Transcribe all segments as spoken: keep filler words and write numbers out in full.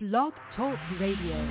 Blog Talk Radio.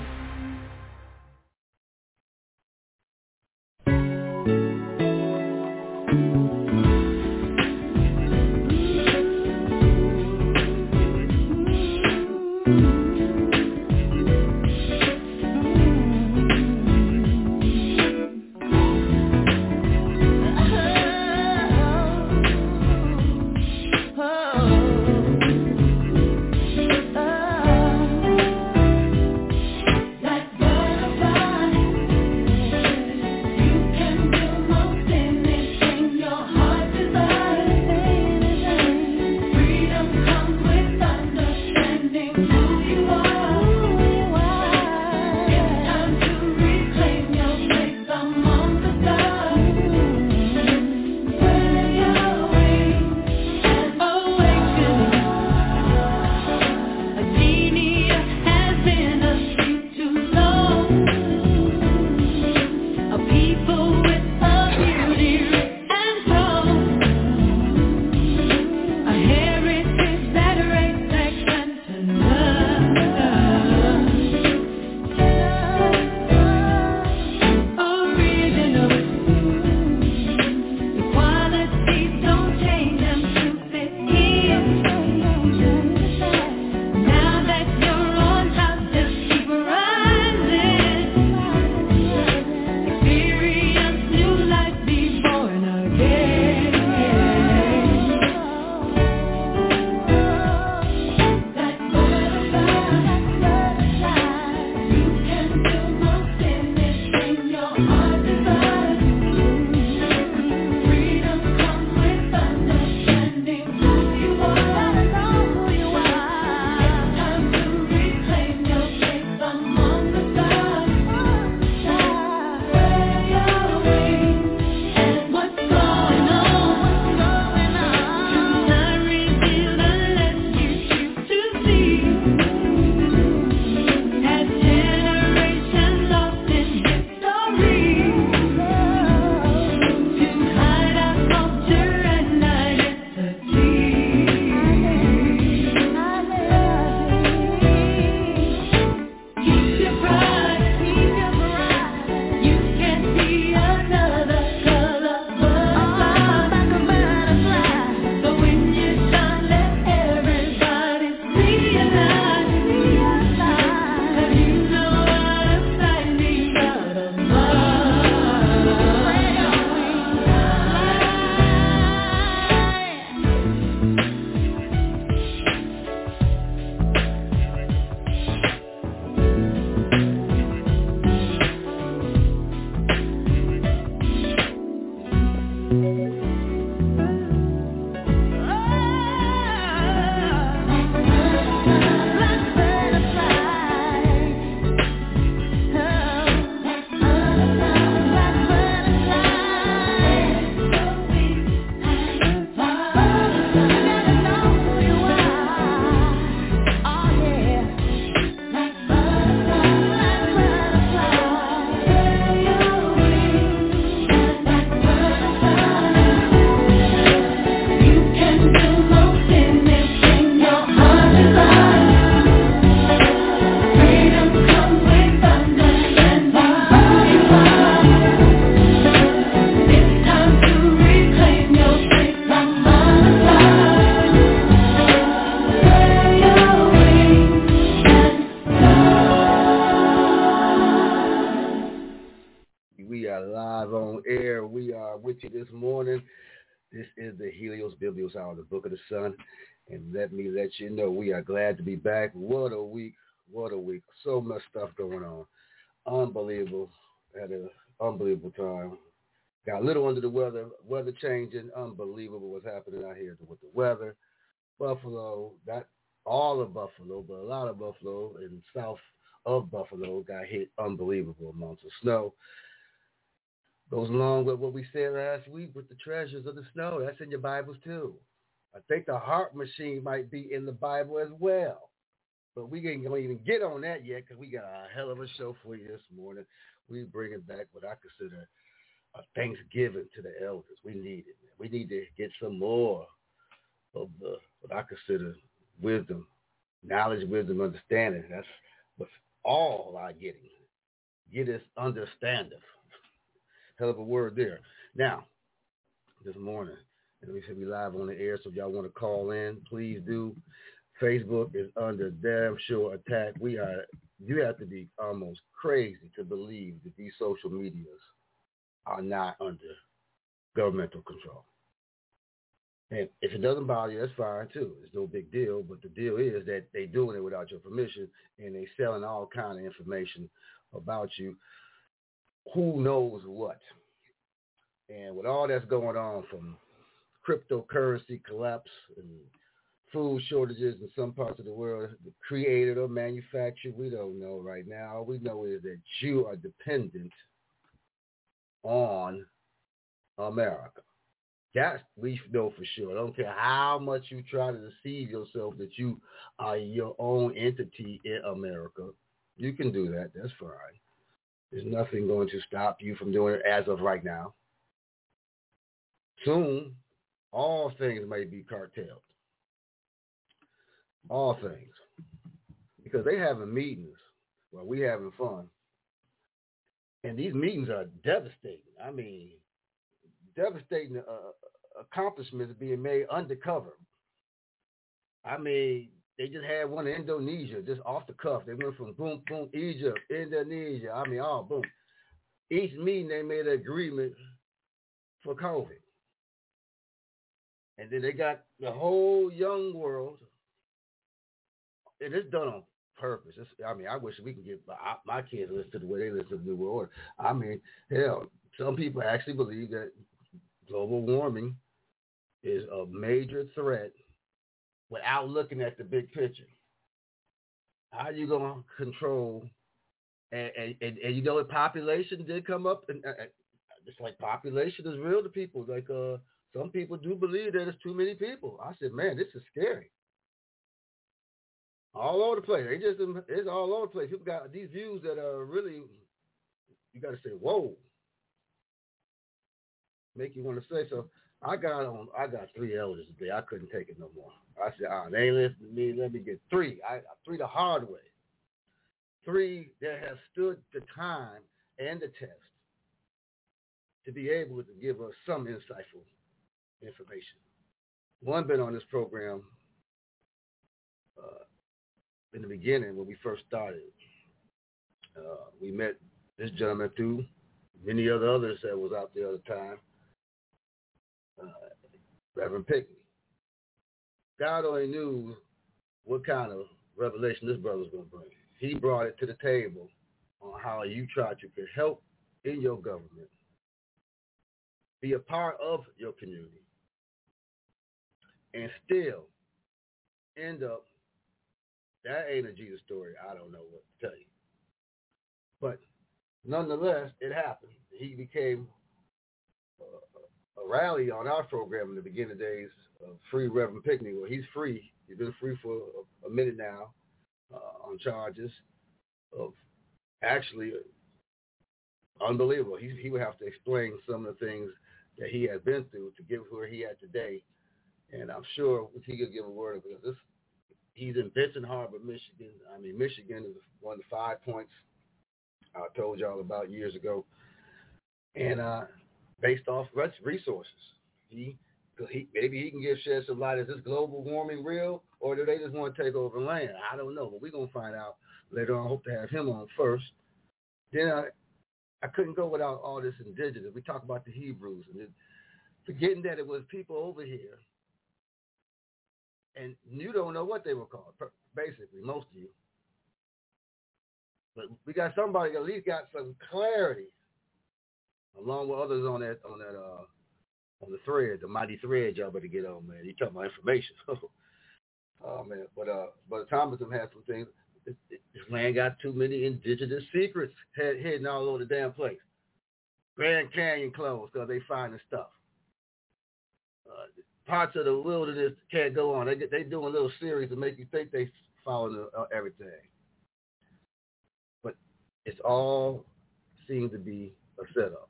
This is the Helios Biblios Hour, the Book of the Sun, and let me let you know we are glad to be back. What a week, what a week. So much stuff going on. Unbelievable. Had an unbelievable time. Got a little under the weather, weather changing. Unbelievable what's happening out here with the weather. Buffalo, not all of Buffalo, but a lot of Buffalo and south of Buffalo got hit unbelievable amounts of snow. Goes along with what we said last week with the treasures of the snow. That's in your Bibles too. I think the heart machine might be in the Bible as well. But we ain't going to even get on that yet because we got a hell of a show for you this morning. We bringing back what I consider a Thanksgiving to the elders. We need it, man. We need to get some more of the, what I consider wisdom Knowledge, wisdom, understanding. That's what's all I getting. Get us understanding. Hell of a word there. Now, this morning, and we should be live on the air, so if y'all want to call in, please do. Facebook is under damn sure attack. We are, you have to be almost crazy to believe that these social medias are not under governmental control. And if it doesn't bother you, that's fine too. It's no big deal. But the deal is that they doing it without your permission, and they selling all kind of information about you. Who knows what? And with all that's going on, from cryptocurrency collapse and food shortages in some parts of the world, created or manufactured, we don't know right now. All we know is that you are dependent on America. That we know for sure. I don't care how much you try to deceive yourself that you are your own entity in America. You can do that. That's fine. There's nothing going to stop you from doing it as of right now. Soon, all things may be carteled. All things. Because they having meetings while we having fun. And these meetings are devastating. I mean, devastating uh, accomplishments being made undercover. I mean, they just had one in Indonesia, just off the cuff. They went from boom, boom, Egypt, Indonesia. I mean, oh, boom. Each meeting they made an agreement for COVID. And then they got the whole young world, and it's done on purpose. It's, I mean, I wish we could get my, my kids to listen to the way they listen to the New World Order. I mean, hell, some people actually believe that global warming is a major threat without looking at the big picture. How are you going to control, and, and, and, and you know what, population did come up, and uh, it's like population is real to people. Like uh, some people do believe that there's too many people. I said, man, this is scary. All over the place. They just, it's all over the place. People got these views that are really, you got to say, whoa. Make you want to say so. I got on. I got three elders today. I couldn't take it no more. I said, ah, they ain't listening to me. Let me get three. I three the hard way. Three that have stood the time and the test to be able to give us some insightful information. One been on this program uh, in the beginning when we first started. Uh, we met this gentleman through many other others that was out there at the time. Uh, Reverend Pickney. God only knew what kind of revelation this brother was going to bring. He brought it to the table on how you try to help in your government, be a part of your community, and still end up, that ain't a Jesus story. I don't know what to tell you. But nonetheless, it happened. He became a rally on our program in the beginning days of Free Reverend Pickney. Well, he's free. He's been free for a, a minute now uh, on charges of actually uh, unbelievable. He, he would have to explain some of the things that he had been through to get where he at today. And I'm sure he could give a word of this. He's in Benton Harbor, Michigan. I mean, Michigan is one of the five points I told y'all about years ago. And uh, based off resources. He, he maybe he can give shed some light. Is this global warming real, or do they just want to take over land? I don't know, but we're gonna find out later on. I hope to have him on first. Then I, I couldn't go without all this indigenous. We talk about the Hebrews and it, forgetting that it was people over here, and you don't know what they were called. Basically, most of you. But we got somebody at least got some clarity, along with others on that on that uh, on the thread, the mighty thread. Y'all better get on, man. You talking about information? Oh man, but uh, but Thomason had some things. This, this land got too many indigenous secrets head, hidden all over the damn place. Grand Canyon closed because they finding stuff. Uh, parts of the wilderness can't go on. They get, they doing a little series to make you think they following uh, everything. But it's all seems to be a setup.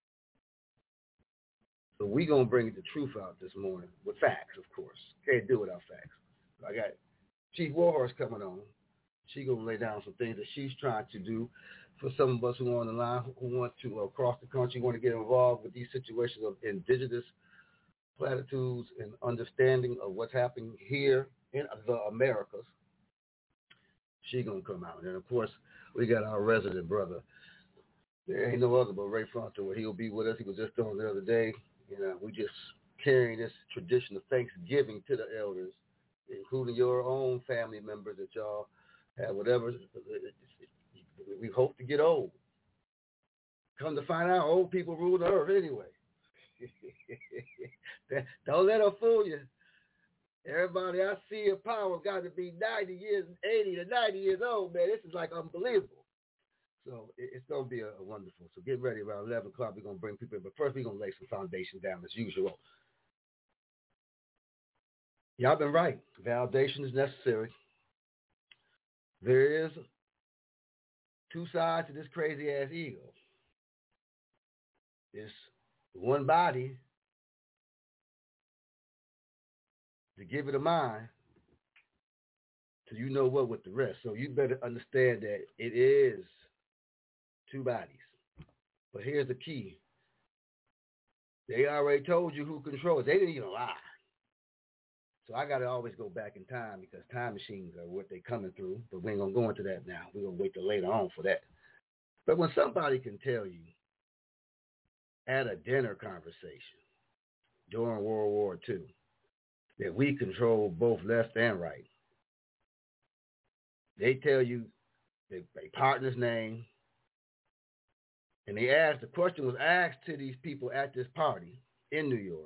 So we gonna bring the truth out this morning with facts, of course. Can't do it without facts. I got Chief Warhorse coming on. She's going to lay down some things that she's trying to do for some of us who are on the line, who want to, uh, across the country, want to get involved with these situations of indigenous platitudes and understanding of what's happening here in the Americas. She's going to come out. And, of course, we got our resident brother. There ain't no other but Ray Fronto, where he'll be with us. He was just on the other day. You know, we just carrying this tradition of Thanksgiving to the elders, including your own family members that y'all have, whatever. We hope to get old. Come to find out, old people rule the earth anyway. Don't let them fool you. Everybody I see in power got to be ninety years, eighty to ninety years old, man. This is like unbelievable. So it's going to be a, a wonderful. So get ready around eleven o'clock. We're going to bring people in. But first, we're going to lay some foundation down as usual. Y'all been right. Validation is necessary. There is two sides to this crazy-ass ego. It's one body to give it a mind till you know what with the rest. So you better understand that it is two bodies. But here's the key. They already told you who controls. They didn't even lie. So I got to always go back in time because time machines are what they're coming through. But we ain't going to go into that now. We're going to wait till later on for that. But when somebody can tell you at a dinner conversation during World War Two that we control both left and right, they tell you their partner's name, and they asked, the question was asked to these people at this party in New York,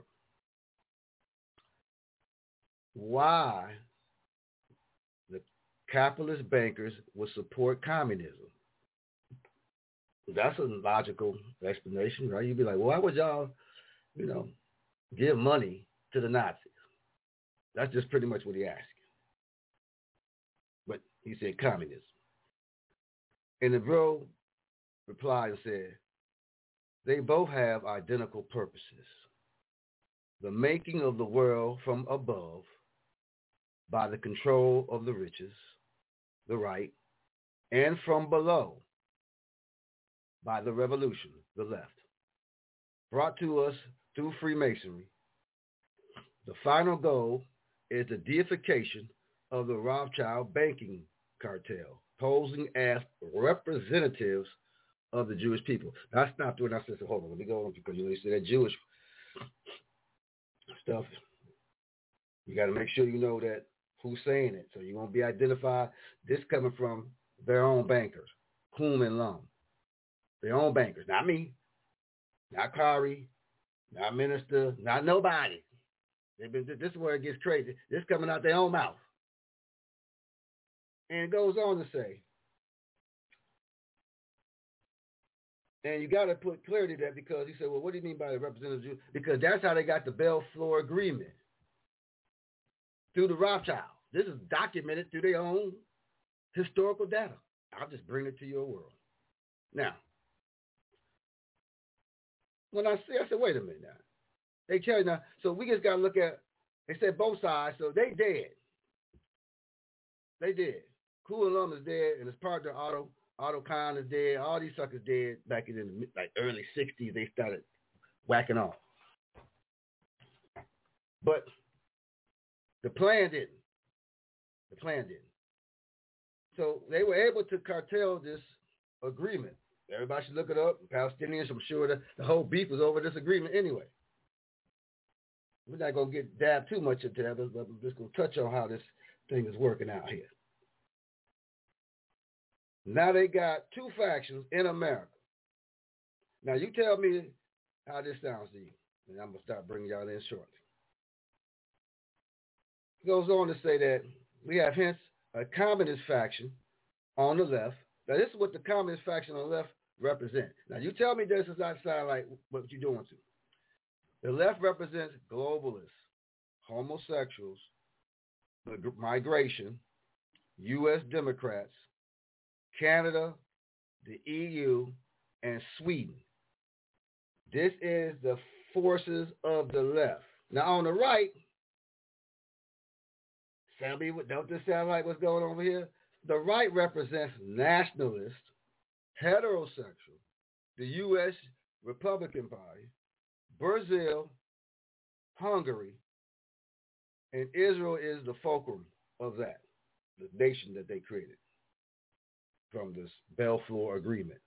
why the capitalist bankers would support communism. That's a logical explanation, right? You'd be like, well, why would y'all, you know, give money to the Nazis? That's just pretty much what he asked. But he said communism. And the bro replied and said, they both have identical purposes. The making of the world from above by the control of the riches, the right, and from below by the revolution, the left, brought to us through Freemasonry. The final goal is the deification of the Rothschild banking cartel, posing as representatives of the Jewish people. Now, I stopped doing that. I said, hold on, let me go on, because you know, you see that Jewish stuff. You got to make sure you know that who's saying it. So you won't be identified. This coming from their own bankers, Kuhn and Lum. Their own bankers, not me, not Kari, not Minister, not nobody. They've been, this is where it gets crazy. This coming out their own mouth. And it goes on to say, and you got to put clarity to that, because he said, well, what do you mean by the representative? Because that's how they got the Balfour Agreement, through the Rothschild. This is documented through their own historical data. I'll just bring it to your world. Now, when I see, I said, wait a minute now. They tell you now, so we just got to look at, they said both sides, so they dead. They dead. Kuhn and Lum is dead, and his partner, Otto, Otto Kahn is dead. All these suckers dead back in the like early sixties. They started whacking off. But the plan didn't. The plan didn't. So they were able to cartel this agreement. Everybody should look it up. Palestinians, I'm sure that the whole beef was over this agreement anyway. We're not going to get dabbed too much into that, but I'm just going to touch on how this thing is working out here. Now they got two factions in America. Now you tell me how this sounds to you, and I'm going to start bringing y'all in shortly. It goes on to say that we have hence a communist faction on the left. Now this is what the communist faction on the left represent. Now you tell me this does not sound like what you're doing to. The left represents globalists, homosexuals, migration, U S Democrats, Canada, the E U, and Sweden. This is the forces of the left. Now on the right, Sound me, don't this sound like what's going on over here? The right represents nationalist, heterosexual, the U S Republican Party, Brazil, Hungary, and Israel is the fulcrum of that, the nation that they created from this Balfour Agreement.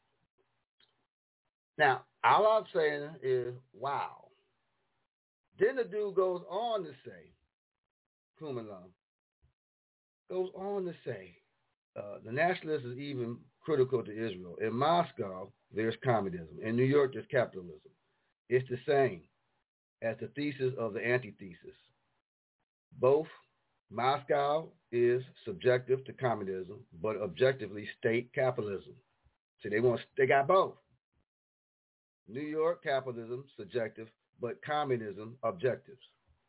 Now, all I'm saying is, wow. Then the dude goes on to say, Kumalam, goes on to say, uh, the nationalist is even critical to Israel. In Moscow, there's communism. In New York, there's capitalism. It's the same as the thesis of the antithesis. Both Moscow is subjective to communism, but objectively state capitalism. So they want they got both. New York capitalism subjective, but communism objectives.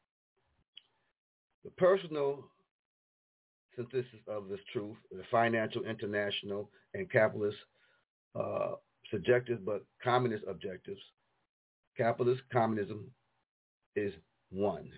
The personal synthesis of this truth, the financial, international, and capitalist uh, subjective, but communist objectives. Capitalist communism is one.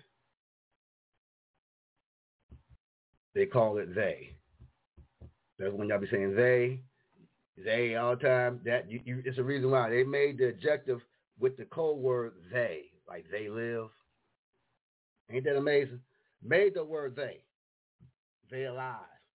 They call it they. That's when y'all be saying they, they all the time. That you, you, it's a reason why they made the adjective with the code word they, like they live. Ain't that amazing? Made the word they. They alive.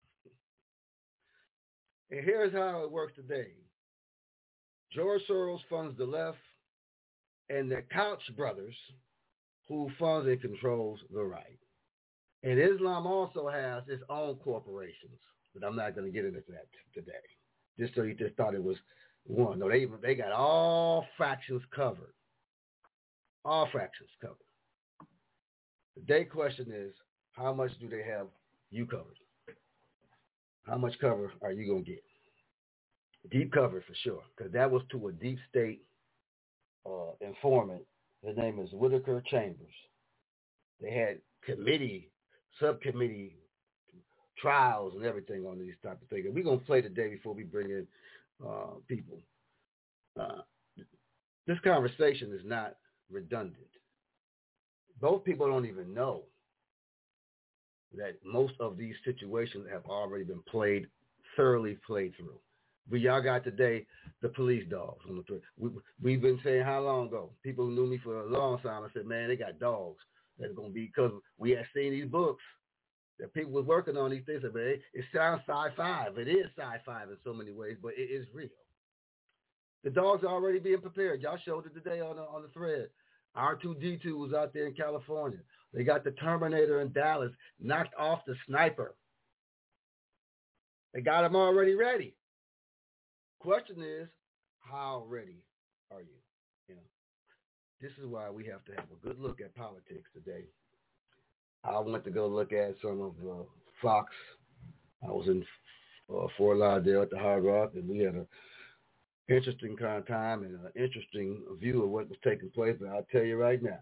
And here's how it works today. George Soros funds the left, and the Koch brothers, who funds and controls the right. And Islam also has its own corporations, but I'm not going to get into that today. Just so you just thought it was one. No, they even they got all fractions covered. All fractions covered. The day question is, how much do they have you covered? How much cover are you going to get? Deep cover for sure, because that was to a deep state uh, informant. His name is Whitaker Chambers. They had committee, subcommittee trials and everything on these type of things. And we're going to play today before we bring in uh, people. Uh, this conversation is not redundant. Both people don't even know that most of these situations have already been played, thoroughly played through. But y'all got today the police dogs on the thread. We, we've been saying how long ago? People who knew me for a long time, I said, man, they got dogs. That's going to be because we had seen these books that people was working on these things. I mean, it sounds sci-fi. It is sci-fi in so many ways, but it is real. The dogs are already being prepared. Y'all showed it today on the, on the thread. R two D two was out there in California. They got the Terminator in Dallas, knocked off the sniper. They got them already ready. Question is, how ready are you? You know, this is why we have to have a good look at politics today. I went to go look at some of uh, Fox. I was in uh, Fort Lauderdale at the Hard Rock, and we had an interesting kind of time and an interesting view of what was taking place. But I'll tell you right now,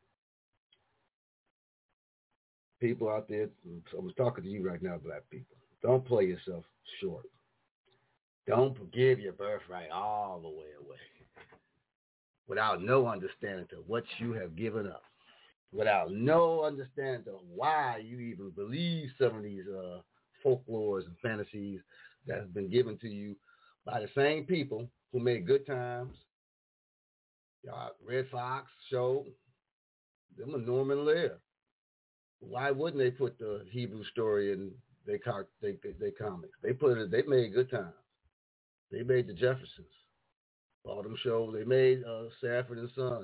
people out there, I'm talking to you right now, black people, don't play yourself short. Don't give your birthright all the way away without no understanding to what you have given up, without no understanding to why you even believe some of these uh, folklores and fantasies that have been given to you by the same people who made Good Times, y'all, Red Fox show, them a Norman Lear. Why wouldn't they put the Hebrew story in their they, they, they comics? They put it. They made Good Times. They made the Jeffersons. All them shows. They made uh, Sanford and Son.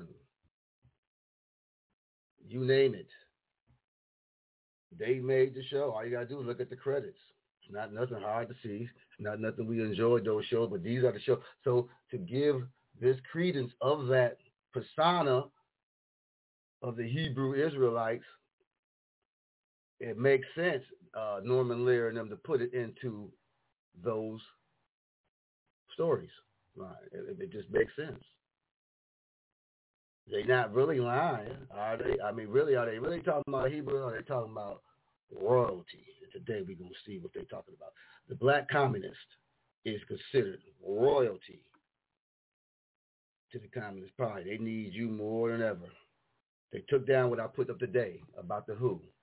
You name it. They made the show. All you got to do is look at the credits. It's not nothing hard to see. It's not nothing we enjoyed those shows, but these are the shows. So to give this credence of that persona of the Hebrew Israelites, it makes sense, uh, Norman Lear and them, to put it into those stories. Right. It, it just makes sense. They're not really lying, are they? I mean, really, are they really talking about Hebrew, or are they talking about royalty? Today we're going to see what they're talking about. The black communist is considered royalty to the Communist Party. They need you more than ever. They took down what I put up today about the W H O.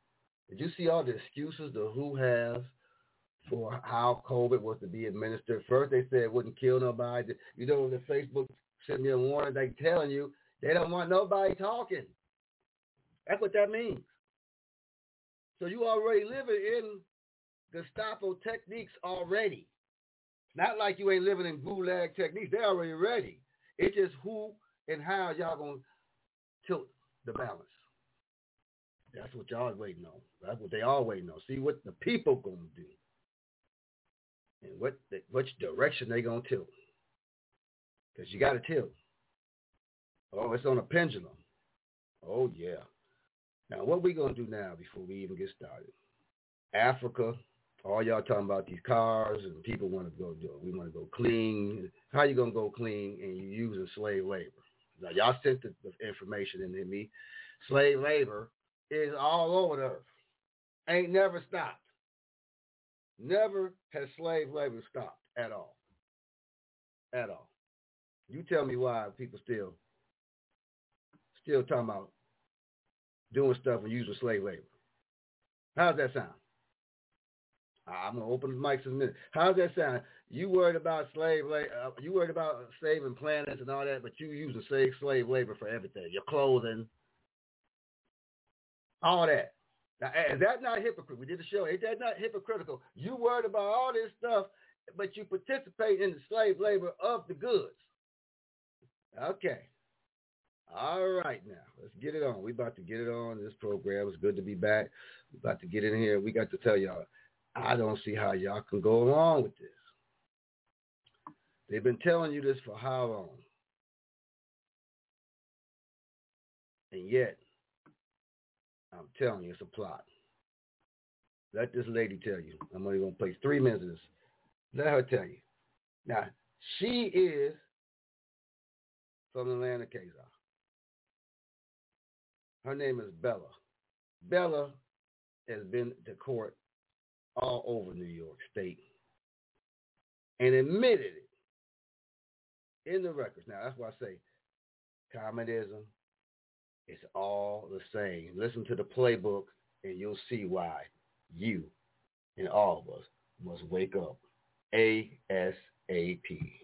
Did you see all the excuses the W H O has for how COVID was to be administered? First, they said it wouldn't kill nobody. You know, the Facebook sent me a warning. They telling you they don't want nobody talking. That's what that means. So you already living in Gestapo techniques already. Not like you ain't living in gulag techniques. They're already ready. It's just who and how y'all going to tilt the balance. That's what y'all waiting on. That's what they all waiting on. See what the people going to do. And what the, which direction they going to tilt. Because you got to tilt. Oh, it's on a pendulum. Oh, yeah. Now, what we going to do now before we even get started? Africa, all y'all talking about these cars and people want to go do it. We want to go clean. How you going to go clean and you using slave labor? Now, y'all sent the, the information in to me. Slave labor is all over the earth. Ain't never stopped. Never has slave labor stopped at all. At all. You tell me why people still, still talking about doing stuff and using slave labor. How's that sound? I'm going to open the mics in a minute. How's that sound? You worried about slave labor, uh, you worried about saving planets and all that, but you using slave, slave labor for everything. Your clothing, all that. Now, is that not hypocritical? We did the show. Is that not hypocritical? You worried about all this stuff, but you participate in the slave labor of the goods. Okay. All right, now. Let's get it on. We're about to get it on this program. It's good to be back. We're about to get in here. We got to tell y'all, I don't see how y'all can go along with this. They've been telling you this for how long? And yet, I'm telling you, it's a plot. Let this lady tell you. I'm only going to play three minutes of this. Let her tell you. Now, she is from Atlanta, Kazar. Her name is Bella. Bella has been to court all over New York State and admitted it in the records. Now, that's why I say communism is all the same. Listen to the playbook and you'll see why you and all of us must wake up ASAP.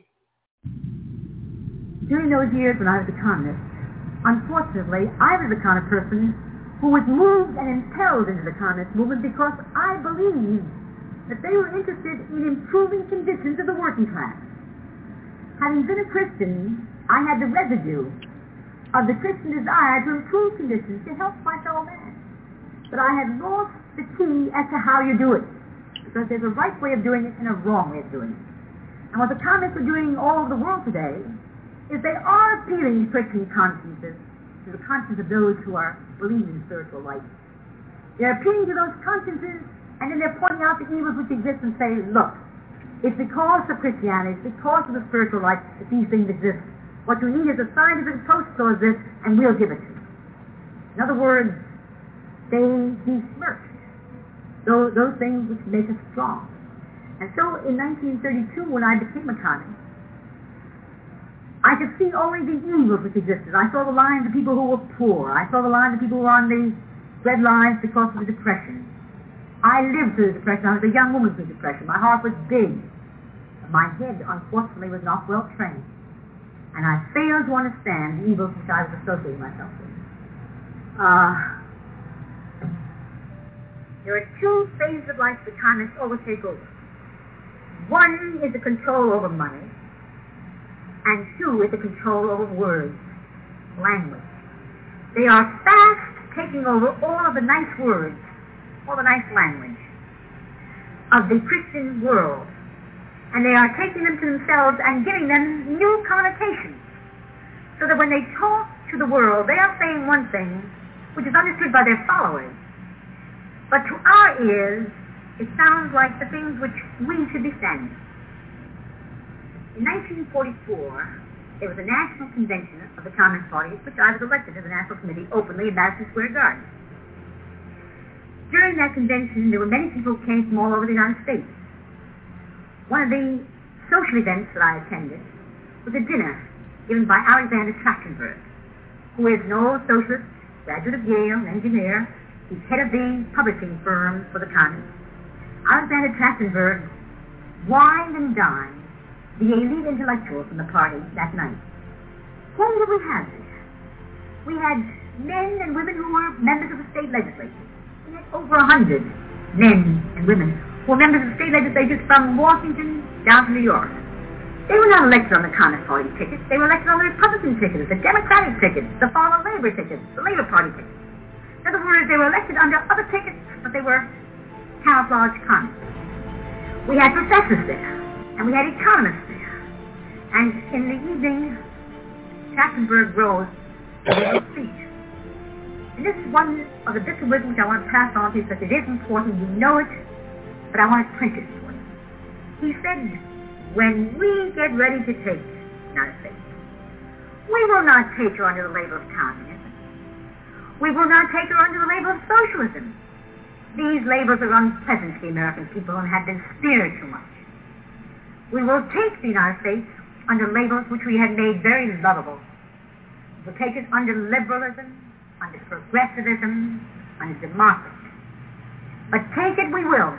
During those years when I was a communist, unfortunately, I was the kind of person who was moved and impelled into the communist movement because I believed that they were interested in improving conditions of the working class. Having been a Christian, I had the residue of the Christian desire to improve conditions to help my fellow man. But I had lost the key as to how you do it, because there's a right way of doing it and a wrong way of doing it. And what the communists are doing all over the world today is they are appealing to Christian consciences, to the conscience of those who are believing in spiritual life. They're appealing to those consciences, and then they're pointing out the evils which exist and say, look, it's because of Christianity, it's because of the spiritual life that these things exist. What you need is a scientific approach towards this, and we'll give it to you. In other words, they besmirch those, those things which make us strong. And so in nineteen thirty-two, when I became a communist, I could see only the evils which existed. I saw the lines of people who were poor. I saw the lines of people who were on the red lines because of the Depression. I lived through the Depression. I was a young woman through the Depression. My heart was big. My head, unfortunately, was not well trained. And I failed to understand the evils which I was associating myself with. Uh, there are two phases of life that communists always take over. One is the control over money, and two is the control over words, language. They are fast taking over all of the nice words, all the nice language of the Christian world. And they are taking them to themselves and giving them new connotations. So that when they talk to the world, they are saying one thing which is understood by their followers. But to our ears, it sounds like the things which we should be standing. In nineteen forty-four, there was a national convention of the Communist Party, at which I was elected to the National Committee openly in Madison Square Garden. During that convention, there were many people who came from all over the United States. One of the social events that I attended was a dinner given by Alexander Trachtenberg, who is an old socialist, graduate of Yale, an engineer, He's head of the publishing firm for the communists. Alexander Trachtenberg wined and dined the elite intellectuals from the party that night. Whom did we have there? We had men and women who were members of the state legislature. We had over a hundred men and women who were members of the state legislatures from Washington down to New York. They were not elected on the Communist Party ticket. They were elected on the Republican ticket, the Democratic ticket, the Farmer Labor ticket, the Labor Party ticket. In other words, they were elected under other tickets, but they were camouflage communists. We had professors there, and we had economists there. And in the evening, Trachtenberg rose to give a speech. And this is one of the bits of wisdom which I want to pass on to you because it is important. You know it, but I want to print it for you. He said, when we get ready to take the United States, we will not take her under the label of communism. We will not take her under the label of socialism. These labels are unpleasant to the American people and have been smeared too much. We will take the United States under labels which we have made very lovable. We'll take it under liberalism, under progressivism, under democracy. But take it we will.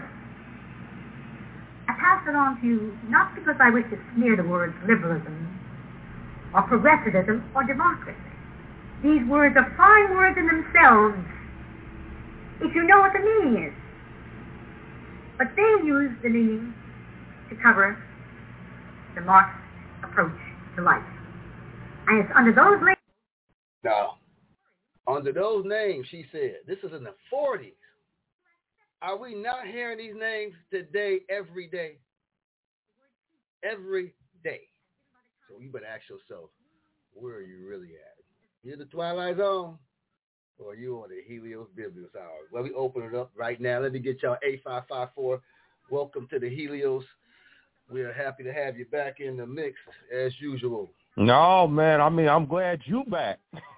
I pass it on to you not because I wish to smear the words liberalism or progressivism or democracy. These words are fine words in themselves if you know what the meaning is. But they use the meaning to cover the Marxist approach to life. And it's under those labels. Now, under those names, she said, this is in the forties. Are we not hearing these names today, every day? Every day. So you better ask yourself, where are you really at? You in the Twilight Zone? Or are you on the Helios Biblios Hour? Well, we open it up right now. Let me get y'all eight five five four. Welcome to the Helios. We are happy to have you back in the mix as usual. No, man. I mean, I'm glad you back.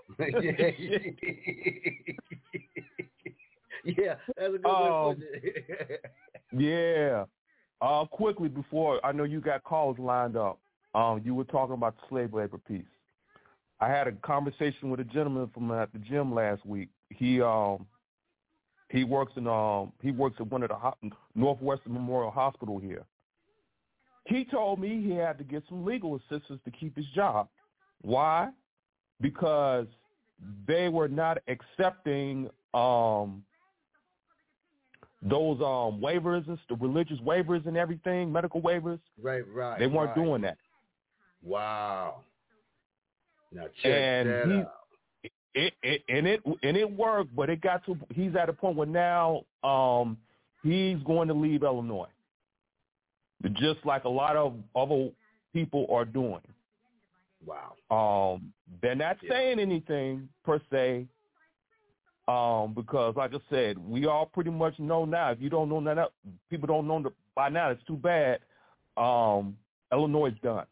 Yeah, that's a good um, way to put it. Yeah. Uh, quickly before, I know you got calls lined up. Um, you were talking about the slave labor piece. I had a conversation with a gentleman from at the gym last week. He um he works in um he works at one of the ho- Northwestern Memorial Hospital here. He told me he had to get some legal assistance to keep his job. Why? Because they were not accepting um those um waivers, and the religious waivers and everything, medical waivers. Right, right. They weren't right. doing that. Wow. Now check and that he, out. It, it, and it and it worked, but it got to he's at a point where now um, he's going to leave Illinois, just like a lot of other people are doing. Wow. Um, they're not yeah. saying anything per se, um, because like I said, we all pretty much know now. If you don't know that, people don't know by now. It's too bad. Um, Illinois is done.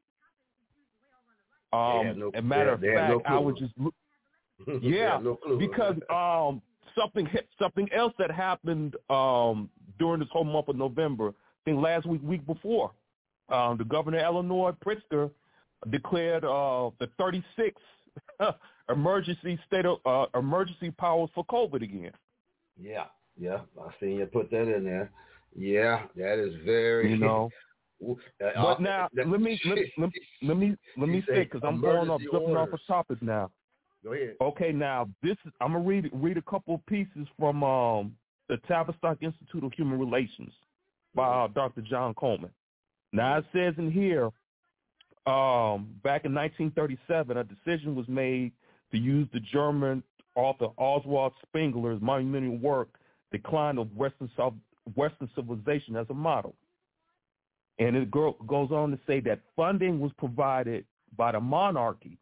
Um, no, a matter they, of they fact, no I would just look. Yeah, no because um, something something else that happened um, during this whole month of November, I think last week, week before, um, the governor of Illinois, Pritzker, declared uh, the thirty-sixth emergency state of uh, emergency powers for COVID again. Yeah, yeah, I seen you put that in there. Yeah, that is very. You know. Uh, but now that, let me let, let, let me let me say because I'm going off flipping off a topic now. Go ahead. Okay, now this is I'm gonna read read a couple of pieces from um, the Tavistock Institute of Human Relations by uh, Doctor John Coleman. Now it says in here, um, back in nineteen thirty-seven, a decision was made to use the German author Oswald Spengler's monumental work, Decline of Western South, Western Civilization, as a model. And it go, goes on to say that funding was provided by the monarchy,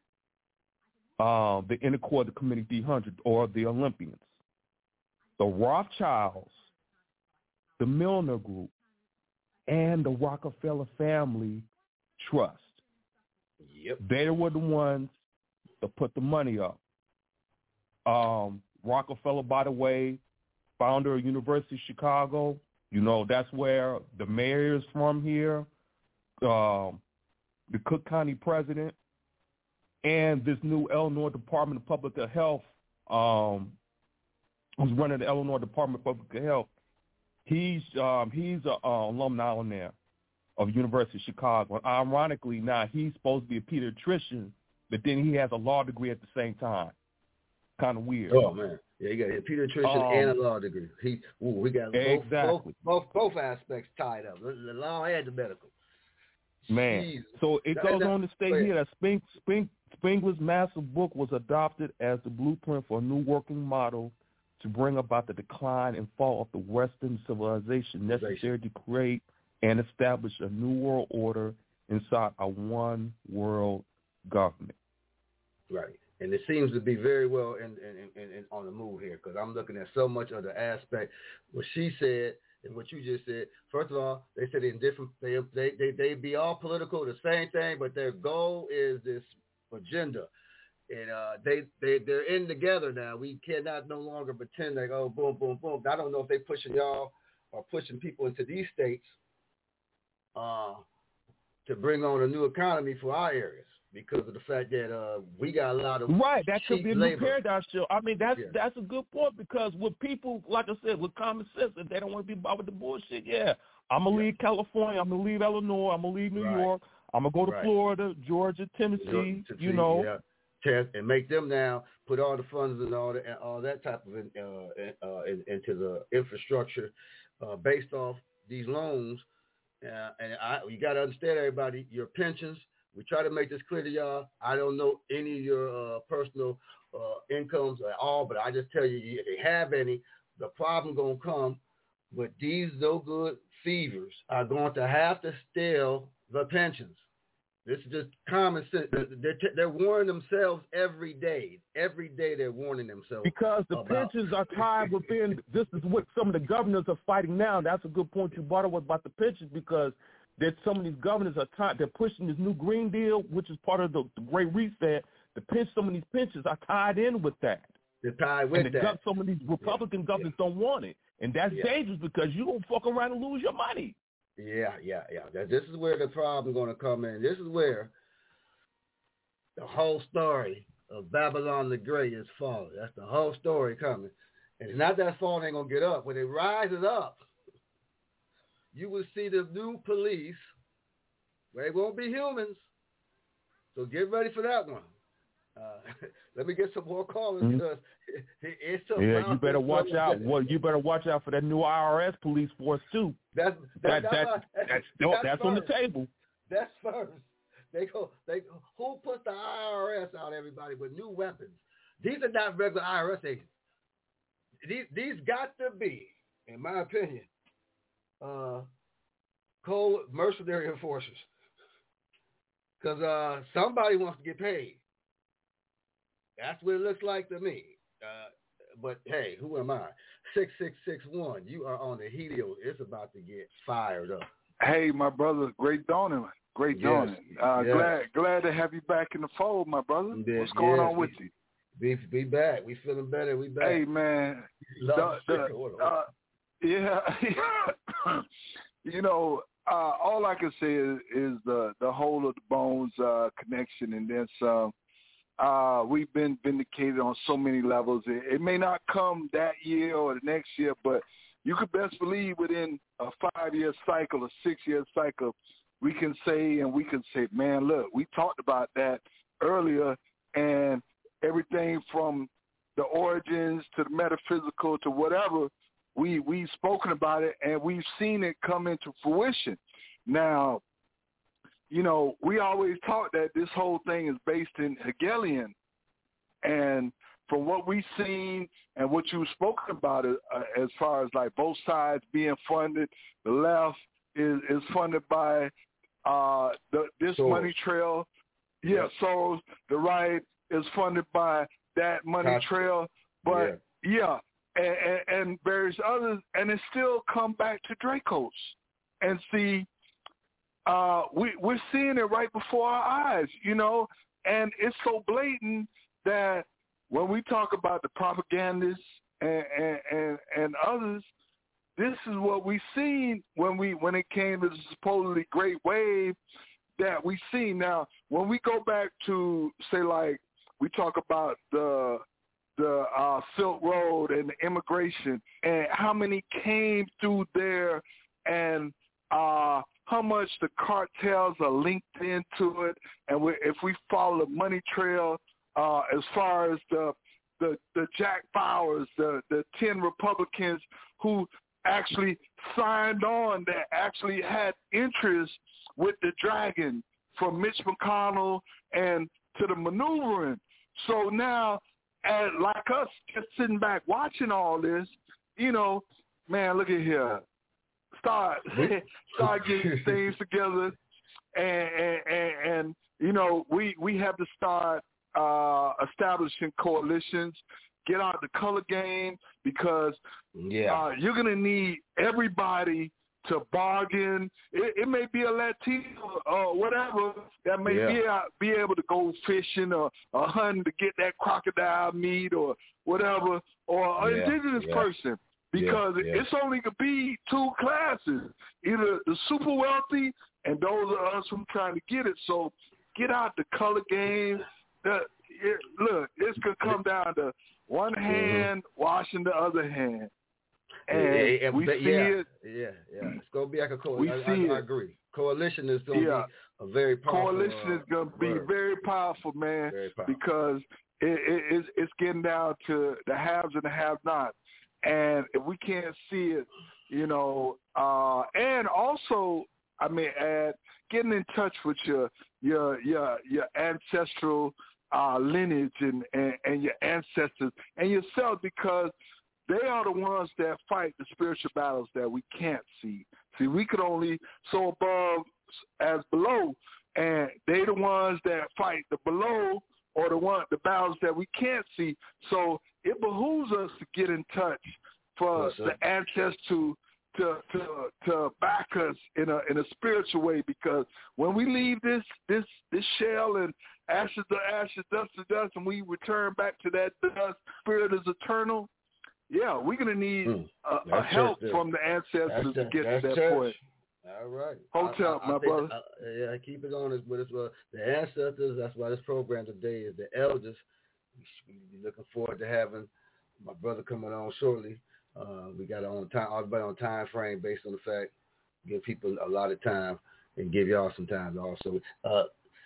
uh, the Inner Core of the Committee three hundred, or the Olympians, the Rothschilds, the Milner Group, and the Rockefeller Family Trust. Yep. They were the ones that put the money up. Um, Rockefeller, by the way, founder of University of Chicago. You know, that's where the mayor is from here, um, the Cook County president, and this new Illinois Department of Public Health um, who's running the Illinois Department of Public Health, he's um, he's an alumni on there of University of Chicago. And ironically, now he's supposed to be a pediatrician, but then he has a law degree at the same time. Kind of weird. Oh man, yeah, you got a pediatrician um, and a law degree. He, ooh, we got both, exactly. both, both, both aspects tied up: the, the law and the medical. Man, Jeez. So it goes that, on to state here that Sping, Sping, Spengler's massive book was adopted as the blueprint for a new working model to bring about the decline and fall of the Western civilization necessary to create and establish a new world order inside a one world government. Right. And it seems to be very well in, in, in, in on the move here, because I'm looking at so much of the aspect. What she said and what you just said. First of all, they said in different, they they they they be all political, the same thing, but their goal is this agenda, and uh, they they they're in together now. We cannot no longer pretend like, oh, boom, boom, boom. I don't know if they pushing y'all or pushing people into these states uh, to bring on a new economy for our areas, because of the fact that uh, we got a lot of right. That could be a labor. new paradigm shift. I mean, that's yeah. that's a good point, because with people, like I said, with common sense, if they don't want to be bothered with the bullshit, yeah, I'm gonna yeah. leave California, I'm gonna leave Illinois, I'm gonna leave New right. York, I'm gonna go to right. Florida, Georgia, Tennessee, Tennessee you know, yeah. Test and make them now put all the funds and all that and all that type of uh, uh, in, into the infrastructure uh, based off these loans. Uh, and I, you got to understand, everybody, your pensions. We try to make this clear to y'all. I don't know any of your uh, personal uh, incomes at all, but I just tell you, if they have any, the problem going to come. But these no-good thievers are going to have to steal the pensions. This is just common sense. They're, they're warning themselves every day. Every day they're warning themselves. Because the about. pensions are tied within, this is what some of the governors are fighting now. That's a good point you brought up about the pensions, because that some of these governors are tied, they're pushing this new Green Deal, which is part of the, the Great Reset. The pinch, some of these pensions are tied in with that. They're tied with and the, that. Some of these Republican yeah. governors yeah. don't want it. And that's yeah. dangerous, because you're going to fuck around and lose your money. Yeah, yeah, yeah. This is where the problem is going to come in. This is where the whole story of Babylon the Great is falling. That's the whole story coming. And it's not that falling ain't going to get up. When it rises up, you will see the new police. They won't be humans. So get ready for that one. Uh, let me get some more callers, mm-hmm. because it, it's a yeah. You better watch out. Well, you better watch out for that new I R S police force too. That's that, that, that, that, that's, that's, that's, that's on the table. That's first. They go. They go, who put the I R S out? Everybody with new weapons. These are not regular I R S agents. These these got to be, in my opinion, uh, cold mercenary enforcers. Because uh, somebody wants to get paid. That's what it looks like to me. Uh, but, hey, who am I? six six six one, you are on the Helios. It's about to get fired up. Hey, my brother, great dawning. Great yes. dawning. Uh, yes. Glad glad to have you back in the fold, my brother. Yes. What's going yes. on with we, you? Be, be back. We feeling better. We back. Hey, man. The, the, uh, yeah. you know, uh, all I can say is, is the, the whole of the bones uh, connection, and then some. Uh, we've been vindicated on so many levels. It, it may not come that year or the next year, but you could best believe within a five-year cycle, a six-year cycle, we can say and we can say, man, look, we talked about that earlier, and everything from the origins to the metaphysical to whatever, we, we've spoken about it, and we've seen it come into fruition. Now, you know, we always talk that this whole thing is based in Hegelian, and from what we've seen and what you've spoken about uh, as far as like both sides being funded, the left is, is funded by uh, the, this Soros. money trail. Yeah, yeah, Soros. The right is funded by that money Gotcha. trail. But, yeah, yeah and, and, and various others, and it still come back to Dracos. And see, Uh, we, we're seeing it right before our eyes, you know, and it's so blatant that when we talk about the propagandists and, and, and, and others, this is what we seen when we when it came to the supposedly great wave that we see. Now, when we go back to, say, like, we talk about the the uh, Silk Road and the immigration, and how many came through there, and uh, how much the cartels are linked into it, and we, if we follow the money trail uh, as far as the the, the Jack Bowers, the, the ten Republicans who actually signed on, that actually had interest with the dragon, from Mitch McConnell and to the maneuvering. So now, as, like us just sitting back watching all this, you know, man, look at here. Start start getting things together, and, and, and, and you know, we, we have to start uh, establishing coalitions, get out the color game, because yeah. uh, you're going to need everybody to bargain. It, it may be a Latino or whatever that may yeah. be, be able to go fishing or, or hunting to get that crocodile meat or whatever, or an yeah. indigenous yeah. person, because yeah. Yeah. it's only going to be two classes, either the super wealthy and those of us who trying to get it. So get out the color game. The, it, look, it's going to come down to one hand mm-hmm. washing the other hand. And yeah, yeah, we see yeah, it. Yeah, yeah. It's going to be like a coalition. We I, see I, it. I agree. Coalition is going to yeah. be a very powerful Coalition is going to be word. very powerful, man, very powerful. because it, it, it's, it's getting down to the haves and the have-nots. And if we can't see it, you know, uh, and also, I mean, add, getting in touch with your your your, your ancestral uh, lineage and, and, and your ancestors and yourself, because they are the ones that fight the spiritual battles that we can't see. See, we could only so above as below, and they the ones that fight the below or the one the battles that we can't see. So it behooves us to get in touch for yes, the ancestors to to to to back us in a in a spiritual way, because when we leave this this this shell and ashes to ashes, dust to dust, and we return back to that dust, spirit is eternal. Yeah, we're going to need mm, a, a help from the ancestors that's to get to that church. point. All right. Hotel, I, I, my I brother. Think, I, yeah, I keep it on this, but it's uh, the ancestors. That's why this program today is the elders. We're looking forward to having my brother coming on shortly. Uh, we got on time, everybody on time frame based on the fact, give people a lot of time and give y'all some time also. Uh,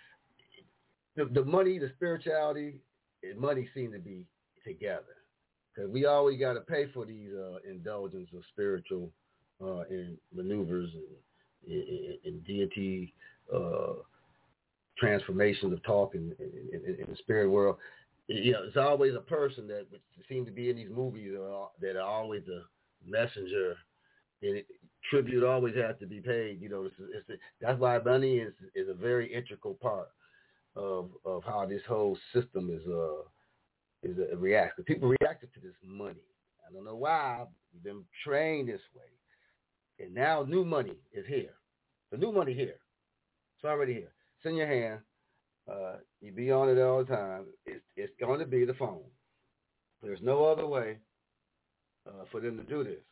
the, the money, the spirituality, and money seem to be together. Because we always got to pay for these uh, indulgence of spiritual uh, in maneuvers and in, in deity uh, transformations of talk in, in, in, in the spirit world. You know, it's always a person that seems to be in these movies uh, that are always a messenger. And it, tribute always has to be paid. You know, it's, it's, that's why money is is a very integral part of of how this whole system is. Uh, is a react. Because people reacted to this money. I don't know why. We've been trained this way. And now new money is here. The new money here. It's already here. It's in your hand. Uh, you be on it all the time. It's, it's going to be the phone. There's no other way uh, for them to do this.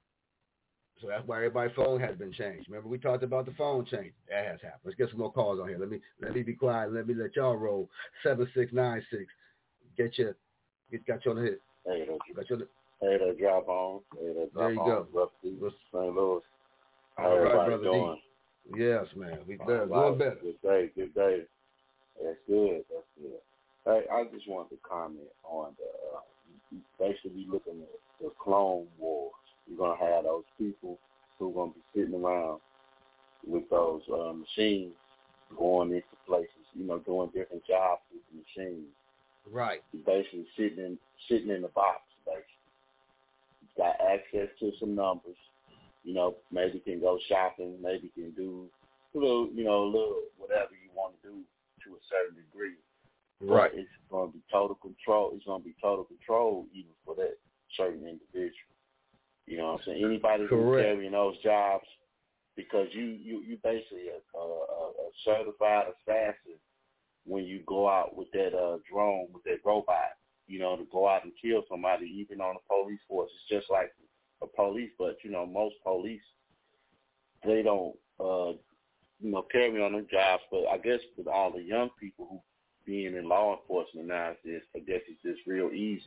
So that's why everybody's phone has been changed. Remember, we talked about the phone change. That has happened. Let's get some more calls on here. Let me let me be quiet. Let me let y'all roll. seven six nine six. Get your Get got you on the hit. Hey, got you on the... hey, that drop on. Hey, that drop there you on. go. Rusty, Saint Louis. How all right, everybody brother doing? D. Yes, man. We better. Right. Doing better. Good day. Good day. That's good. That's good. Hey, I just wanted to comment on the, uh, basically looking at the Clone Wars. You're going to have those people who are going to be sitting around with those uh, machines going into places, you know, doing different jobs with the machines. Right. Basically sitting in sitting in the box, basically. He's got access to some numbers. You know, maybe can go shopping, maybe can do a little, you know, a little whatever you want to do to a certain degree. Right. But it's going to be total control. It's going to be total control even for that certain individual. You know what I'm saying? Anybody who's carrying those jobs, because you, you, you basically a, a, a certified assassin when you go out with that uh, drone, with that robot, you know, to go out and kill somebody, even on the police force. It's just like a police, but, you know, most police, they don't, uh, you know, carry on their jobs. But I guess with all the young people who being in law enforcement now, it's, I guess it's just real easy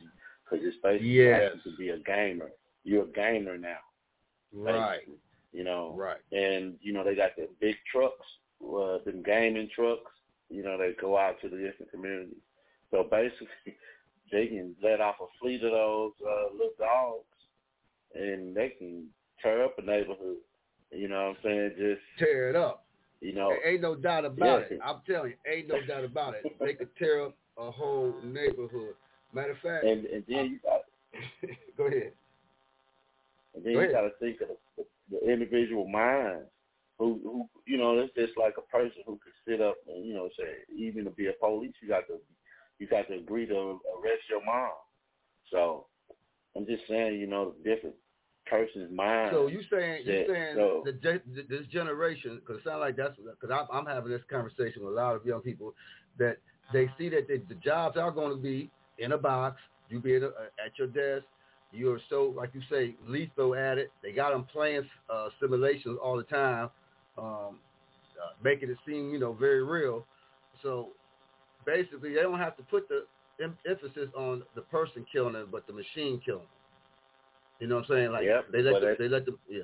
because it's basically yes. to be a gamer. You're a gamer now. Right. Basically, you know. Right. And, you know, they got the big trucks, uh, them gaming trucks, you know, they go out to the different communities. So basically, they can let off a fleet of those uh, little dogs, and they can tear up a neighborhood. You know what I'm saying? Just tear it up. You know, there ain't no doubt about yeah. it. I'm telling you, ain't no doubt about it. They could tear up a whole neighborhood. Matter of fact, and and then you got go ahead. And then go you got to think of the, the individual mind. Who, who, you know, it's just like a person who could sit up and, you know, say, even to be a police, you got to, you got to agree to arrest your mom. So I'm just saying, you know, different person's mind. So you saying, you saying so, the, the, this generation, because it sounds like that's, because I'm, I'm having this conversation with a lot of young people that they see that they, the jobs are going to be in a box. You be at, a, at your desk. You're so, like you say, lethal at it. They got them playing uh, simulations all the time. Um, uh, making it seem, you know, very real. So basically, they don't have to put the em- emphasis on the person killing them, but the machine killing them. You know what I'm saying? Like yep, they let them, at, they let them, yeah.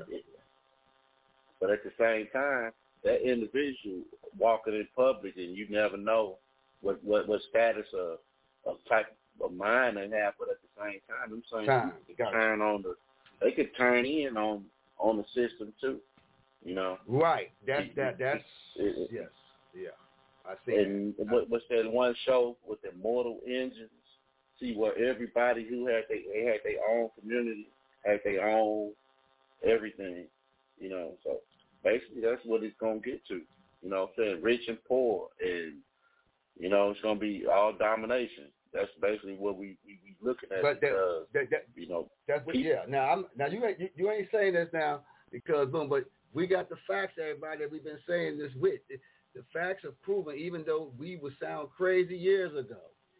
But at the same time, that individual walking in public, and you never know what what, what status of of type of mind they have. But at the same time, them same time, people turn on the, they could turn in on on the system too. You know, right? That's that. That's it, yes, yeah. I see. And that. what, what's that one show with the Mortal Engines? See, where everybody who had they, they had their own community, had their own everything. You know, so basically that's what it's gonna get to. You know, what I'm saying, rich and poor, and you know it's gonna be all domination. That's basically what we we, we looking at. But because, that, that, that, you know, that's what. people, Yeah. Now I'm now you ain't you, you ain't saying this now because boom, but we got the facts, everybody, that we've been saying this with. The facts are proven, even though we would sound crazy years ago,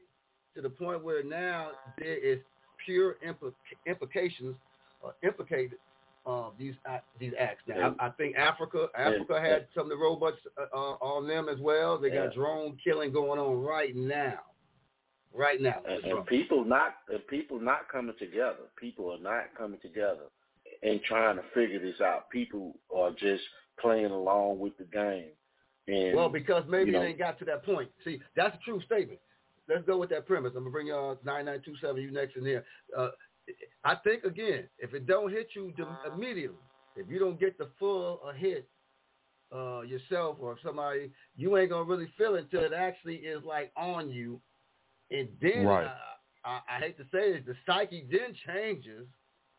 to the point where now there is pure implica- implications, uh, implicated uh, these uh, these acts. Now, I, I think Africa, Africa had some of the robots uh, on them as well. They got yeah. drone killing going on right now, right now. And, and people not, and people not coming together. People are not coming together and trying to figure this out. People are just playing along with the game. And, well, because maybe you know, it ain't got to that point. See, that's a true statement. Let's go with that premise. I'm going to bring y'all nine nine two seven, you next in here. Uh, I think, again, if it don't hit you immediately, if you don't get the full uh, hit uh, yourself or somebody, you ain't going to really feel it until it actually is like on you. And then, right. I, I, I hate to say it, the psyche then changes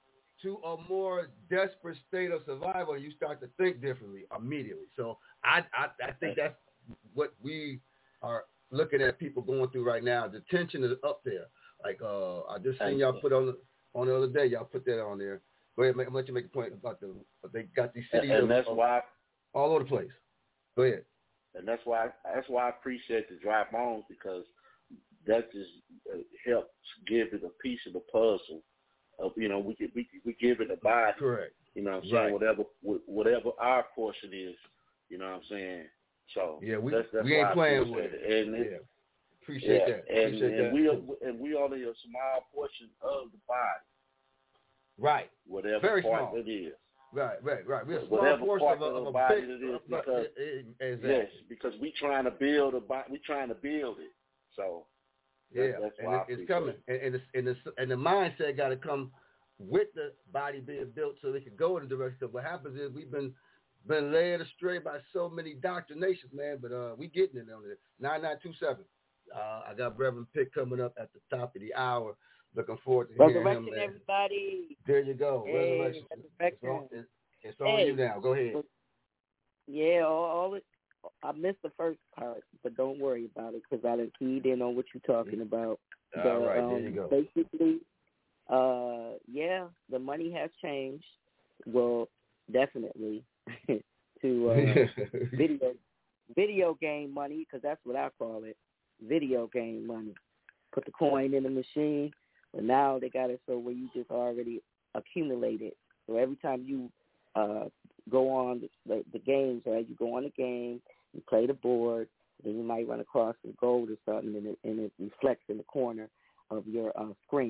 to a more desperate state of survival, and you start to think differently immediately. So I, I, I think that's what we are looking at people going through right now. The tension is up there. Like uh, I just seen y'all put on on the other day. Y'all put that on there. Go ahead, make, let you make a point about the. They got these cities and, and of, that's of, why all over the place. Go ahead. And that's why that's why I appreciate the dry bones, because that just uh, helps give it a piece of the puzzle. Of, you know, we could, we we give it a body. Correct. You know what I'm saying? Right. Whatever whatever our portion is, you know what I'm saying? So yeah, we that's, that's we ain't playing with it. it. And yeah. it, Appreciate yeah. that. And, Appreciate and that. we are, and we only a small portion of the body. Right. Whatever Very part small. it is. Right, right, right. We're a small Whatever portion part of a, of of the a body big, it is, uh, because exactly. yes, because we trying to build a body, we trying to build it. So yeah, that's, that's and why it's, it's coming, and and, it's, and, it's, and the mindset got to come with the body being built so they can go in the direction. What happens is we've been been led astray by so many indoctrinations, man. But uh, we getting it on there. Nine nine two seven. Uh, I got Reverend Pitt coming up at the top of the hour. Looking forward to hearing him, man. Everybody. There you go. Hey, Resurrection. It's on, it's, it's on hey. you now. Go ahead. Yeah, all, all it, I missed the first part, but don't worry about it because I didn't keyed in on what you're talking about. All but, right, um, there you go. Basically, uh, yeah, the money has changed. Well, definitely to uh, video video game money, because that's what I call it, video game money. Put the coin in the machine, but now they got it so where you just already accumulate it. So every time you uh, go on the, the games, or as you go on the game, you play the board, then you might run across some gold or something, and it, and it reflects in the corner of your uh, screen.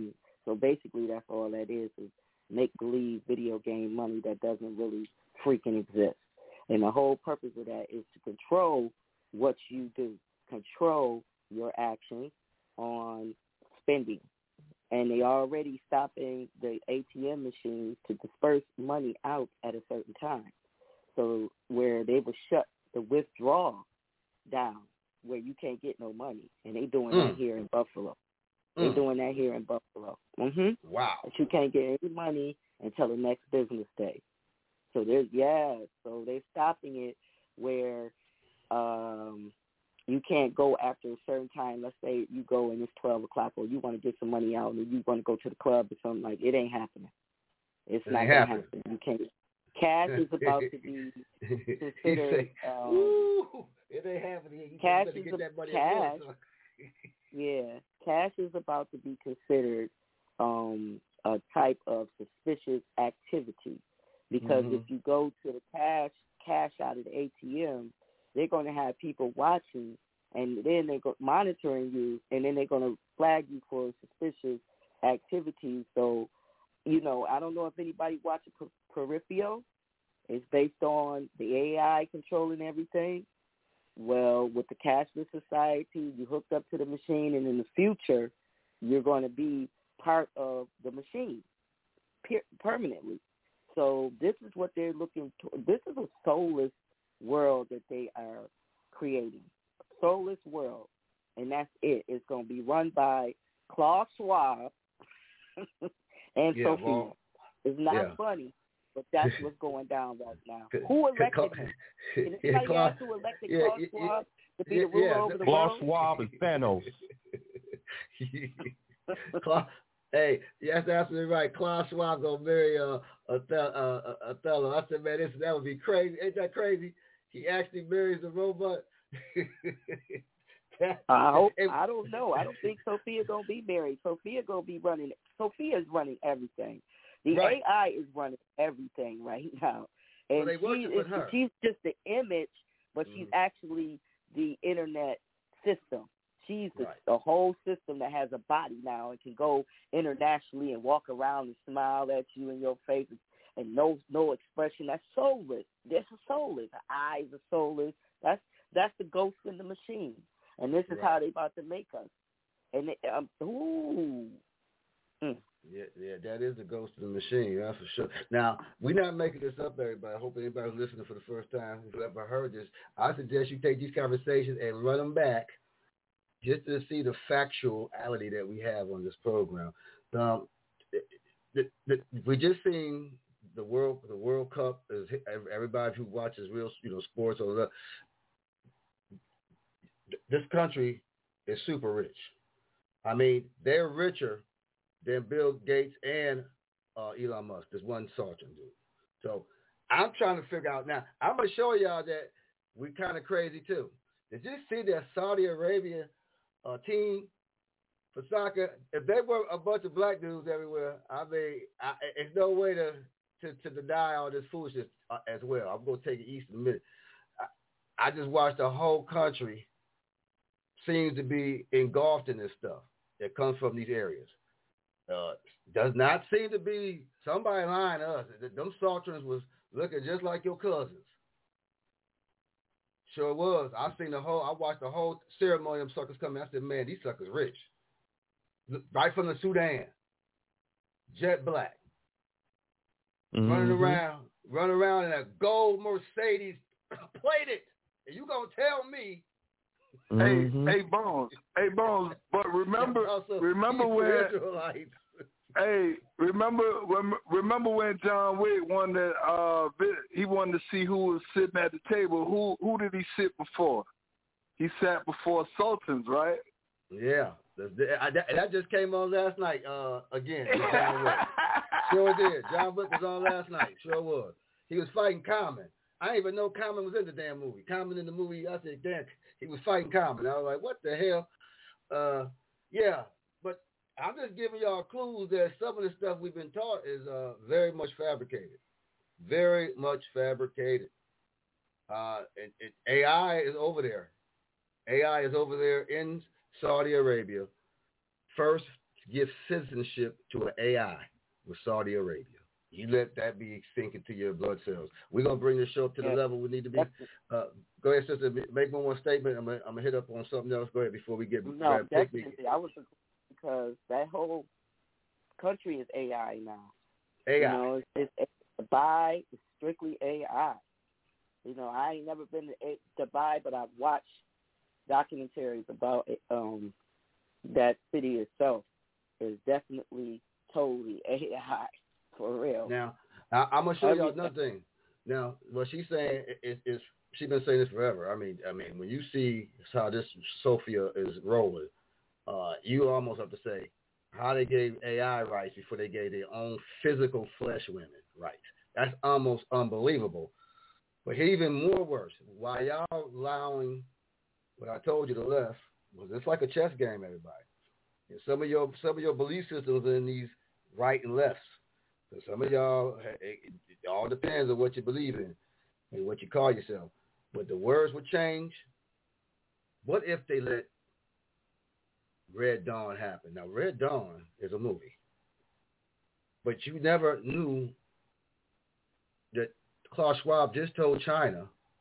So basically, that's all that is, is make-believe video game money that doesn't really freaking exist. And the whole purpose of that is to control what you do, control your actions on spending. And they are already stopping the A T M machines to disperse money out at a certain time. So where they will shut the withdrawal down, where you can't get no money. And they doing mm. that here in Buffalo. They're mm. doing that here in Buffalo. Mm-hmm. Wow. But you can't get any money until the next business day. So there's, yeah, so they're stopping it where um, you can't go after a certain time. Let's say you go and it's twelve o'clock, or you want to get some money out and you want to go to the club or something like that. It ain't happening. It's it not going to happen. You can't. Cash is about to be considered. Um, Ooh, it ain't happening. You cash is get a, that money cash. Once, Yeah, cash is about to be considered um, a type of suspicious activity, because mm-hmm. if you go to the cash cash out of the A T M, they're going to have people watching, and then they're go- monitoring you, and then they're going to flag you for suspicious activities. So, you know, I don't know if anybody watches per- Peripheral. It's based on the A I controlling everything. Well, with the cashless society, you hooked up to the machine, and in the future, you're going to be part of the machine per- permanently. So this is what they're looking to. This is a soulless world that they are creating, a soulless world, and that's it. It's going to be run by Klaus Schwab and yeah, Sophia. Well, it's not yeah. funny, but that's what's going down right now. Who elected him? Can anybody yeah, ask who elected yeah, Klaus yeah, Schwab yeah, to be the ruler yeah, over the Klaus world? Schwab and Thanos. Klaus, hey, that's absolutely right. Klaus Schwab gonna marry uh, Othello. Uh, Othello. I said, man, this, that would be crazy. Ain't that crazy? He actually marries a robot. I hope. I don't know. I don't think Sophia gonna be married. Sophia gonna be running. Sophia's running everything. The right. A I is running everything right now, and well, she is, her. she's just the image, but mm. she's actually the internet system. She's the, right. the whole system that has a body now and can go internationally and walk around and smile at you in your face and no no expression. That's soulless. That's a soulless. The eyes are soulless. That's that's the ghost in the machine. And this is right. how they about to make us. And it, um, ooh. Mm. Yeah, yeah, that is the ghost of the machine, that's for sure. Now, we're not making this up, everybody. I hope anybody's listening for the first time, who's ever heard this, I suggest you take these conversations and run them back just to see the factuality that we have on this program. Um, the, the, we just seen the World the World Cup. Is everybody who watches real, you know, sports or the, this country is super rich. I mean, they're richer than Bill Gates and uh, Elon Musk. There's one sergeant dude. So I'm trying to figure out now. I'm gonna show y'all that we kind of crazy too. Did you see that Saudi Arabia uh, team for soccer? If they were a bunch of black dudes everywhere, I mean, I, there's no way to, to to deny all this foolishness uh, as well. I'm gonna take it east in a minute. I, I just watched the whole country seems to be engulfed in this stuff that comes from these areas. Uh, does not seem to be somebody lying to us. Them Sultans was looking just like your cousins. Sure was. I seen the whole. I watched the whole ceremony. Them suckers coming. I said, man, these suckers rich. Right from the Sudan, jet black, mm-hmm. running around, running around in a gold Mercedes plated. And you gonna tell me? Mm-hmm. Hey, hey, Bones. Hey, Bones. But remember, remember when? Israelites. Hey, remember when? Remember when John Wick won that? Uh, he wanted to see who was sitting at the table. Who who did he sit before? He sat before Sultans, right? Yeah, that just came on last night. Uh, again, John Wick. Sure did. John Wick was on last night. Sure was. He was fighting Common. I didn't even know Common was in the damn movie. Common in the movie. I said, damn, he was fighting Common. I was like, what the hell? Uh, yeah, but I'm just giving y'all clues that some of the stuff we've been taught is uh, very much fabricated. Very much fabricated. Uh, and, and A I is over there. A I is over there in Saudi Arabia, first give citizenship to an A I with Saudi Arabia. You let that be sink into your blood cells. We're going to bring the show up to the yeah. level we need to be. Uh, go ahead, sister. Make one more statement. I'm going to hit up on something else. Go ahead before we get No, definitely. I was because that whole country is A I now. A I. You know, it's, it's Dubai. It's strictly A I. You know, I ain't never been to Dubai, but I've watched documentaries about it, um, that city itself. Is definitely totally A I. For real. Now, I, I'm gonna show you another thing. Now, what she's saying is, is she's been saying this forever. I mean, I mean, when you see how this Sophia is rolling, uh, you almost have to say how they gave A I rights before they gave their own physical flesh women rights. That's almost unbelievable. But even more worse, while y'all allowing what I told you to left, was it's like a chess game, everybody. And some of your some of your belief systems are in these right and lefts. So some of y'all, it, it all depends on what you believe in and what you call yourself. But the words would change. What if they let Red Dawn happen? Now, Red Dawn is a movie. But you never knew that Klaus Schwab just told China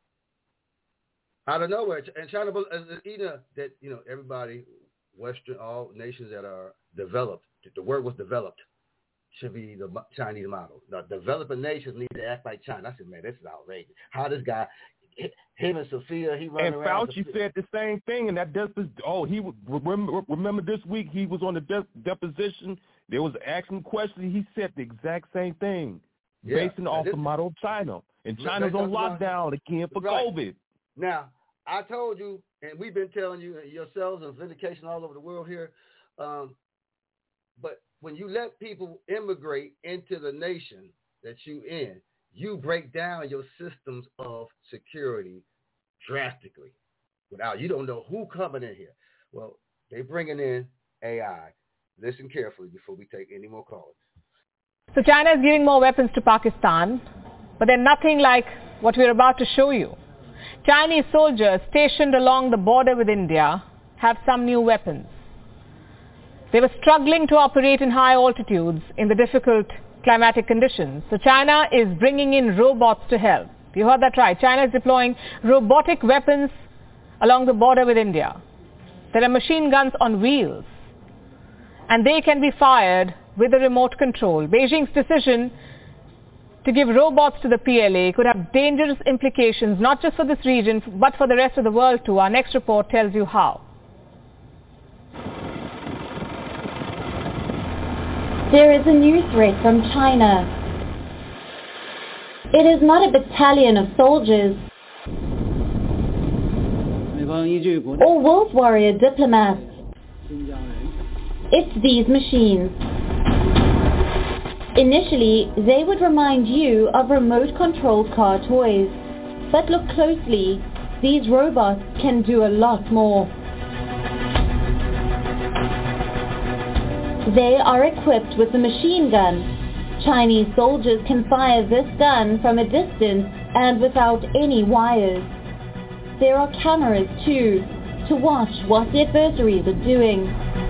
out of nowhere. And China, you know, that, you know, everybody, Western, all nations that are developed, the word was developed. Should be the Chinese model. The developing nations need to act like China. I said, man, this is outrageous. How this guy, him and Sophia, he running and around. And Fauci said the same thing, and that does. Oh, he remember, remember this week he was on the de- deposition. There was asking questions. He said the exact same thing, yeah. based off the model of China, and China's on lockdown again for right. COVID. Now, I told you, and we've been telling you yourselves and vindication all over the world here, um, but. When you let people immigrate into the nation that you in, you break down your systems of security drastically. Without you don't know who coming in here. Well, they bringing in A I. Listen carefully before we take any more calls. So China is giving more weapons to Pakistan, but they're nothing like what we're about to show you. Chinese soldiers stationed along the border with India have some new weapons. They were struggling to operate in high altitudes in the difficult climatic conditions. So China is bringing in robots to help. You heard that right. China is deploying robotic weapons along the border with India. There are machine guns on wheels, and they can be fired with a remote control. Beijing's decision to give robots to the P L A could have dangerous implications, not just for this region, but for the rest of the world too. Our next report tells you how. There is a new threat from China. It is not a battalion of soldiers or wolf warrior diplomats. It's these machines. Initially, they would remind you of remote-controlled car toys. But look closely. These robots can do a lot more. They are equipped with a machine gun. Chinese soldiers can fire this gun from a distance and without any wires. There are cameras too, to watch what the adversaries are doing.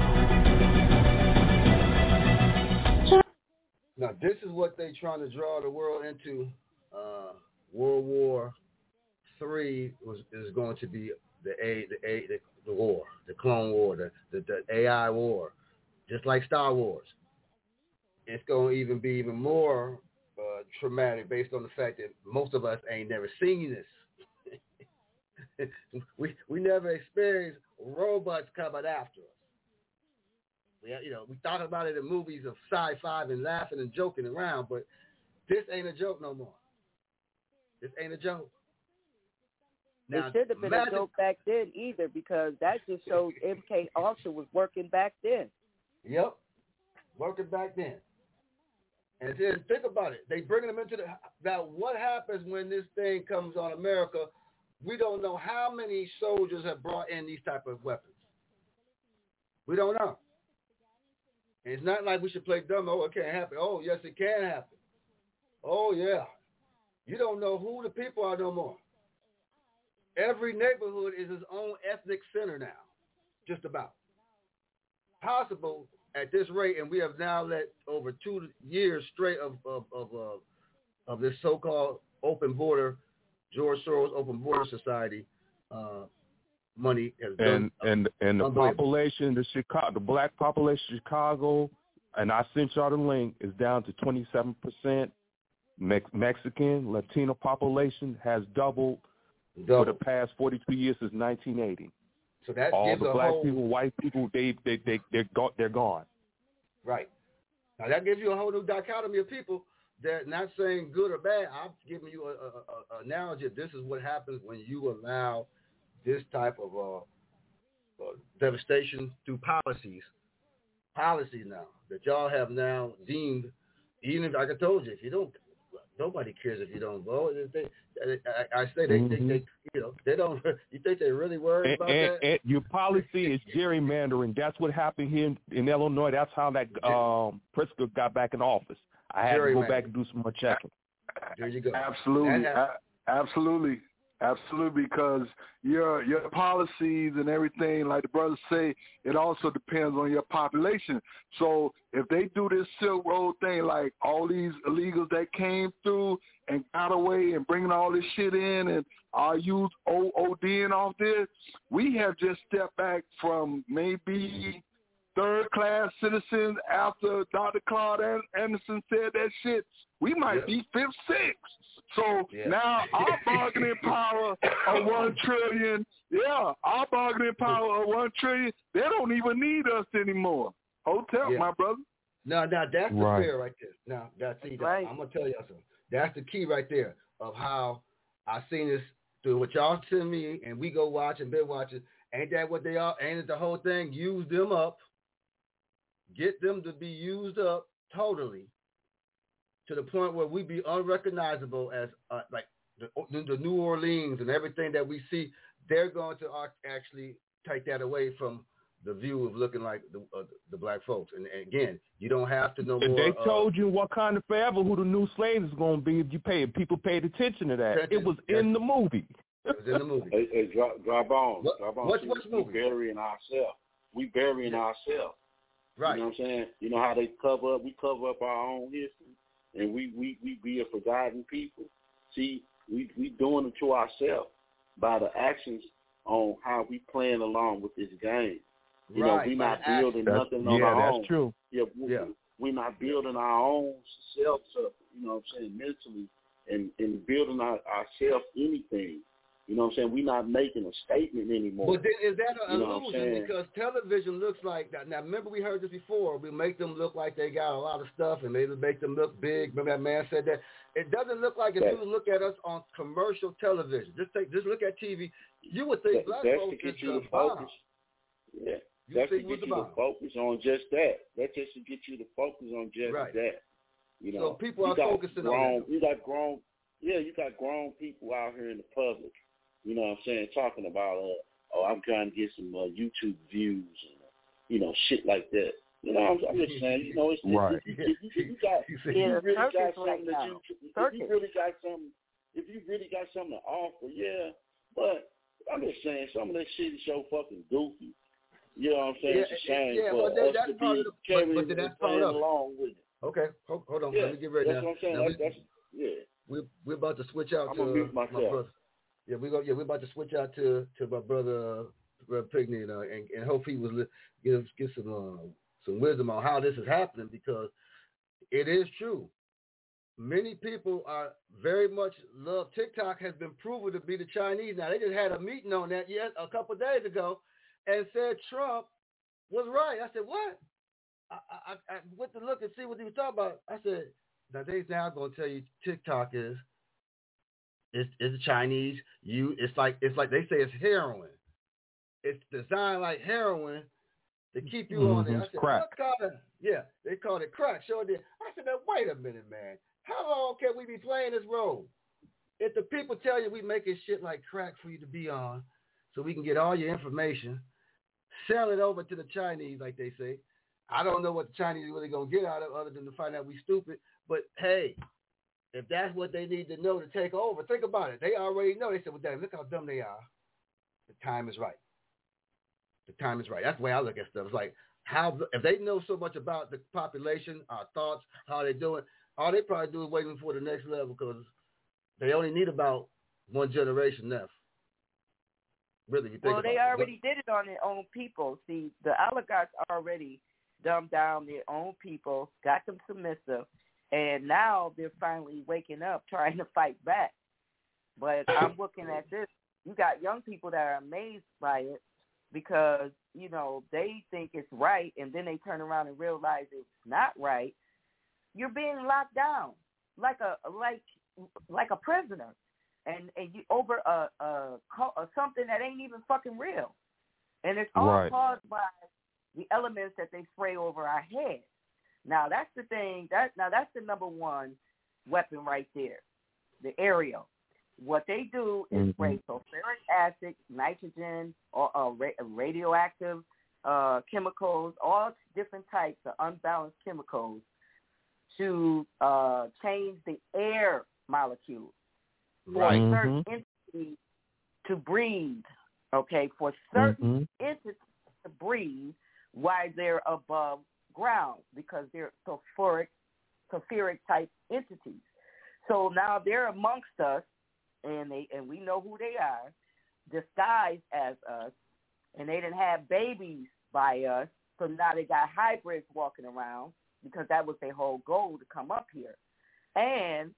Now this is what they're trying to draw the world into. Uh, World War Three was is going to be the A the A the, the war, the Clone War, the, the the A I war. Just like Star Wars. It's going to even be even more uh, traumatic based on the fact that most of us ain't never seen this. we we never experienced robots coming after us. We, you know, we thought about it in movies of sci-fi and laughing and joking around, but this ain't a joke no more. This ain't a joke. Now, it should have been imagine, a joke back then either, because that just shows M K Ultra was working back then. Yep, working back then. And then think about it. They bringing them into the... Now, what happens when this thing comes on America? We don't know how many soldiers have brought in these type of weapons. We don't know. And it's not like we should play dumb. Oh, it can't happen. Oh, yes, it can happen. Oh, yeah. You don't know who the people are no more. Every neighborhood is its own ethnic center now, just about. Possible at this rate, and we have now let over two years straight of of of, uh, of this so-called open border, George Soros Open Border Society uh, money has and done, and and the population, the Chicago, the black population of Chicago, and I sent y'all the link, is down to twenty-seven percent. Mex- Mexican, Latino population has doubled Double. for the past forty-two years since nineteen eighty. So that all gives the a black whole, people, white people, they they they they're, go- they're gone. Right. Now that gives you a whole new dichotomy of people. They're not saying good or bad. I'm giving you a, a, a analogy. This is what happens when you allow this type of uh, uh, devastation through policies. Policies now that y'all have now deemed, even if, like I told you, if you don't, nobody cares if you don't vote. They, I, I say they, mm-hmm. they, they, you know, they don't. You think they're really worried and, about and, that? And your policy is gerrymandering. That's what happened here in, in Illinois. That's how that um, Pritzker got back in office. I had to go back and do some more checking. There you go. Absolutely, a- absolutely, absolutely. Because your your policies and everything, like the brothers say, it also depends on your population. So if they do this Silk Road thing, like all these illegals that came through and got away and bringing all this shit in, and our youth ODing off this, we have just stepped back from maybe third-class citizens after Doctor Claude Anderson said that shit. We might yeah. be fifth, sixth. So yeah. now our bargaining power of one trillion, yeah, our bargaining power of one trillion, they don't even need us anymore. Hotel, yeah. my brother. No, now that's the right. fair right there. Now, that's, see, right. I'm going to tell y'all something. That's the key right there of how I seen this through what y'all send me, and we go watch and been watching. Ain't that what they are? Ain't it the whole thing? Use them up. Get them to be used up totally to the point where we be unrecognizable as uh, like the, the New Orleans and everything that we see. They're going to actually take that away from the view of looking like the, uh, the black folks. And, and again, you don't have to know more. They told uh, you what kind of forever who the new slaves is going to be if you pay. If people paid attention to that. It was in the movie. It was in the movie. Hey, hey drop, drop on. What, drop on. What's, See, what's we movie? burying ourselves. We burying yeah. ourselves. Right. You know what I'm saying? You know how they cover up, we cover up our own history, and we, we, we be a forgotten people. See, we we doing it to ourselves by the actions on how we playing along with this game. You right. know, we not building that's, nothing on yeah, our that's own. True. Yeah, we, yeah. We're not building our own self, you know what I'm saying, mentally, and, and building our, ourselves anything. You know what I'm saying? We're not making a statement anymore. But then is that an you illusion? Because television looks like that. Now, remember we heard this before. We make them look like they got a lot of stuff, and maybe make them look big. Remember that man said that? It doesn't look like if that, you look at us on commercial television. Just take, just look at T V. You would think that, black that's folks to get is you the to focus. bomb. Yeah, you that's to think get the you bomb. to focus on just that. That's just to get you to focus on just right. that. You know, so people you are got focusing grown, on that. You got grown, yeah, you got grown people out here in the public. You know what I'm saying? Talking about, uh, oh, I'm trying to get some uh, YouTube views and, uh, you know, shit like that. You know, I'm, I'm just saying, you know, it's, right. if, if, if, if you got, if you really got something that you, if you really got something, if you really got something to offer, yeah. But I'm just saying, some of that shit is so fucking goofy. You know what I'm saying? Yeah, it's a shame yeah, for well, that, us that's to part be of the, carrying but, but that's part of it. along with it. Okay, hold, hold on. Yeah, Let me get ready that's now. what I'm saying. Now That's, we, that's, yeah. We're, we're about to switch out I'm to gonna mute uh, my myself. brother. Yeah, we go. Yeah, we're about to switch out to, to my brother, uh, brother Pigney, and, uh, and and hope he was give get some uh, some wisdom on how this is happening, because it is true. Many people are very much love TikTok. Has been proven to be the Chinese. Now they just had a meeting on that yet a couple of days ago, and said Trump was right. I said what? I, I, I went to look and see what he was talking about. I said now they now going to tell you TikTok is. It's, it's Chinese. You, it's like it's like they say it's heroin. It's designed like heroin to keep you mm-hmm. on there. I said, crack. what kind of? Yeah, they called it crack. Sure did. I said, now wait a minute, man. How long can we be playing this role? If the people tell you we making shit like crack for you to be on, so we can get all your information, sell it over to the Chinese, like they say. I don't know what the Chinese are really gonna get out of other than to find out we stupid. But hey. If that's what they need to know to take over, think about it. They already know. They said, well, damn, look how dumb they are. The time is right. The time is right. That's the way I look at stuff. It's like, how if they know so much about the population, our thoughts, how they do it, all they probably do is waiting for the next level because they only need about one generation left. Really, you think well, about they it. already did it on their own people. See, the oligarchs already dumbed down their own people, got them submissive, and now they're finally waking up, trying to fight back. But I'm looking at this. You got young people that are amazed by it because, you know, they think it's right, and then they turn around and realize it's not right. You're being locked down like a like like a prisoner, and, and you over a, a, a something that ain't even fucking real, and it's all right. caused by the elements that they spray over our heads. Now that's the thing. That now that's the number one weapon right there, the aerial. What they do is mm-hmm. spray sulfuric acid, nitrogen, or uh, ra- radioactive uh, chemicals, all different types of unbalanced chemicals to uh, change the air molecule for right. a certain mm-hmm. entity to breathe. Okay, for certain mm-hmm. entities to breathe while they're above ground because they're sulfuric, sulfuric type entities. So now they're amongst us. And they and we know who they are, disguised as us, and they didn't have babies by us, so now they got hybrids walking around because that was their whole goal to come up here. And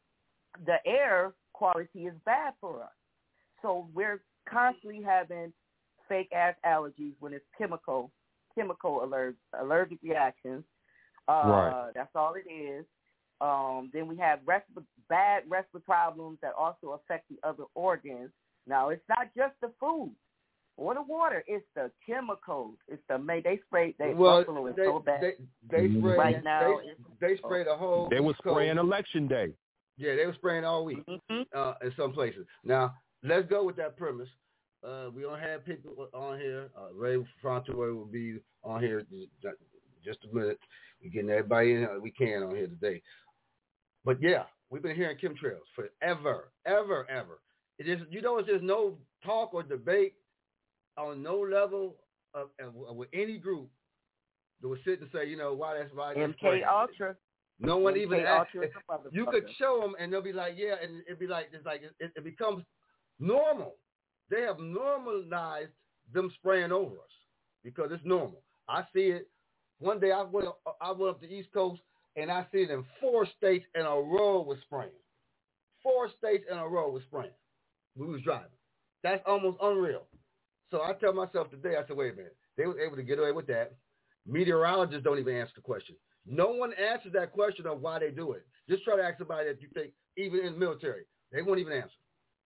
the air quality is bad for us, so we're constantly having fake ass allergies when it's chemical chemical alert, allergic reactions. Uh, right. That's all it is. Um, then we have resp- bad respiratory problems that also affect the other organs. Now, it's not just the food or the water; it's the chemicals. It's the they spray. They well, buffalo is they, so bad. They, they spray right now. They, they sprayed a whole. They were spraying coast. election day. Yeah, they were spraying all week mm-hmm. uh, in some places. Now, let's go with that premise. Uh, we don't have people on here. Uh, Ray Frontoy will be on here just a minute. We're getting everybody in we can on here today. But yeah, we've been hearing chemtrails forever, ever, ever. It is, you know, there's no talk or debate on no level of, of, of with any group that would sit and say, you know, why that's why. M K Ultra. No one M K even asked. You could show them, and they'll be like, yeah, and it'd be like it's like it, it becomes normal. They have normalized them spraying over us because it's normal. I see it. One day I went, I went up the East Coast. And I see it in four states in a row with spraying. Four states in a row with spraying. We was driving. That's almost unreal. So I tell myself today, I said, wait a minute. They were able to get away with that. Meteorologists don't even answer the question. No one answers that question of why they do it. Just try to ask somebody that you think, even in the military, they won't even answer.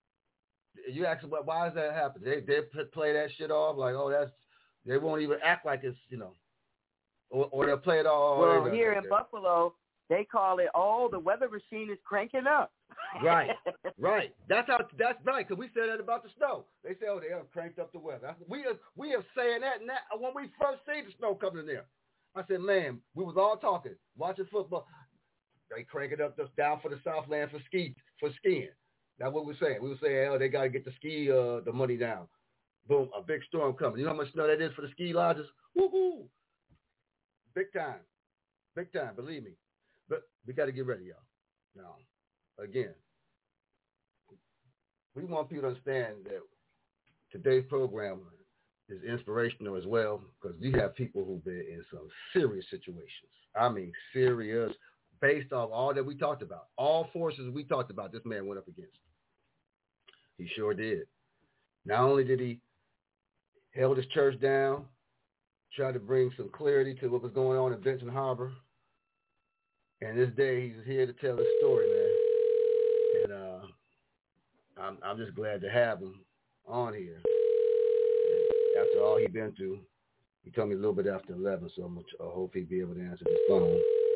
You ask them, why does that happen? They they play that shit off like, oh, that's, they won't even act like it's, you know, Or, or they'll play it all. Well, here in Buffalo, they call it, oh, the weather machine is cranking up. Right, right. That's how. That's right. Because we said that about the snow. They say, oh, they have cranked up the weather. We have, we have saying that now when we first see the snow coming in there. I said, man, we was all talking, watching football. They crank it up just down for the Southland for ski for skiing. That's what we were saying. We were saying, oh, they got to get the ski uh, the money down. Boom, a big storm coming. You know how much snow that is for the ski lodges? Woo-hoo. Big time. Big time, believe me. But we got to get ready, y'all. Now, again, we want people to understand that today's program is inspirational as well because you have people who've been in some serious situations. I mean, serious, based off all that we talked about. All forces we talked about, this man went up against. He sure did. Not only did he held his church down, tried to bring some clarity to what was going on in Benton Harbor. And this day, he's here to tell his story, man. And uh, I'm, I'm just glad to have him on here. And after all he's been through, he told me a little bit after eleven, so I'm, I hope he'll be able to answer the phone.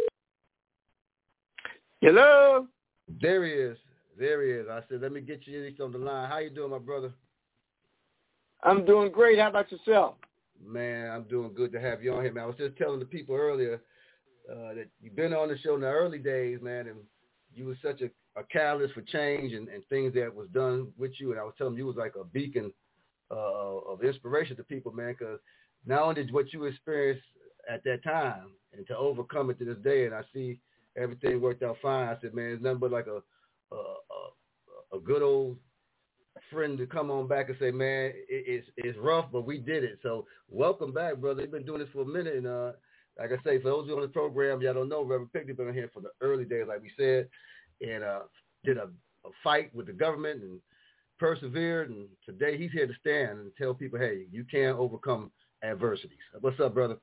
Hello? There he is. There he is. I said, let me get you on the line. How you doing, my brother? I'm doing great. How about yourself? Man, I'm doing good to have you on here, man. I was just telling the people earlier uh, that you've been on the show in the early days, man, and you were such a, a catalyst for change and, and things that was done with you. And I was telling them you was like a beacon uh, of inspiration to people, man, because not only did what you experienced at that time and to overcome it to this day, and I see everything worked out fine. I said, man, it's nothing but like a a, a, a good old friend to come on back and say, man, it, it's it's rough, but we did it. So welcome back, brother. You've been doing this for a minute, and uh, like I say, for those of you on the program, y'all don't know, Reverend Pickney been here for the early days, like we said, and uh, did a, a fight with the government and persevered, and today he's here to stand and tell people, hey, you can overcome adversities. What's up, brother?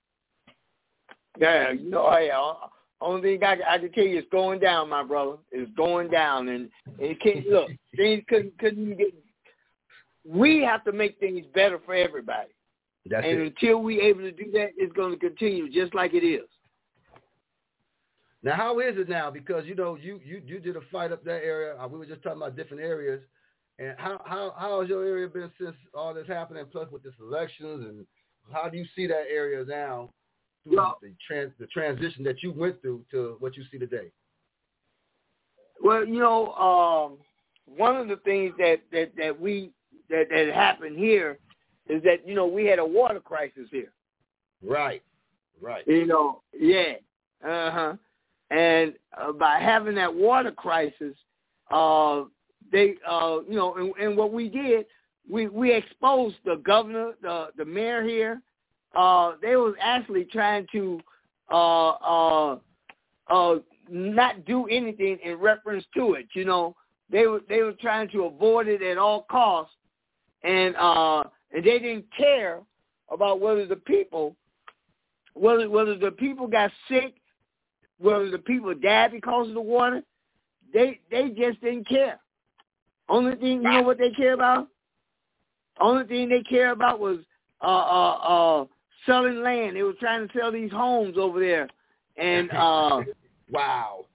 Yeah, you know, hey, uh, only thing I, I can tell you is going down, my brother. It's going down, and, and it can't look. Things couldn't couldn't get. We have to make things better for everybody. That's and it. Until we're able to do that, it's going to continue just like it is. Now, how is it now? Because you know, you you, you did a fight up that area. Uh, we were just talking about different areas, and how how how has your area been since all this happening? Plus, with this elections, and how do you see that area now? Through well, the, trans, the transition that you went through to what you see today? Well, you know, um, one of the things that, that, that we that, that happened here is that, you know, we had a water crisis here. Right, right. You know, yeah, uh-huh. And uh, by having that water crisis, uh, they, uh, you know, and, and what we did, we, we exposed the governor, the, the mayor here. Uh, they was actually trying to uh, uh, uh, not do anything in reference to it. You know, they were they were trying to avoid it at all costs, and uh, and they didn't care about whether the people, whether whether the people got sick, whether the people died because of the water. They they just didn't care. Only thing, you know what they care about? Only thing they care about was uh uh uh. selling land. They were trying to sell these homes over there, and uh, wow.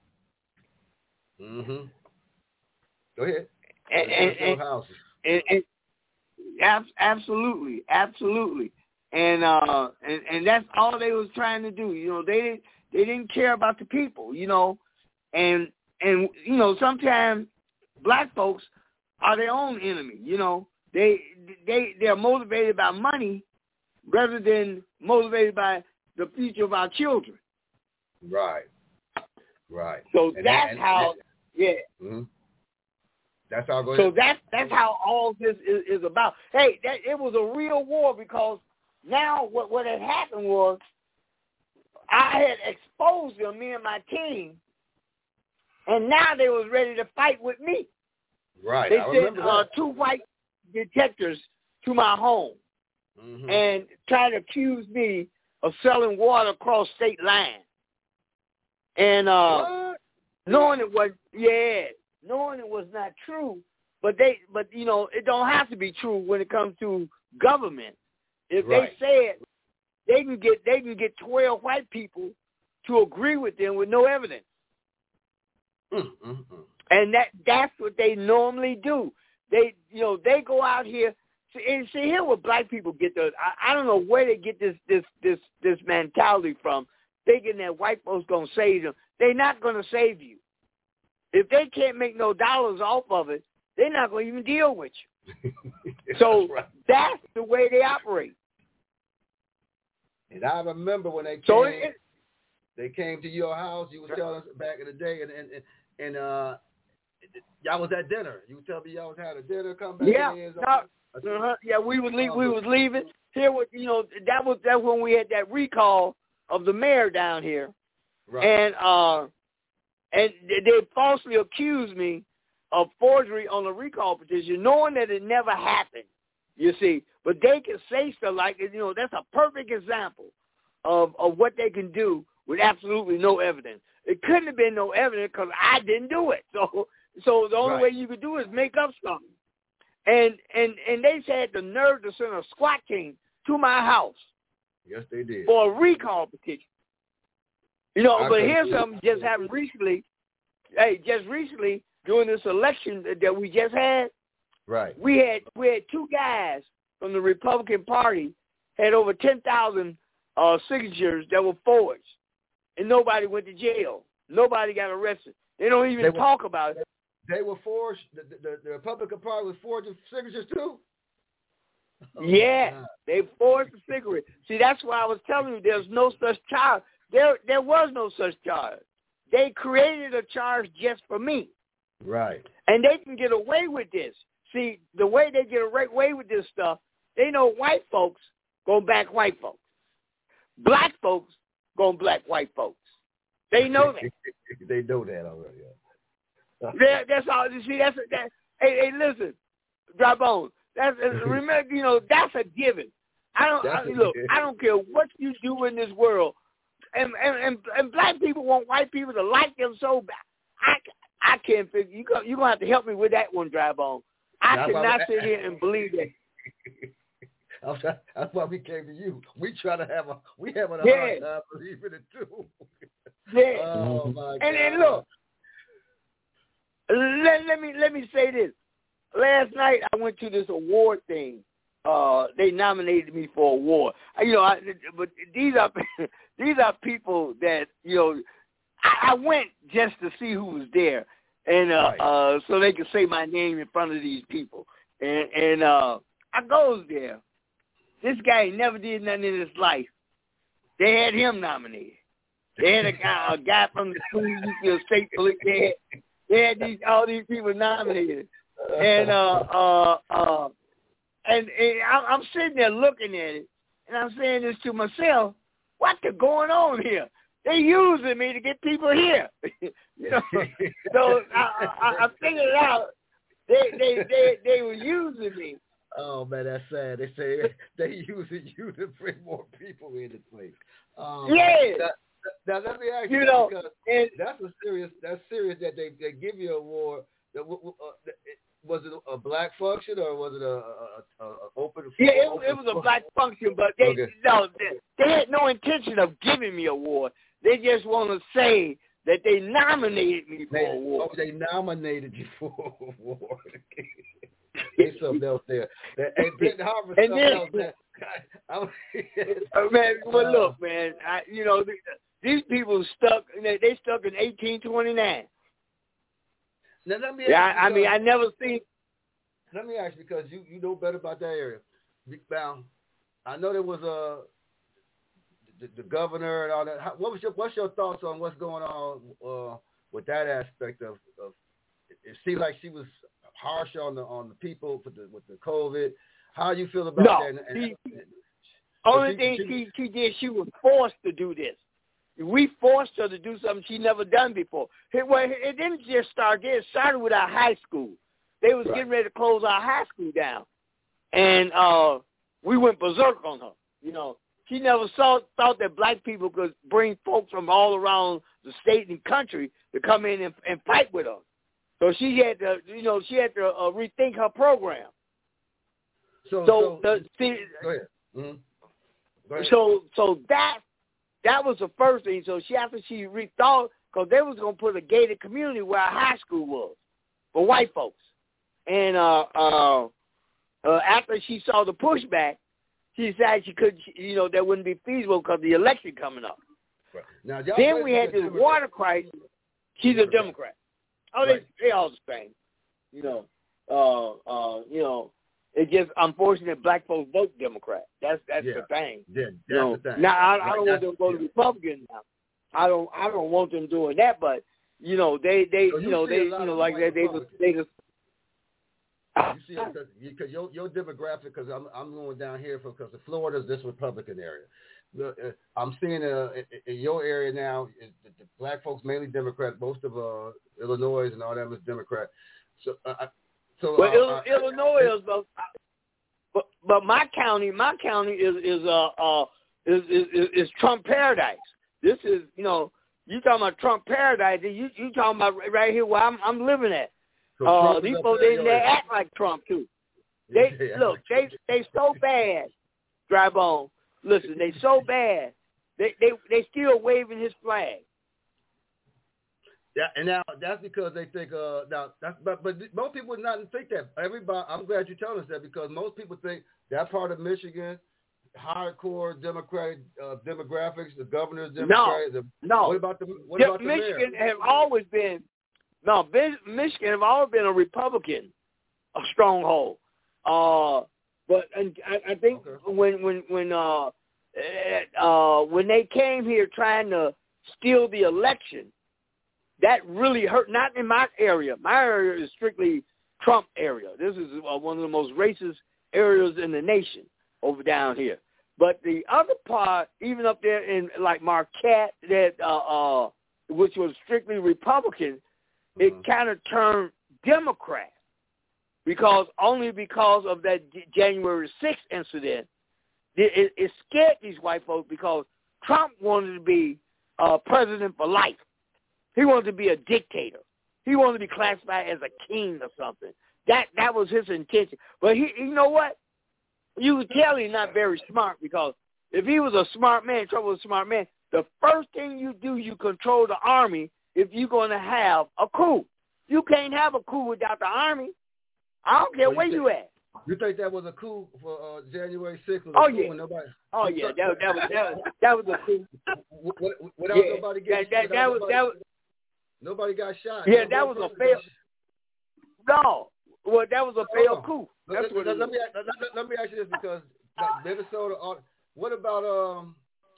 Mhm. Go ahead. And, and, and, houses. And, and ab- absolutely, absolutely, and uh, and and that's all they was trying to do. You know, they didn't they didn't care about the people. You know, and and you know sometimes black folks are their own enemy. You know, they they they're motivated by money rather than motivated by the future of our children. Right, right. So and that's that, how, that, yeah. Mm-hmm. That's how. Go so ahead. that's that's how all this is, is about. Hey, that, it was a real war because now what what had happened was I had exposed them, me and my team, and now they was ready to fight with me. Right. They I sent remember uh, that. two white detectives to my home. Mm-hmm. And trying to accuse me of selling water across state lines. And uh, knowing it was, yeah, knowing it was not true, but they, but you know, it don't have to be true when it comes to government. If right. they said they can get, they can get twelve white people to agree with them with no evidence. Mm-hmm. And that, that's what they normally do. They, you know, they go out here. And see, here where black people get the, I, I don't know where they get this this this this mentality from, thinking that white folks going to save them. They're not going to save you. If they can't make no dollars off of it, they're not going to even deal with you. So that's, right. that's the way they operate. And I remember when they came, so it, they came to your house, you were telling us back in the day, and, and, and uh, y'all was at dinner. You would tell me y'all was having a dinner, come back. Yeah, no. Uh-huh. Yeah, we was leave, we was leaving here. With you know that was that when we had that recall of the mayor down here, right. and uh, and they falsely accused me of forgery on the recall petition, knowing that it never happened. You see, but they can say stuff like you know that's a perfect example of of what they can do with absolutely no evidence. It couldn't have been no evidence because I didn't do it. So so the only right. way you could do is make up something. And and and they had the nerve to send a SWAT team to my house. Yes, they did. For a recall petition. You know, I but here's something just happened recently. Hey, just recently during this election that we just had, right? We had we had two guys from the Republican Party had over ten thousand uh, signatures that were forged, and nobody went to jail. Nobody got arrested. They don't even they talk were, about it. They were forged. The, the, the Republican Party was forging signatures too. Oh, yeah, They forced the cigarette. See, that's why I was telling you there's no such charge. There, there was no such charge. They created a charge just for me. Right. And they can get away with this. See, the way they get away with this stuff, they know white folks go back white folks. Black folks go black white folks. They know that. They know that already. that, that's all. You see, that's that. Hey, hey, listen, Dry Bones. That's remember, you know, that's a given. I don't I, look. I don't care what you do in this world, and and and, and black people want white people to like them so bad. I, I can't figure. You go, you're gonna have to help me with that one, Dry Bone. I that's cannot why, sit here and believe that. That's why we came to you. We try to have a we having a yeah. hard time believing it too. Yeah. Oh my and God. and look, let let me let me say this. Last night I went to this award thing. Uh, they nominated me for an award. You know, I, but these are these are people that you know. I, I went just to see who was there, and uh, right. uh, so they could say my name in front of these people. And and uh, I goes there. This guy never did nothing in his life. They had him nominated. They had a guy, a guy from the school, state police. They had, they had these all these people nominated, and uh, uh, uh, and, and I'm sitting there looking at it, and I'm saying this to myself: what's going on here? They using me to get people here. You know, so I, I, I figured it out. They they they they were using me. Oh man, that's sad. They say they using you to bring more people into place. Um, yeah. Now, now let me ask you, you know, because and, that's a serious. That's serious that they, they give you an award. That, uh, was it a black function or was it a, a, a, a open? Yeah, it, open it was a black function, but they okay. no, they, they had no intention of giving me an award. They just want to say that they nominated me for they, an award. Oh, they nominated you for an award. There's something else there. And then Harvard and something then, else there. I, man, well, look, man, I, you know, these people stuck. They, they stuck in eighteen twenty-nine. Now let me. Yeah, I, I mean, I never seen. Let me ask you because you, you know better about that area. Now, I know there was a the, the governor and all that. How, what was your what's your thoughts on what's going on uh, with that aspect of, of? It seemed like she was harsh on the on the people with the with the COVID. How you feel about no, that? And, and, she, and, only she, thing she, she, she did, she was forced to do this. We forced her to do something she never done before. It, well, it didn't just start there. It started with our high school. They was right. getting ready to close our high school down, and uh, we went berserk on her. You know, she never saw thought that black people could bring folks from all around the state and country to come in and, and fight with her. So she had to, you know, she had to uh, rethink her program. So, so, so the, see, go ahead. Mm-hmm. Go ahead. So, so that that was the first thing. So she after she rethought, because they was gonna put a gated community where our high school was for white folks, and uh, uh, uh, after she saw the pushback, she decided she could, you know, that wouldn't be feasible because the election coming up. Right. Now, then we had this water crisis. She's a Democrat. Oh, they, right. they all the same. You know, uh, uh, you know, it's just unfortunate black folks vote Democrat. That's that's yeah. the thing. Yeah, that's you know? the thing. Now I, I right. don't that's, want them to go yeah. to Republican now. I don't I don't want them doing that, but you know, they they so you, you know they you know like that they just they just you see, because your your demographic, because I'm I'm going down here for because Florida's this Republican area. I'm seeing uh, in your area now, the, the black folks mainly Democrat. Most of uh, Illinois and all that is Democrat. So, uh, so well, uh, Illinois uh, is, but, but but my county, my county is is uh, uh is, is is Trump paradise. This is you know you talking about Trump paradise. You you talking about right here where I'm I'm living at. So uh, these folks they, they act like Trump too. They yeah, look they they so bad. Dry Bone. Listen, they so bad. They they they still waving his flag. Yeah, and now that's because they think. Uh, now that's but but most people would not think that. Everybody, I'm glad you're telling us that because most people think that part of Michigan, hardcore Democratic uh, demographics, the governor's Democratic. No, the, no. What about the what yeah, about the Michigan mayor? have always been no. Michigan have always been a Republican, a stronghold. Uh, But and I, I think okay. when when when uh uh when they came here trying to steal the election, that really hurt. Not in my area. My area is strictly Trump area. This is uh, one of the most racist areas in the nation over down here. But the other part, even up there in like Marquette, that uh, uh which was strictly Republican, mm-hmm. it kind of turned Democrat because only because of that January sixth incident, it, it, it scared these white folks because Trump wanted to be uh, president for life. He wanted to be a dictator. He wanted to be classified as a king or something. That that was his intention. But he, you know what? You could tell he's not very smart because if he was a smart man, Trump was a smart man, the first thing you do, you control the army if you're going to have a coup. You can't have a coup without the army. I don't care well, where you, you think, at. You think that was a coup for uh, January sixth? Oh, yeah. Nobody, oh, yeah. That, that, was, that, was, that was a coup. Without yeah. nobody getting that, that, that was, nobody, that was, nobody got shot. Yeah, that was a failed. No. Well, that was a failed coup. That's let, what let, it let, was. me, let, let me ask you this because like Minnesota, what about um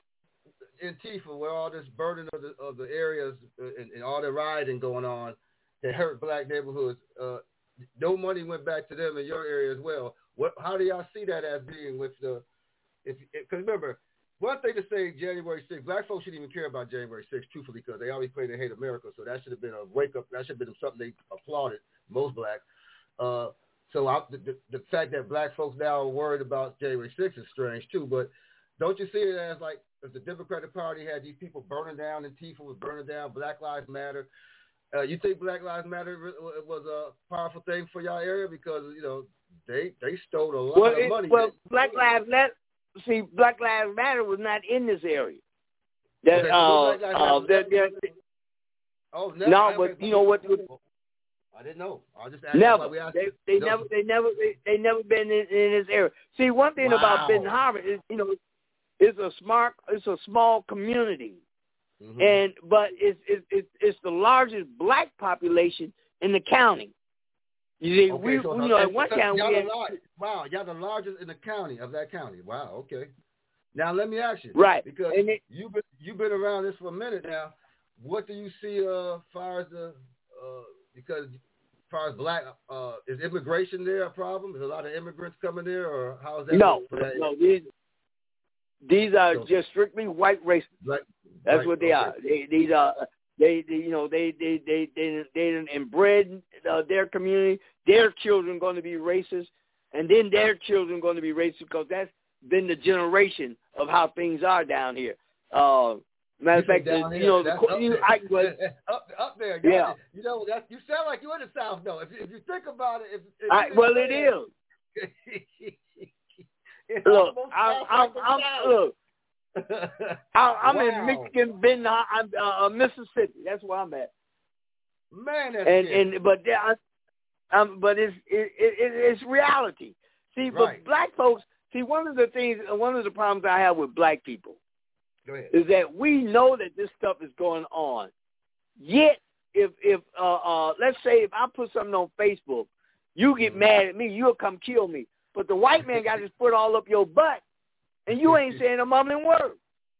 Antifa, where all this burning of the of the areas and, and all the rioting going on that hurt black neighborhoods? Uh, no money went back to them in your area as well. What? How do y'all see that as being with the? If because remember, one thing to say January sixth, black folks shouldn't even care about January sixth, truthfully, because they always claim they hate America. So that should have been a wake up. That should have been something they applauded, most blacks. Uh, so I, the, the, the fact that black folks now are worried about January sixth is strange too. But don't you see it as like if the Democratic Party had these people burning down, Antifa was burning down, Black Lives Matter? Uh, you think Black Lives Matter was a powerful thing for y'all area because you know they they stole a lot well, of it, money. Well, Black Lives Matter. See, Black Lives Matter was not in this area. That okay, uh, so uh, that, that, oh never, no, but you know what? I didn't know. I just asked never. we asked they they no. never they never they, they never been in, in this area. See, one thing wow. about Benton Harbor is you know it's a smart it's a small community, mm-hmm. and but it's it's it's it's the largest black population in the county. You see, okay, we so you know at one so time y'all we had, lar- wow, y'all the largest in the county of that county. Wow, okay. Now let me ask you, right? Because it, you've been you've been around this for a minute now. What do you see uh, as far as the uh, because as far as black uh, is immigration there a problem? Is a lot of immigrants coming there, or how is that? No, for that? no. These these are so, just strictly white racists. Black, That's white, what they okay. are. They, these are they, they you know they they they they they inbred uh, their community. Their children going to be racist, and then their children going to be racist because that's been the generation of how things are down here. Uh, matter of fact, the, you know, the, you know, I, well, up up there, yeah. You know, that's, you sound like you're in the South, though. If, if you think about it, if, if I, well, it is. Look, I'm, I'm, I'm look. I, I'm wow. in Michigan, Ben, I'm uh, Mississippi. That's where I'm at. Man, that's and scary. and but there, um, but it's it, it, it's reality. See, right. but black folks. See, one of the things, one of the problems I have with black people Go ahead. is that we know that this stuff is going on. Yet, if if uh, uh, let's say if I put something on Facebook, you get mm-hmm. mad at me, you'll come kill me. But the white man got his foot all up your butt, and you ain't saying a mumbling word.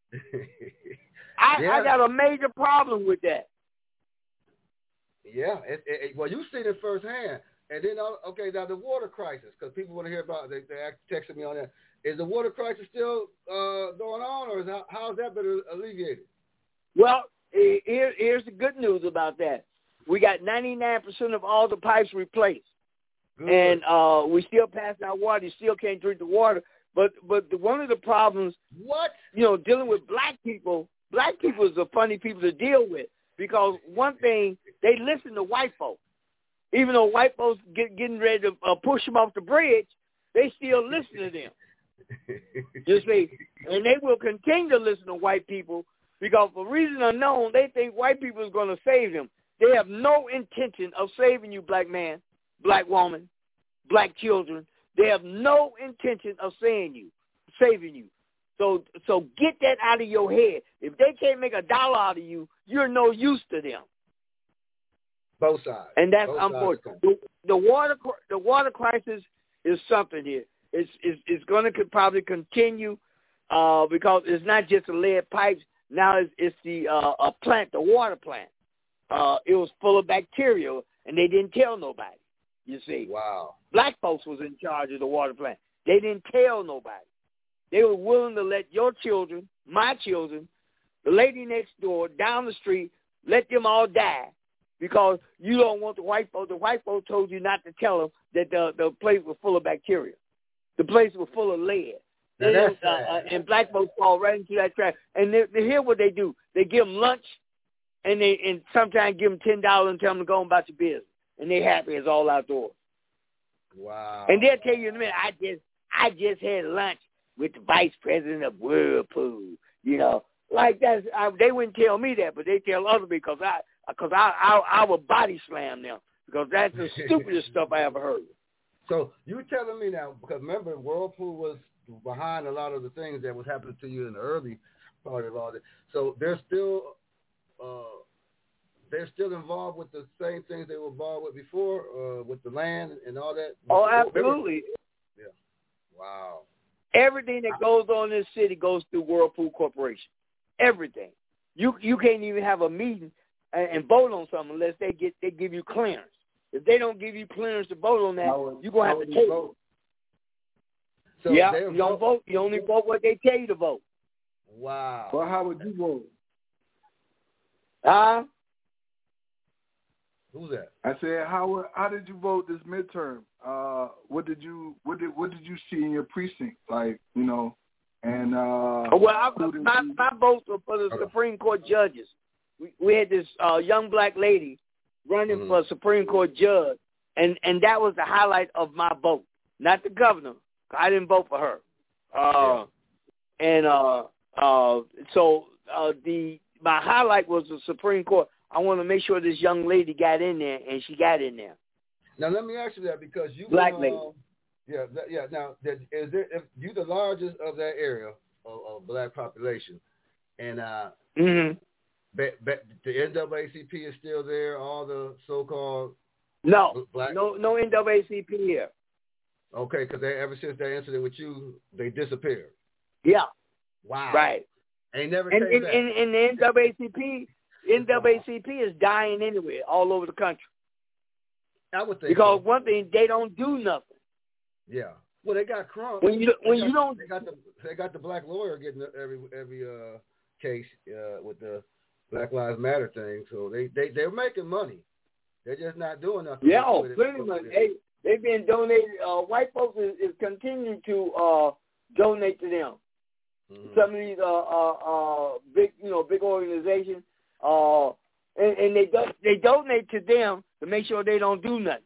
I, yeah. I got a major problem with that. Yeah, it, it, well, you've seen it firsthand. And then, okay, now the water crisis, because people want to hear about it. They, they texted me on that. Is the water crisis still uh, going on, or is how, how has that been alleviated? Well, here, here's the good news about that. We got ninety-nine percent of all the pipes replaced. Good. And uh, we still pass out water. You still can't drink the water. But but the, one of the problems, what you know, dealing with black people, black people is the funny people to deal with because one thing, they listen to white folks. Even though white folks get getting ready to uh, push them off the bridge, they still listen to them. You see, and they will continue to listen to white people because for reason unknown, they think white people is going to save them. They have no intention of saving you, black man, black woman, black children. They have no intention of saving you, saving you. So, so get that out of your head. If they can't make a dollar out of you, you're no use to them. Both sides. And that's Both unfortunate. The, the water, the water crisis is something here. it's it's, it's going to probably continue uh, because it's not just the lead pipes. Now it's, it's the uh, a plant, the water plant. Uh, it was full of bacteria, and they didn't tell nobody. You see, wow. Black folks was in charge of the water plant. They didn't tell nobody. They were willing to let your children, my children, the lady next door, down the street, let them all die because you don't want the white folks. The white folks told you not to tell them that the, the place was full of bacteria. The place was full of lead. And, uh, uh, and black folks fall right into that trap. And they, they hear what they do. They give them lunch, and they and sometimes give them ten dollars and tell them to go on about your business. And they happy as all outdoors. Wow. And they'll tell you in a minute, I just I just had lunch with the vice president of Whirlpool. You know, like that. They wouldn't tell me that, but they tell other people because I because I, I I would body slam them because that's the stupidest stuff I ever heard. So you telling me now, because remember Whirlpool was behind a lot of the things that was happening to you in the early part of all that. So they're still uh, they're still involved with the same things they were involved with before, uh, with the land and all that? Oh, absolutely. Yeah. Wow. Everything that goes on in this city goes through Whirlpool Corporation. Everything. You you can't even have a meeting and, and vote on something unless they get they give you clearance. If they don't give you clearance to vote on that, you're going to have to take it. So yeah, you don't vote. You only vote what they tell you to vote. Wow. Well, how would you vote? Huh? Who's that? I said, how how did you vote this midterm? Uh, what did you what did what did you see in your precinct? Like, you know, and uh, well, I, my my votes were for the okay. Supreme Court judges. We, we had this uh, young black lady running mm-hmm. for a Supreme Court judge, and and that was the highlight of my vote, not the governor. I didn't vote for her. Uh, yeah. And uh, uh, so uh, the my highlight was the Supreme Court. I want to make sure this young lady got in there, and she got in there. Now let me ask you that because you black uh, lady. Yeah, that, yeah. Now is there if you the largest of that area of, of black population, and uh, mm-hmm. be, be, the N double A C P is still there. All the so-called no, black no, no N double A C P here. Okay, because ever since that incident with you, they disappeared. Yeah. Wow. Right. They never and, came and, back. And, and the N double A C P, N double A C P is dying anyway, all over the country. I would think because so. one thing, they don't do nothing. Yeah. Well, they got Crump. When you when got, you don't, they got the they got the black lawyer getting every every uh, case uh, with the Black Lives Matter thing. So they they they're making money. They're just not doing nothing. Yeah, oh, plenty of money. They they've been donated. Uh, white folks is, is continuing to uh, donate to them. Mm-hmm. Some of these uh, uh, uh, big you know big organizations. Uh, And, and they do, they donate to them to make sure they don't do nothing.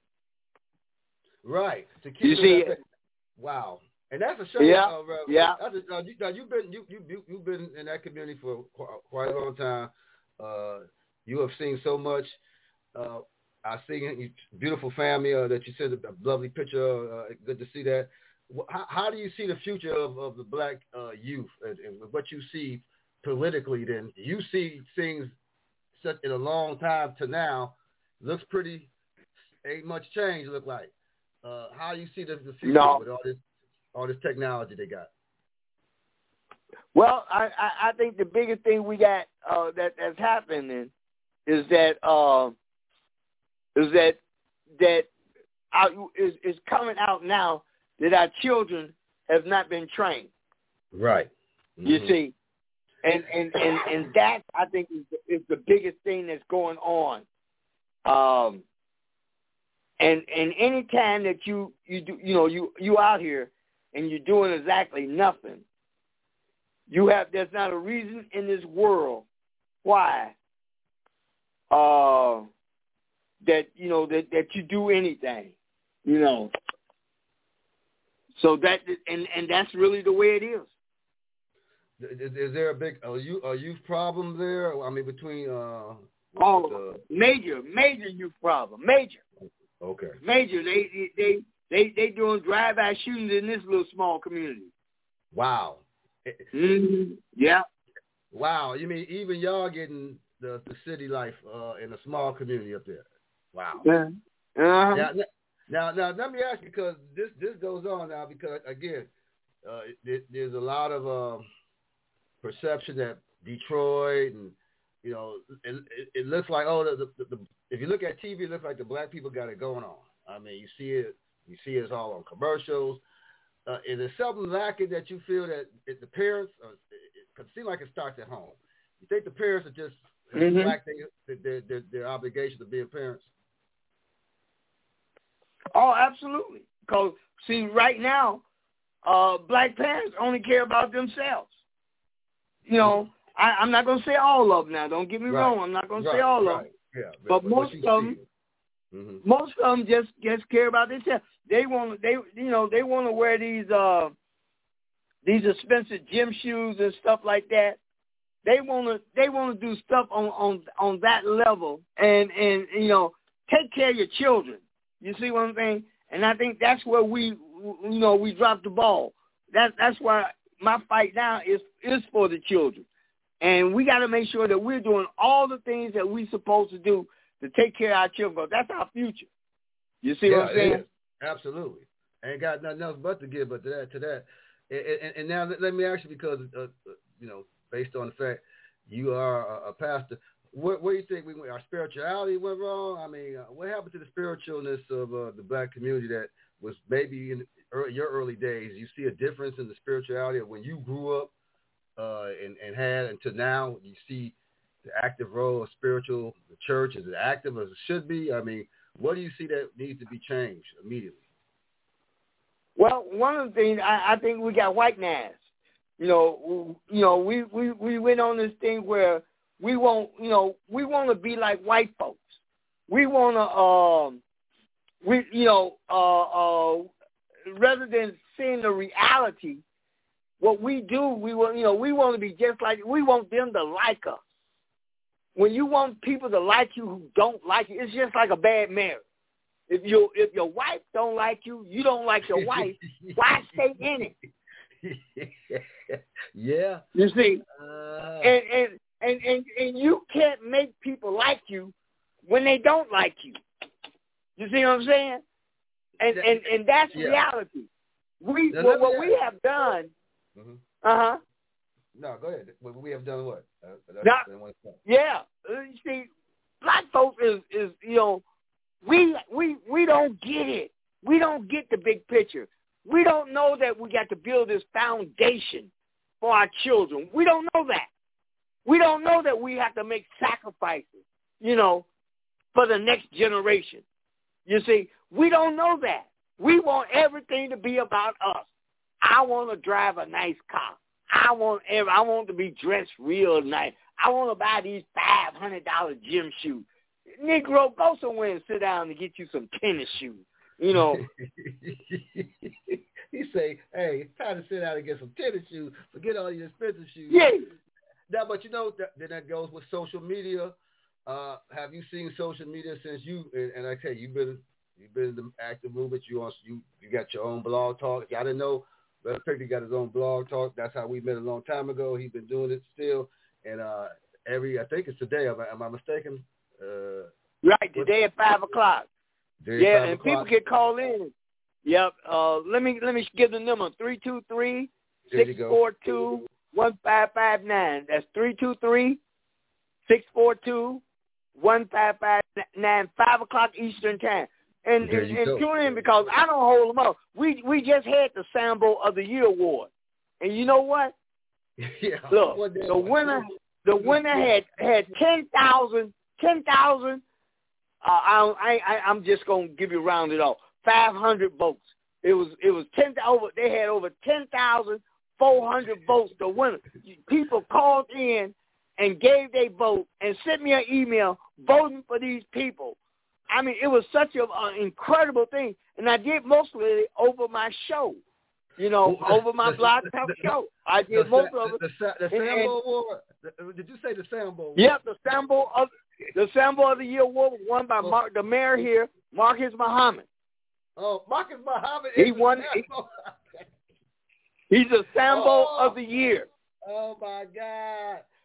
Right. To keep you see it. Wow. And that's a shame. Yeah. Uh, yeah. That's a, uh, you, now you've been you you you you've been in that community for quite a long time. Uh, you have seen so much. Uh, I've seen beautiful family uh, that you sent a lovely picture. Uh, good to see that. How, how do you see the future of, of the black uh, youth and, and what you see politically? Then you see things such in a long time to now looks pretty ain't much change look like. Uh, how do you see the, the future no. with all this all this technology they got? Well, I, I, I think the biggest thing we got uh, that that's happening is that uh, is that that our, is is coming out now that our children have not been trained. Right. Mm-hmm. You see. And and, and and that I think is the, is the biggest thing that's going on. Um, and and any time that you you do you know you you out here and you're doing exactly nothing, you have there's not a reason in this world why uh, that you know that, that you do anything, you know. So that and and that's really the way it is. Is, is there a big a youth, a youth problem there? I mean, between uh, oh, the... major, major youth problem, major. Okay. Major. They they they they doing drive-by shootings in this little small community. Wow. Mm-hmm. Yeah. Wow. You mean even y'all getting the, the city life uh, in a small community up there? Wow. Yeah. Uh-huh. Now, Now, now let me ask you, because this this goes on now, because again, uh, it, there's a lot of um, perception that Detroit and you know it, it, it looks like oh the, the, the if you look at T V, it looks like the black people got it going on. I mean, you see it, you see it all on commercials. Uh, is there something lacking that you feel that it, the parents? Uh, it, it seems like it starts at home. You think the parents are just mm-hmm. lack their, their, their, their obligation of being parents? Oh, absolutely. Because, see, right now, uh, black parents only care about themselves. You know, I, I'm not going to say all of them now. Don't get me right. wrong. I'm not going right. to say all right. of them. Yeah, but, but most of them, mm-hmm. most of them just, just care about themselves. They want, they, you know, they want to wear these, uh, these expensive gym shoes and stuff like that. They want to, they want to do stuff on, on, on that level, and, and you know, take care of your children. You see what I'm saying? And I think that's where we, you know, we dropped the ball. That, that's why my fight now is, is for the children. And we got to make sure that we're doing all the things that we're supposed to do to take care of our children. That's our future. You see yeah, what I'm saying? Absolutely. I ain't got nothing else but to give but to that. To that. And, and, and now let, let me ask you, because, uh, you know, based on the fact you are a, a pastor, Where, where do you think we went? Our spirituality went wrong? I mean, uh, what happened to the spiritualness of uh, the black community that was maybe in early, your early days? You see a difference in the spirituality of when you grew up uh, and, and had until now? You see the active role of spiritual, the church, is it active as it should be? I mean, what do you see that needs to be changed immediately? Well, one of the things, I, I think we got white nass. You know, you know, we, we, we went on this thing where we want, you know, we want to be like white folks. We want to, um, we, you know, uh, uh, rather than seeing the reality, what we do, we want, you know, we want to be just like, we want them to like us. When you want people to like you who don't like you, it's just like a bad marriage. If you, if your wife don't like you, you don't like your wife. Why stay in it? Yeah. You see, uh... and and. And, and and you can't make people like you when they don't like you. You see what I'm saying? And and, and that's yeah. reality. We now, well, what we have done. Mm-hmm. Uh huh. No, go ahead. What we have done what? Uh, now, yeah. You see, black folks is is you know we we we don't get it. We don't get the big picture. We don't know that we got to build this foundation for our children. We don't know that. We don't know that we have to make sacrifices, you know, for the next generation. You see, we don't know that. We want everything to be about us. I want to drive a nice car. I want every, I want to be dressed real nice. I want to buy these five hundred dollars gym shoes. Negro, go somewhere and sit down and get you some tennis shoes. You know. He say, hey, it's time to sit down and get some tennis shoes. Forget all these expensive shoes. Yeah. Now, but you know, that, then that goes with social media. Uh, have you seen social media since you, and, and I tell you, you've been, you've been in the active movement. You also, you, you got your own blog talk. I didn't know, Brother Pickney got his own blog talk. That's how we met a long time ago. He's been doing it still. And uh, every, I think it's today, am I, am I mistaken? Uh, right, today at five o'clock. Yeah, and people can call in. Yep. Uh, let me, let me give the number, three two three, six four two, one five five nine. That's three two three, six four two, one five five nine, five o'clock Eastern time. And, and, and tune in because I don't hold them up. We we just had the Sambo of the Year award. And you know what? Yeah. Look, the winner the winner had had ten thousand, ten thousand, uh, I, I, I, I'm just going to give you rounded off, five hundred votes. It was it was ten over. They had over ten thousand four hundred votes. The winner. People called in and gave their vote and sent me an email voting for these people. I mean, it was such an uh, incredible thing, and I did most of it over my show. You know, well, over my the, blog talk show. I did the, most of it. The, the, the Sambo Award. Did you say the Sambo Award? Yep, the Sambo of the Sambo of the Year Award was won by oh. Mark, the mayor here, Marcus Muhammad. Oh, Marcus Muhammad. He won. He, he's the Sambo oh. of the Year. Oh my God!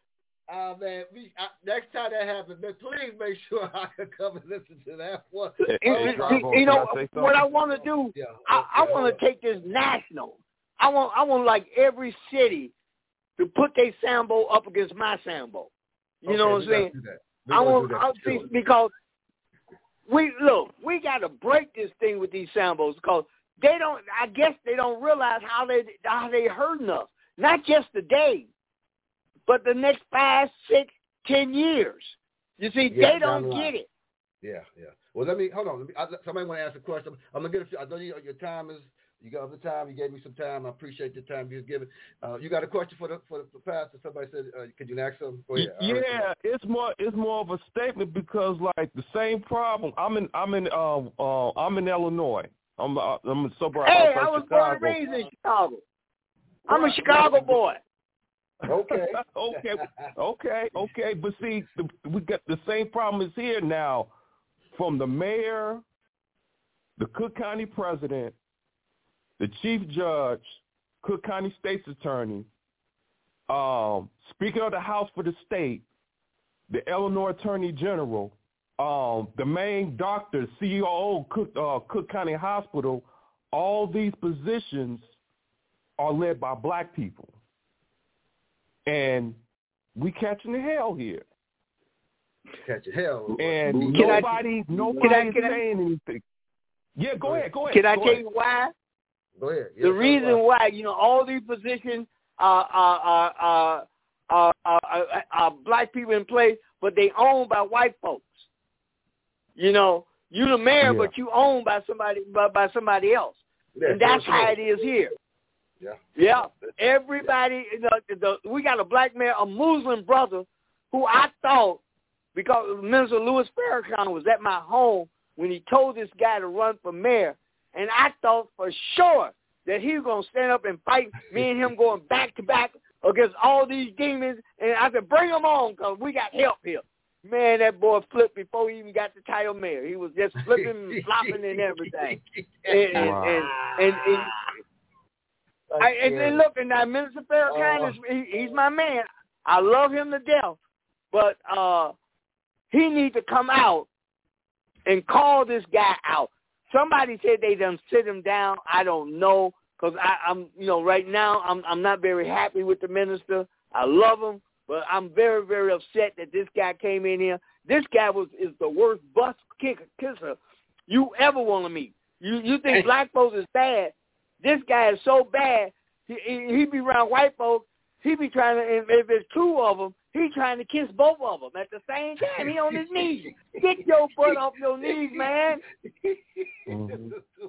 Uh, man, we, uh, next time that happens, man, please make sure I can come and listen to that one. It, it, it, you know what I want to do? Yeah, I, I want to take this national. I want, I want like every city to put their Sambo up against my Sambo. You okay, know what I'm saying? I want, I see, because we look, we got to break this thing with these Sambos because they don't. I guess they don't realize how they how they hurting us. Not just today, but the next five, six, ten years. You see, yeah, they don't the get it. Yeah, yeah. Well, let me hold on. Let me, I, somebody want to ask a question. I'm gonna get. A few, I know you, your time is. You got the time. You gave me some time. I appreciate the time you've given. Uh, you got a question for the for the, for the pastor? Somebody said, uh, "Could you ask them?" Go ahead. Yeah, it's more it's more of a statement because like the same problem. I'm in I'm in uh, uh I'm in Illinois. I'm uh, I'm in suburb. Hey, I was born and raised in Chicago. I'm a Chicago boy. Okay. okay. Okay. Okay. But see, the, we got the same problem is here now, from the mayor, the Cook County president, the chief judge, Cook County State's attorney, um, Speaker of the House for the state, the Illinois Attorney General, um, the main doctor, C E O, Cook, uh, Cook County Hospital. All these positions are led by black people. And we catching the hell here. Catching hell. And can nobody, I, nobody can I, is can saying I, anything. Yeah, go ahead, go ahead. Can I go tell ahead. you why? Go ahead. Yeah, the reason why, you know, all these positions are, are, are, are, are, are, are, are black people in place, but they owned by white folks. You know, you the mayor, yeah. but you owned by somebody by, by somebody else. Yeah, and that's how it is here. Yeah. Yeah. Everybody, yeah. The, the, we got a black man, a Muslim brother, who I thought, because Minister Louis Farrakhan was at my home when he told this guy to run for mayor, and I thought for sure that he was going to stand up and fight me and him going back to back against all these demons, and I said, bring them on because we got help here. Man, that boy flipped before he even got the title mayor. He was just flipping and flopping and everything. And, wow. and, and, and, and, I, and then look, and now Minister Farrakhan, is, he, he's my man. I love him to death. But uh, he needs to come out and call this guy out. Somebody said they done sit him down. I don't know, because I'm, you know, right now I'm I'm not very happy with the minister. I love him, but I'm very, very upset that this guy came in here. This guy was is the worst bus kicker kisser you ever want to meet. You you think black folks is bad? This guy is so bad. He he, he be around white folks. He be trying to, if there's two of them, he trying to kiss both of them at the same time. He on his knees. Get your foot off your knees, man. Mm-hmm.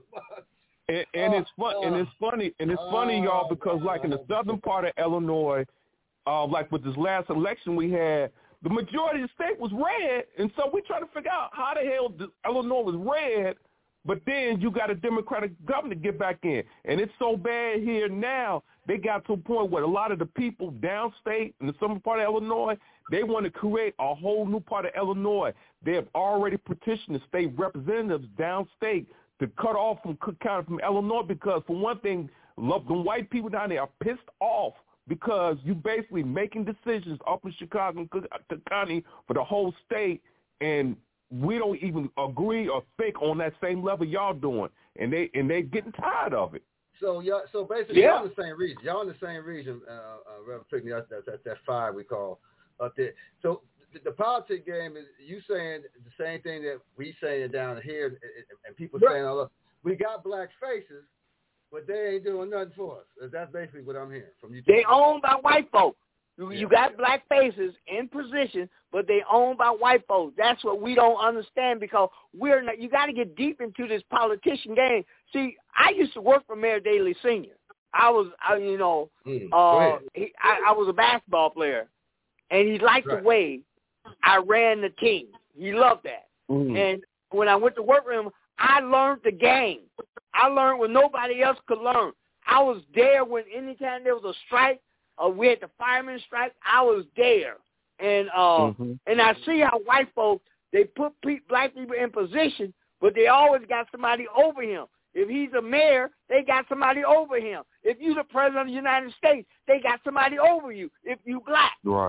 And, and it's fun, and it's funny, and it's funny, y'all, because like in the southern part of Illinois, uh, like with this last election we had, the majority of the state was red, and so we trying to figure out how the hell the Illinois was red, but then you got a Democratic governor get back in, and it's so bad here now. They got to a point where a lot of the people downstate in the southern part of Illinois, they want to create a whole new part of Illinois. They have already petitioned the state representatives downstate to cut off from Cook County, from Illinois, because for one thing, love the white people down there are pissed off because you basically making decisions up in Chicago and Cook County for the whole state, and we don't even agree or think on that same level y'all doing, and they and they getting tired of it. So y'all, so basically, yeah. y'all in the same region. Y'all in the same region, uh, uh, Reverend Pickney. That's, that's, that's that five we call up there. So the, the politic game is you saying the same thing that we saying down here, and, and people right. saying, "Oh, we got black faces, but they ain't doing nothing for us." That's basically what I'm hearing from you. They owned by white folks. You, yeah. you got black faces in position, but they owned by white folks. That's what we don't understand because we're not. You got to get deep into this politician game. See, I used to work for Mayor Daley Senior I was, I, you know, mm, uh, he, I, I was a basketball player, and he liked right. the way I ran the team. He loved that. Mm. And when I went to work with him, I learned the game. I learned what nobody else could learn. I was there when anytime there was a strike, or we had the fireman strike, I was there. And uh, mm-hmm. and I see how white folks, they put pe- black people in position, but they always got somebody over him. If he's a mayor, they got somebody over him. If you the president of the United States, they got somebody over you if you black. Right.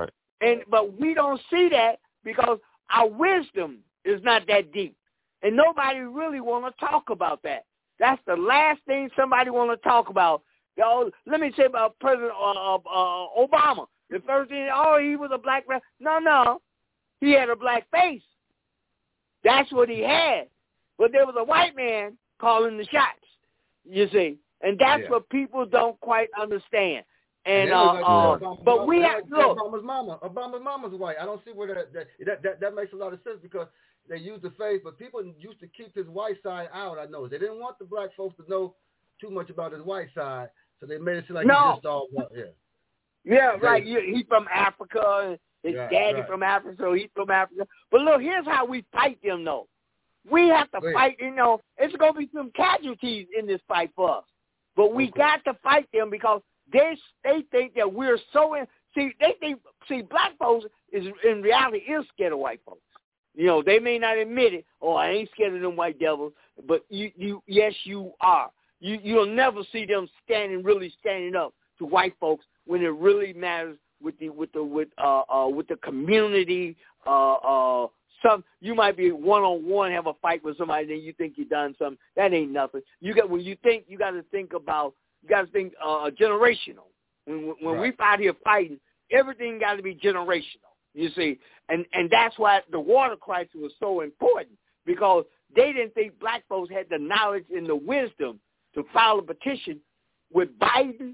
And but we don't see that because our wisdom is not that deep. And nobody really want to talk about that. That's the last thing somebody want to talk about. Yo, let me say about President uh, uh, Obama. The first thing, oh, he was a black man. No, no. He had a black face. That's what he had. But there was a white man calling the shots, you see. And that's yeah. what people don't quite understand. And, and uh, like, uh, Obama, but we have, like look. Obama's mama. Obama's mama's white. I don't see where that that, that, that, that makes a lot of sense because they use the face, but people used to keep his white side out, I know. They didn't want the black folks to know too much about his white side, so they made it seem like no. he just all white. Yeah. Yeah, right. He's from Africa. His right, daddy right. from Africa, so he's from Africa. But look, here's how we fight them, though. We have to Wait. fight, you know, it's going to be some casualties in this fight for us. But we okay. got to fight them because they they think that we're so in. See, they think, see, black folks is in reality is scared of white folks. You know, they may not admit it. Oh, I ain't scared of them white devils. But you, you, yes, you are. You, you'll never see them standing, really standing up to white folks when it really matters with the with the with uh, uh with the community. Uh, uh, some you might be one on one, have a fight with somebody, then you think you done something. That ain't nothing. You got when you think you got to think about you got to think uh, generational. When when right. we out here fighting, everything got to be generational. You see, and and that's why the water crisis was so important because they didn't think black folks had the knowledge and the wisdom to file a petition with Biden,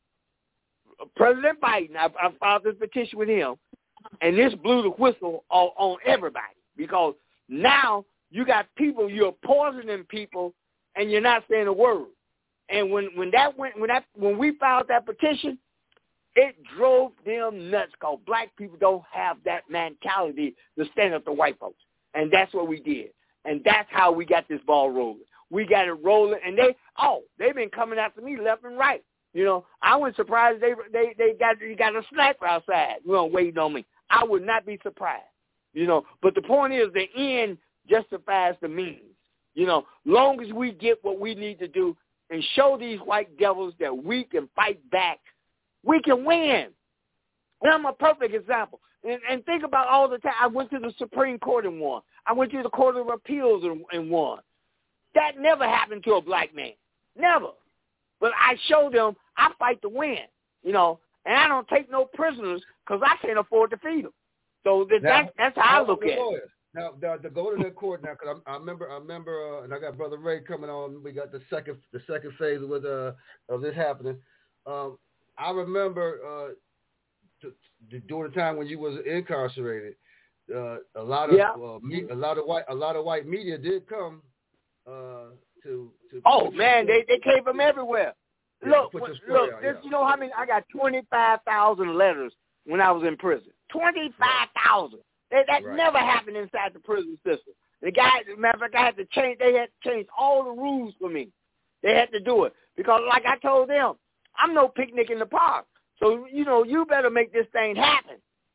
President Biden. I, I filed this petition with him, and this blew the whistle on, on everybody because now you got people, you're poisoning people, and you're not saying a word. And when, when that went, when that when we filed that petition, it drove them nuts because black people don't have that mentality to stand up to white folks, and that's what we did, and that's how we got this ball rolling. We got it rolling, and they oh they've been coming after me left and right. You know, I wasn't surprised they they they got they got a sniper outside, you know, waiting on me. I would not be surprised, you know. But the point is, the end justifies the means. You know, long as we get what we need to do and show these white devils that we can fight back, we can win. And I'm a perfect example. And, and think about all the time. I went to the Supreme Court and won. I went to the Court of Appeals and, and won. That never happened to a black man. Never. But I show them I fight to win, you know, and I don't take no prisoners because I can't afford to feed them. So that, now, that's, that's how I look at it. Now, the, the go to that court now, because I, I remember, I remember, uh, and I got Brother Ray coming on. We got the second, the second phase with uh, of this happening. Um, I remember uh, to, to, during the time when you was incarcerated, uh, a lot of yeah. uh, me, a lot of white, a lot of white media did come. Uh, to, to oh man, they they came from everywhere. Yeah, look, look, out, this, yeah. you know how many? I got twenty five thousand letters when I was in prison. Twenty five thousand. That, that right. never happened inside the prison system. The guy, matter of fact, I had to change. They had to change all the rules for me. They had to do it because, like I told them, I'm no picnic in the park. So you know, you better make this thing happen.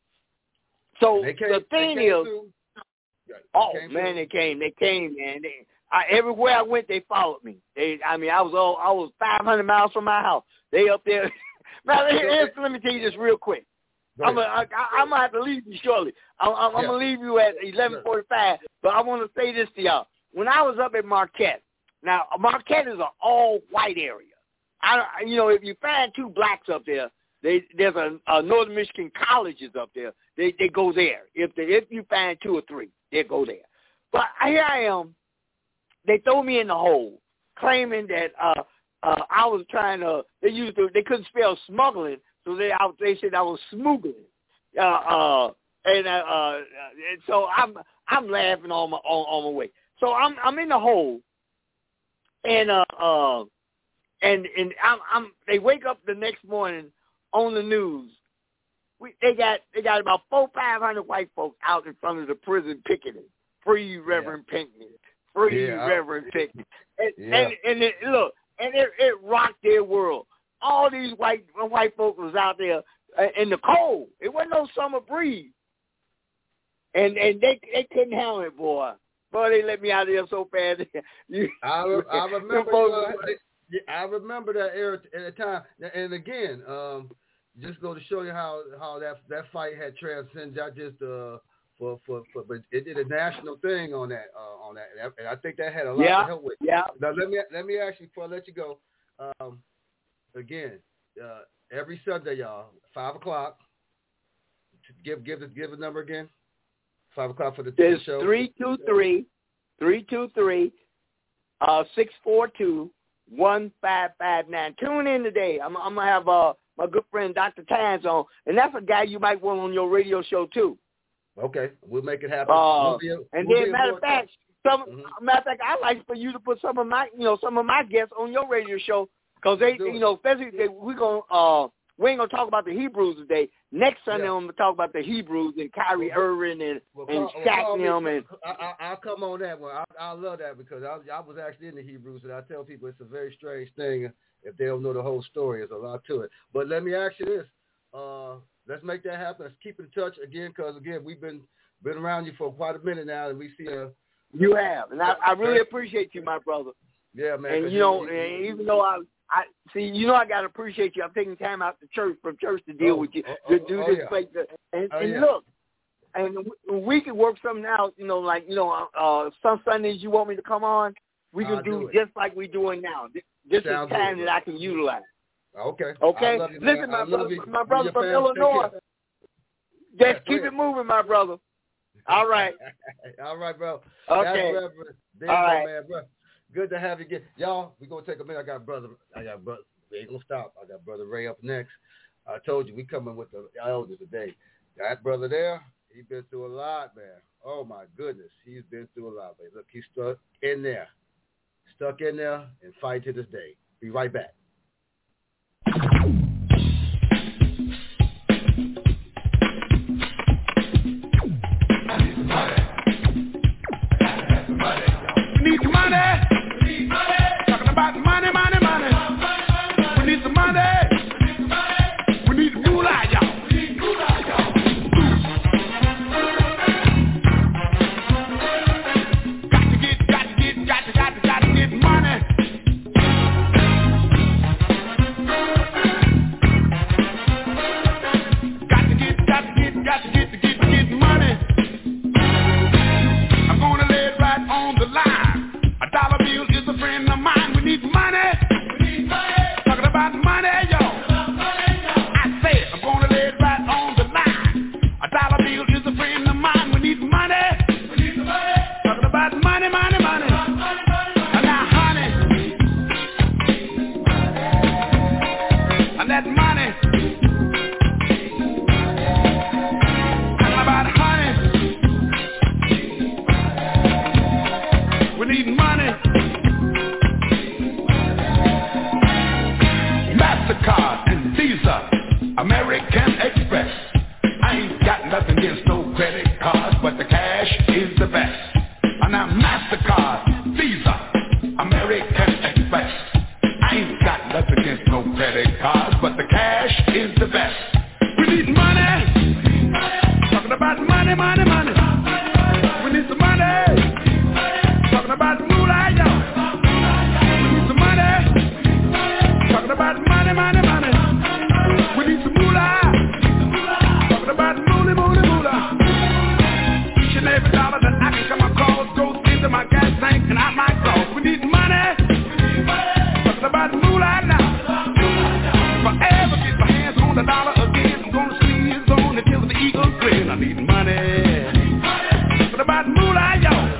So came, the thing is, through. oh they man, through. they came, they came, man. They, I, everywhere I went, they followed me. They, I mean, I was all, I was five hundred miles from my house. They up there. Now, here, let me tell you this real quick. I'm gonna, I, I'm gonna have to leave you shortly. I'm, I'm, yeah. I'm gonna leave you at eleven forty-five. But I want to say this to y'all. When I was up at Marquette, now Marquette is an all-white area. I, you know, if you find two blacks up there, they, there's a, a Northern Michigan colleges up there. They, they go there. If they, if you find two or three, they go there. But here I am. They throw me in the hole, claiming that uh, uh, I was trying to. They used to. They couldn't spell smuggling, so they I, they said I was smuggling. Uh, uh, and, uh, uh, and so I'm I'm laughing on my on, on my way. So I'm I'm in the hole, and uh, uh and and I'm I'm. They wake up the next morning on the news. We they got they got about four five hundred white folks out in front of the prison picketing. Free Reverend yeah. Pinckney. Free yeah, Reverend Pinckney. And, yeah. and, and it, look, and it, it rocked their world. All these white white folks was out there in the cold. It wasn't no summer breeze. And and they they couldn't handle it, boy. Boy, they let me out of there so fast. you, I, re- I remember uh, I remember that era at the time. And again, um, just go to show you how, how that that fight had transcended not just uh for for, for but it did a national thing on that uh, on that, and I think that had a lot yeah, to help with. Yeah. Now let me let me ask you before I let you go. Um, again, uh, every Sunday, y'all, five o'clock. Give give the give the number again. Five o'clock for the There's show. three two three, three two three, uh, six four two, one five five nine. Tune in today. I'm I'm gonna have uh my good friend Doctor Tans on, and that's a guy you might want on your radio show too. Okay, we'll make it happen. Uh, we'll be a, and we'll then matter of fact, some mm-hmm. matter of fact, I'd like for you to put some of my you know some of my guests on your radio show because they you know especially they, we gonna uh we ain't gonna talk about the Hebrews today. Next Sunday yeah. I'm gonna talk about the Hebrews and Kyrie well, Irving and well, and call, Shaq well, them and I, I, I'll come on that one. I, I love that because I, I was actually in the Hebrews and I tell people it's a very strange thing if they don't know the whole story. There's a lot to it. But let me ask you this: uh, let's make that happen. Let's keep in touch again because again we've been been around you for quite a minute now and we see a. You have, and I, I really appreciate you, my brother. Yeah, man. And you know, you, and even though I, I see, you know, I gotta appreciate you. I'm taking time out to church from church to deal oh, with you oh, to do oh, this. yeah. Like, and, oh, and yeah. look, and we can work something out. You know, like you know, uh, some Sundays you want me to come on, we can I'll do, do just like we're doing now. This Sounds is time good, that I can utilize. Okay. Okay. You, Listen, my brother, you. my brother from fans, Illinois. Just yeah, keep ahead. it moving, my brother. All right. All right, bro. Okay. That's All right. Man, bro. Good to have you again. Y'all, we're going to take a minute. I got brother. I got brother. We ain't going to stop. I got brother Ray up next. I told you, we coming with the elders today. That brother there, he's been through a lot, man. Oh, my goodness. He's been through a lot, man. Look, he's stuck in there. Stuck in there and fight to this day. Be right back. We need some money. We need money. Talking about money, money, money. We need some money. We need some moolah, y'all. We need moolah, y'all. Got to get, got to get, got to, got to, got to get money. Got to get, got to get, got to get, to get, to get money. I'm gonna lay it right on the line. A dollar bill is a friend of mine. We need money. We need money. Talking about money, y'all. I said I'm gonna lay it right on the line. A dollar bill is a friend of mine. We need money. We need money. Talking about money, money, money. And now, honey, and that money. Talking about honey. We need money. MasterCard and Visa, American Express. I ain't got nothing against no credit cards, but the cash is the best. And now MasterCard, Visa, American Express. I ain't got nothing against no credit cards, but the cash is the best. We need money. Talking about money, money, money. We need some money. Talking about moolah, y'all. We need some money. Talking about money, money, money. We need some moolah. Talking about moolah, moolah, moolah. Each and every dollar that I can come across goes into my gas tank and out my cross. We need money. Talking about moolah now. Forever get my hands on the dollar again. I'm gonna squeeze on it till the eagle grin. I need money. Talking about moolah, y'all.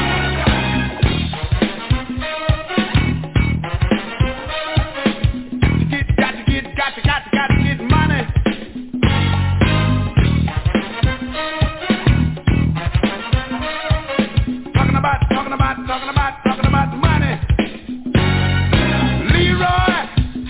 Got to, got to, got to get money. Talking about, talking about, talking about, talking about money. Leroy.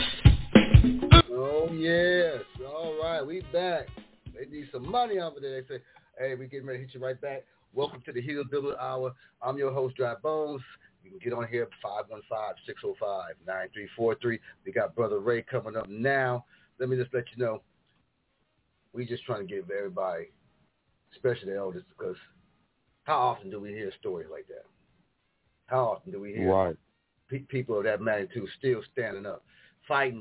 Oh, yes. All right, we back. They need some money over there. They say, hey, we getting ready to hit you right back. Welcome to the Healers Builder Hour. I'm your host, Dry Bones. You can get on here, five one five, six oh five, nine three four three. We got Brother Ray coming up now. Let me just let you know, we just trying to give everybody, especially the elders, because how often do we hear stories like that? How often do we hear right. pe- people of that magnitude still standing up, fighting,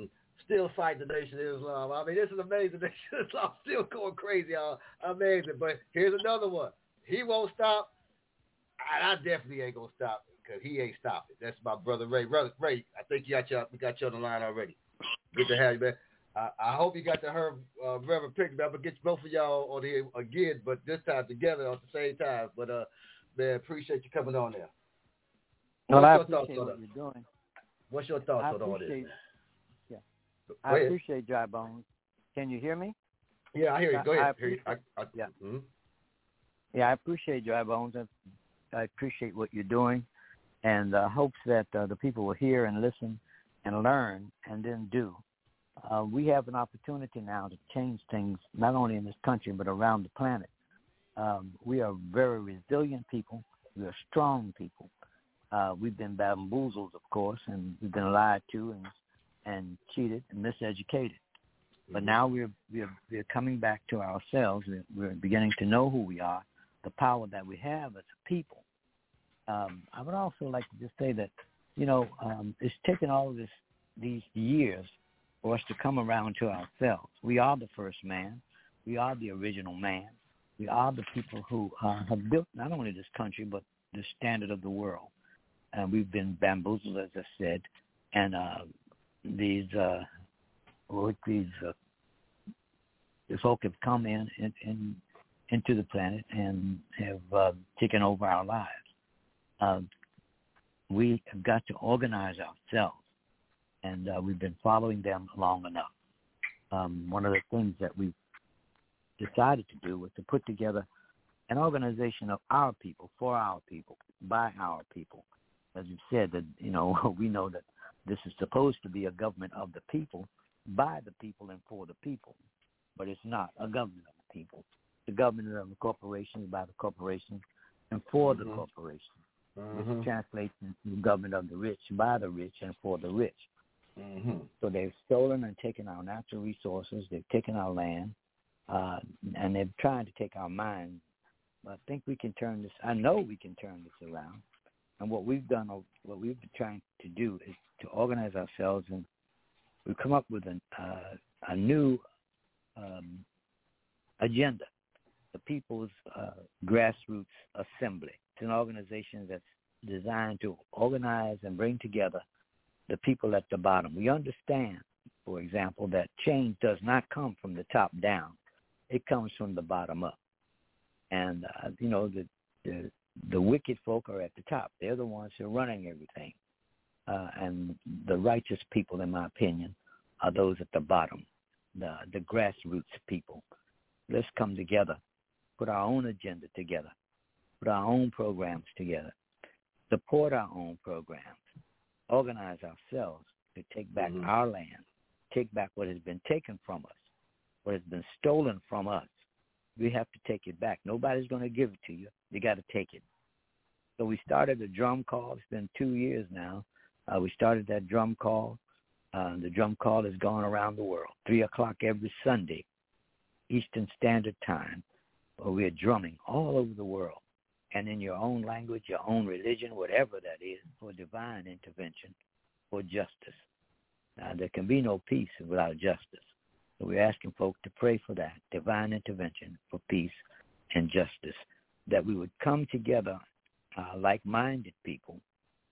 still fighting the Nation of Islam. I mean, this is amazing. The Nation of Islam still going crazy. Uh, amazing. But here's another one. He won't stop. I, I definitely ain't gonna stop because he ain't stopping. That's my brother Ray. Brother Ray, I think you got you. We got you on the line already. Good to have you, man. I, I hope you got to hear uh, Reverend Pickett. I'm gonna get both of y'all on here again, but this time together at the same time. But uh, man, appreciate you coming on there. Well, I What's appreciate your what thoughts you're doing. What's your thoughts I on all this? appreciate- Man? Yeah, Go I ahead. appreciate Dry Bones. Can you hear me? Yeah, I hear you. Go ahead. I I hear you. I, I, yeah. Mm-hmm. Yeah, I appreciate Dry Bones. I, I appreciate what you're doing, and uh, hopes that uh, the people will hear and listen and learn and then do. Uh, we have an opportunity now to change things not only in this country but around the planet. Um, we are very resilient people. We are strong people. Uh, we've been bamboozled, of course, and we've been lied to and and cheated and miseducated. But now we're we're we're coming back to ourselves. We're, we're beginning to know who we are, the power that we have as a people. Um, I would also like to just say that, you know, um, it's taken all of this these years for us to come around to ourselves. We are the first man. We are the original man. We are the people who uh, have built not only this country but the standard of the world. And we've been bamboozled, as I said, and uh, these uh, these uh, the folk have come in, in, in into the planet and have uh, taken over our lives. Uh, we have got to organize ourselves, and uh, we've been following them long enough. Um, one of the things that we decided to do was to put together an organization of our people, for our people, by our people. As you said, that you know, we know that this is supposed to be a government of the people, by the people, and for the people, but it's not a government of the people. The government of the corporations, by the corporations, and for Mm-hmm. the corporations. Mm-hmm. This translates into government of the rich, by the rich, and for the rich. Mm-hmm. So they've stolen and taken our natural resources. They've taken our land, uh, and they're trying to take our minds. But I think we can turn this. I know we can turn this around. And what we've done, what we've been trying to do, is to organize ourselves, and we've come up with an, uh, a new um, agenda: the People's uh, Grassroots Assembly. It's an organization that's designed to organize and bring together the people at the bottom. We understand, for example, that change does not come from the top down; it comes from the bottom up. And uh, you know, the, the the wicked folk are at the top. They're the ones who are running everything. Uh, and the righteous people, in my opinion, are those at the bottom, the the grassroots people. Let's come together, put our own agenda together, put our own programs together, support our own programs, organize ourselves to take back Mm-hmm. our land, take back what has been taken from us, what has been stolen from us. We have to take it back. Nobody's going to give it to you. You got to take it. So we started a drum call. It's been two years now. Uh, we started that drum call. Uh, the drum call has gone around the world. Three o'clock every Sunday, Eastern Standard Time, where we are drumming all over the world. And in your own language, your own religion, whatever that is, for divine intervention, for justice. Now, there can be no peace without justice. So we're asking folks to pray for that, divine intervention for peace and justice, that we would come together uh, like-minded people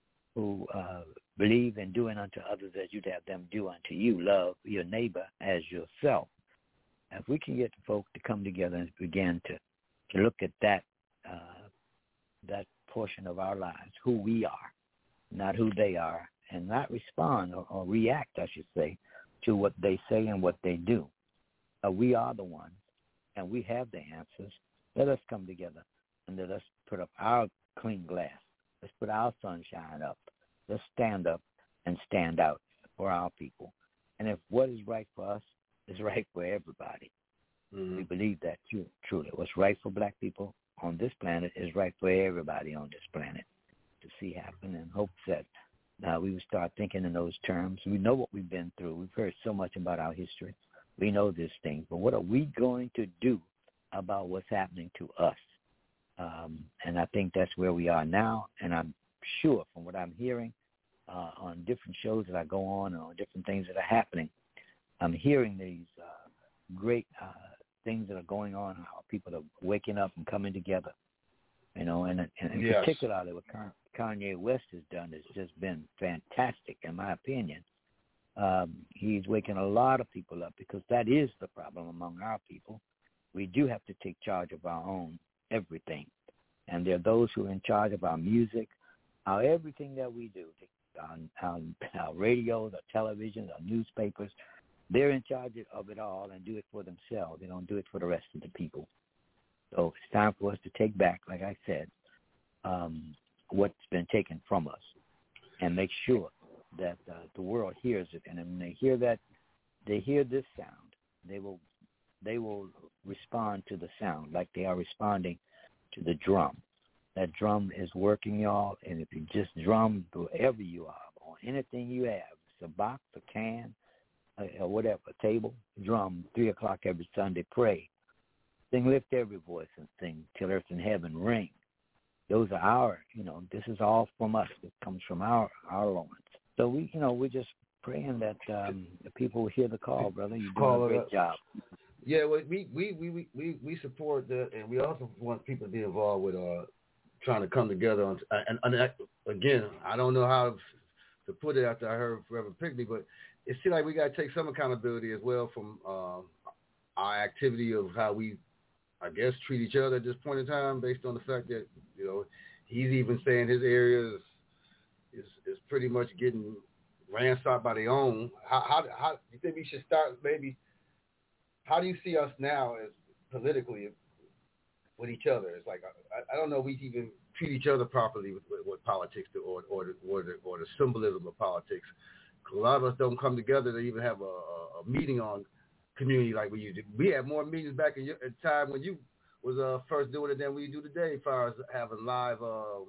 who uh, believe in doing unto others as you'd have them do unto you. Love your neighbor as yourself. If we can get the folks to come together and begin to, to look at that uh, that portion of our lives, who we are, not who they are, and not respond or, or react, I should say, to what they say and what they do. Uh, we are the ones, and we have the answers. Let us come together, and let us put up our clean glass. Let's put our sunshine up. Let's stand up and stand out for our people. And if what is right for us is right for everybody, mm-hmm. we believe that too, truly. What's right for black people on this planet is right for everybody on this planet to see happen, and hopes that uh, we would start thinking in those terms. We know what we've been through. We've heard so much about our history. We know this thing, but what are we going to do about what's happening to us? Um, and I think that's where we are now, and I'm sure from what I'm hearing uh, on different shows that I go on and on different things that are happening, I'm hearing these uh, great uh, things that are going on, how people are waking up and coming together. You know, and, and in yes. particular, what Kanye West has done has just been fantastic, in my opinion. Um, he's waking a lot of people up because that is the problem among our people. We do have to take charge of our own everything. And there are those who are in charge of our music, our everything that we do, on our, our radios, our television, our newspapers. They're in charge of it all and do it for themselves. They don't do it for the rest of the people. So it's time for us to take back, like I said, um, what's been taken from us and make sure that uh, the world hears it. And when they hear that, they hear this sound, they will they will respond to the sound like they are responding to the drum. That drum is working, y'all, and if you just drum wherever you are, on anything you have, it's a box, a can, or whatever, a table, drum, three o'clock every Sunday, pray. Sing, lift every voice and sing till earth and heaven ring. Those are our, you know, this is all from us. It comes from our, our loins. So we, you know, we're just praying that um, the people will hear the call, brother. You're doing a great job. Yeah, well, we, we, we, we, we support that, and we also want people to be involved with uh, trying to come together. On, and, and I, again, I don't know how to put it after I heard Forever Pick Me, but it seems like we got to take some accountability as well from uh, our activity of how we, I guess, treat each other at this point in time, based on the fact that, you know, he's even saying his area is is, is pretty much getting ransacked by their own. How, how how do you think we should start maybe? How do you see us now as politically with each other? It's like I, I don't know if we even treat each other properly with, with, with politics or or the, or the or the symbolism of politics. A lot of us don't come together to even have a, a, a meeting on community like we used to. We had more meetings back in your at time when you was uh, first doing it than we do today, as far as having live uh,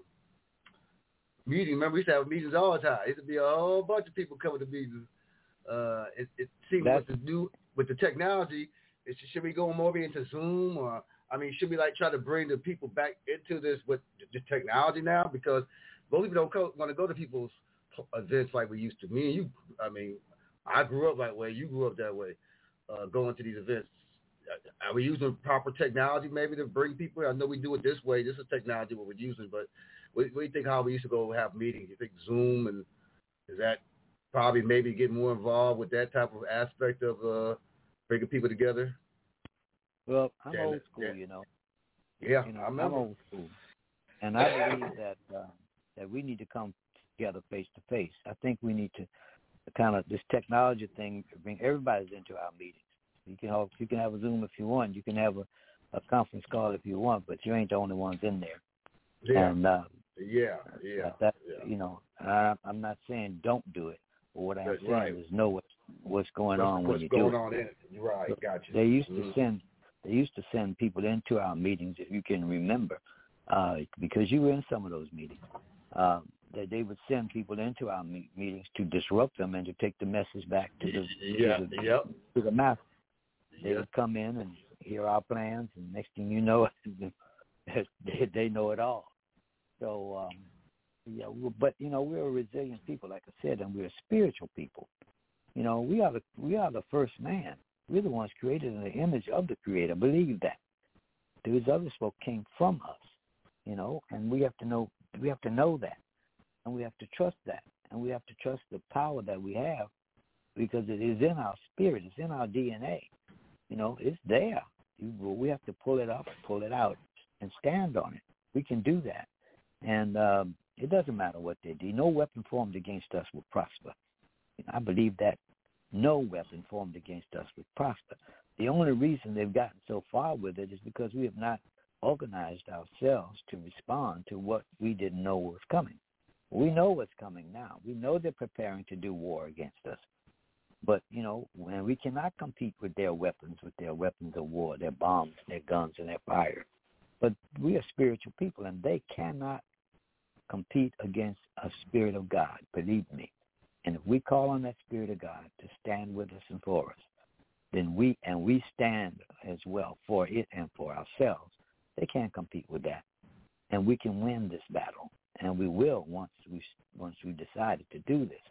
meetings. Remember, we used to have meetings all the time. It used to be a whole bunch of people coming to meetings. Uh, it, it seems with the new with the technology, it, should we go more into Zoom, or I mean, should we like try to bring the people back into this with the technology now? Because most people don't co- want to go to people's events like we used to. Me and you, I mean, I grew up that way. You grew up that way. Uh, going to these events, are we using proper technology maybe to bring people? I know we do it this way. This is technology what we're using, but what, what do you think how we used to go have meetings? You think Zoom, and is that probably maybe get more involved with that type of aspect of uh, bringing people together? Well, I'm yeah, old school, yeah. you know. Yeah, you know, I remember. I'm old school, and I believe that uh, that we need to come together face to face. I think we need to kind of this technology thing bring everybody's into our meetings. You can have you can have a Zoom if you want. You can have a, a conference call if you want, but you ain't the only ones in there. Yeah, and, uh, yeah, yeah. That, yeah. You know, I, I'm not saying don't do it, but what I'm That's saying right. is know what what's going what's, on what's when you going do it. on in it. You're right. So gotcha. They used mm-hmm. to send they used to send people into our meetings, if you can remember, uh, because you were in some of those meetings. Um, that they would send people into our me- meetings to disrupt them and to take the message back to the yeah, to the, yep. to the master. They yep. would come in and hear our plans, and next thing you know, they, they know it all. So, um, yeah, but you know, we're a resilient people, like I said, and we're a spiritual people. You know, we are the we are the first man. We're the ones created in the image of the Creator. Believe that. Those other folk came from us. You know, and we have to know we have to know that. And we have to trust that. And we have to trust the power that we have, because it is in our spirit. It's in our D N A. You know, it's there. We have to pull it up, pull it out, and stand on it. We can do that. And um, it doesn't matter what they do. No weapon formed against us will prosper. I believe that no weapon formed against us will prosper. The only reason they've gotten so far with it is because we have not organized ourselves to respond to what we didn't know was coming. We know what's coming now. We know they're preparing to do war against us. But, you know, when we cannot compete with their weapons, with their weapons of war, their bombs, their guns, and their fire. But we are spiritual people, and they cannot compete against a spirit of God, believe me. And if we call on that spirit of God to stand with us and for us, then we, and we stand as well for it and for ourselves, they can't compete with that. And we can win this battle. And we will once we once we decided to do this.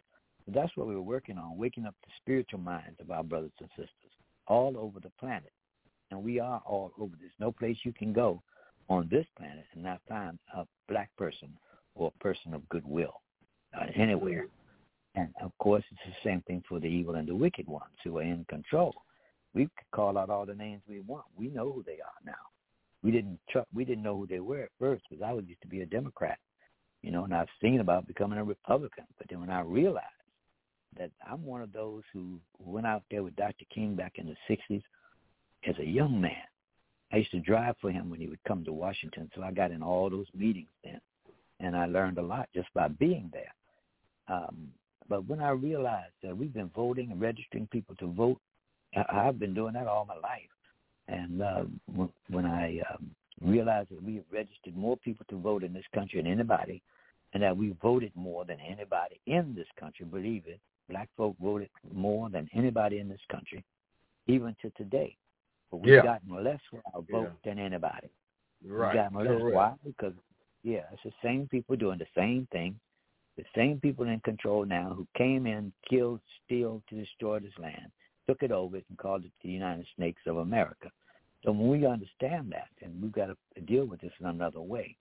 But that's what we were working on, waking up the spiritual minds of our brothers and sisters all over the planet. And we are all over. There's no place you can go on this planet and not find a black person or a person of goodwill uh, anywhere. And, of course, it's the same thing for the evil and the wicked ones who are in control. We could call out all the names we want. We know who they are now. We didn't tr- we didn't know who they were at first because I was used to be a Democrat, you know, and I was thinking about becoming a Republican. But then when I realized that I'm one of those who went out there with Doctor King back in the sixties as a young man, I used to drive for him when he would come to Washington, so I got in all those meetings then, and I learned a lot just by being there. Um, but when I realized that we've been voting and registering people to vote, I, I've been doing that all my life. And uh, when, when I um, realized that we have registered more people to vote in this country than anybody, and that we voted more than anybody in this country, believe it, black folk voted more than anybody in this country, even to today. But we've yeah. gotten less for our vote yeah. than anybody. Right. We've gotten less. Correct. Why? Because, yeah, it's the same people doing the same thing, the same people in control now who came in, killed, steal to destroy this land, took it over and called it the United Snakes of America. So when we understand that, and we've got to deal with this in another way.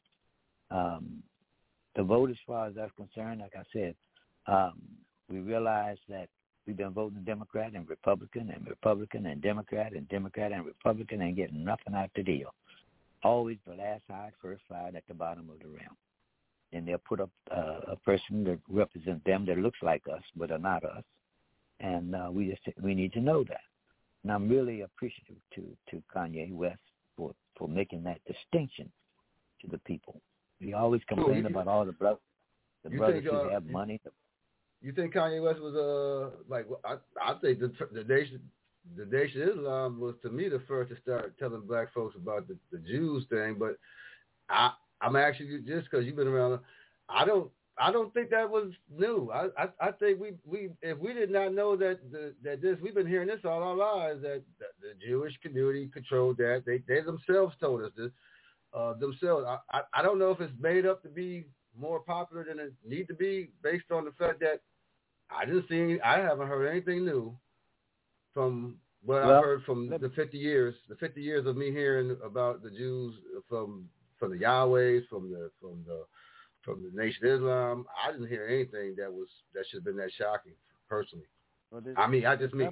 Um, the vote, as far as that's concerned, like I said, um, we realize that we've been voting Democrat and Republican and Republican and Democrat and Democrat and Republican and getting nothing out the deal. Always the last hired, first fired at the bottom of the rim. And they'll put up uh, a person that represents them that looks like us but are not us. And uh, we just we need to know that. And I'm really appreciative to, to Kanye West for, for making that distinction to the people. We always complain oh, you, about all the, bro- the brothers think, uh, who have you, money. You think Kanye West was uh like I I think the the nation the Nation of Islam was to me the first to start telling black folks about the, the Jews thing, but I I'm actually just because you've been around, I don't I don't think that was new. I I, I think we, we if we did not know that the, that this we've been hearing this all our lives that, that the Jewish community controlled that they they themselves told us this uh, themselves. I, I I don't know if it's made up to be more popular than it need to be based on the fact that I didn't see, I haven't heard anything new from what well, I've heard from the fifty years, the fifty years of me hearing about the Jews from from the Yahwehs, from the from the from the Nation of Islam. I didn't hear anything that was that should have been that shocking, personally. Well, I mean, I just mean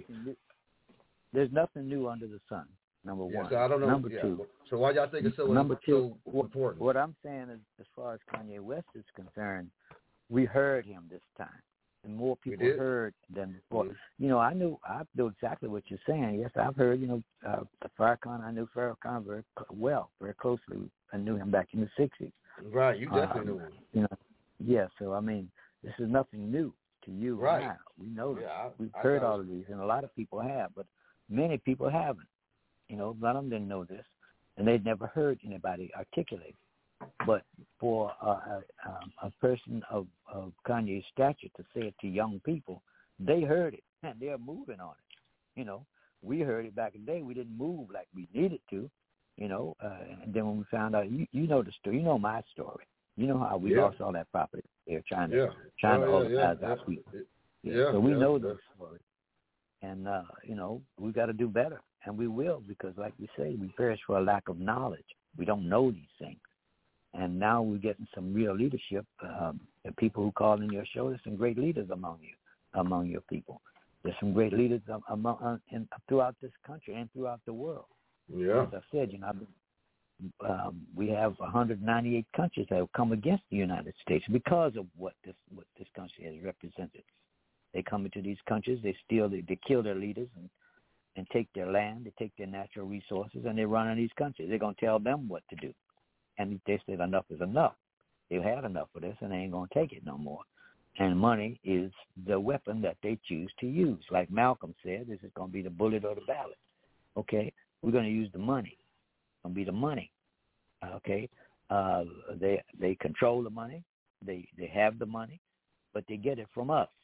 there's nothing new under the sun. Number yeah, one. So I don't know. Number yeah. two. So why y'all think it's so, number two, so important? What I'm saying is, as far as Kanye West is concerned, we heard him this time, and more people heard than before. Mm-hmm. You know, I knew I knew exactly what you're saying. Yes, I've heard. You know, uh, Farrakhan. I knew Farrakhan very well, very closely. I knew him back in the sixties. Right. You definitely um, knew him. You know. Yeah. So I mean, this is nothing new to you. Right. Now. We know this. Yeah, I, We've I heard all of these, and a lot of people have, but many people haven't. You know, none of them didn't know this, and they'd never heard anybody articulate. But for uh, a, a person of, of Kanye's stature to say it to young people, they heard it, and they're moving on it. You know, we heard it back in the day. We didn't move like we needed to, you know, uh, and then when we found out, you, you know the story. You know my story. You know how we yeah. lost all that property. They're trying to, yeah. trying oh, to organize yeah, our yeah. people. Yeah. Yeah. So we yeah. know those stories. And, uh, you know, we got to do better. And we will, because like we say, we perish for a lack of knowledge. We don't know these things. And now we're getting some real leadership. Um, the people who call in your show, there's some great leaders among you, among your people. There's some great leaders among, uh, in, throughout this country and throughout the world. Yeah. As I said, you know, I've been, um, we have one hundred ninety-eight countries that have come against the United States because of what this what this country has represented. They come into these countries, they steal, they, they kill their leaders and, and take their land, they take their natural resources, and they run in these countries. They're going to tell them what to do. And they said enough is enough. They've had enough of this, and they ain't going to take it no more. And money is the weapon that they choose to use. Like Malcolm said, this is going to be the bullet or the ballot. Okay? We're going to use the money. It's going to be the money. Okay? Uh, they they control the money. They they have the money, but they get it from us.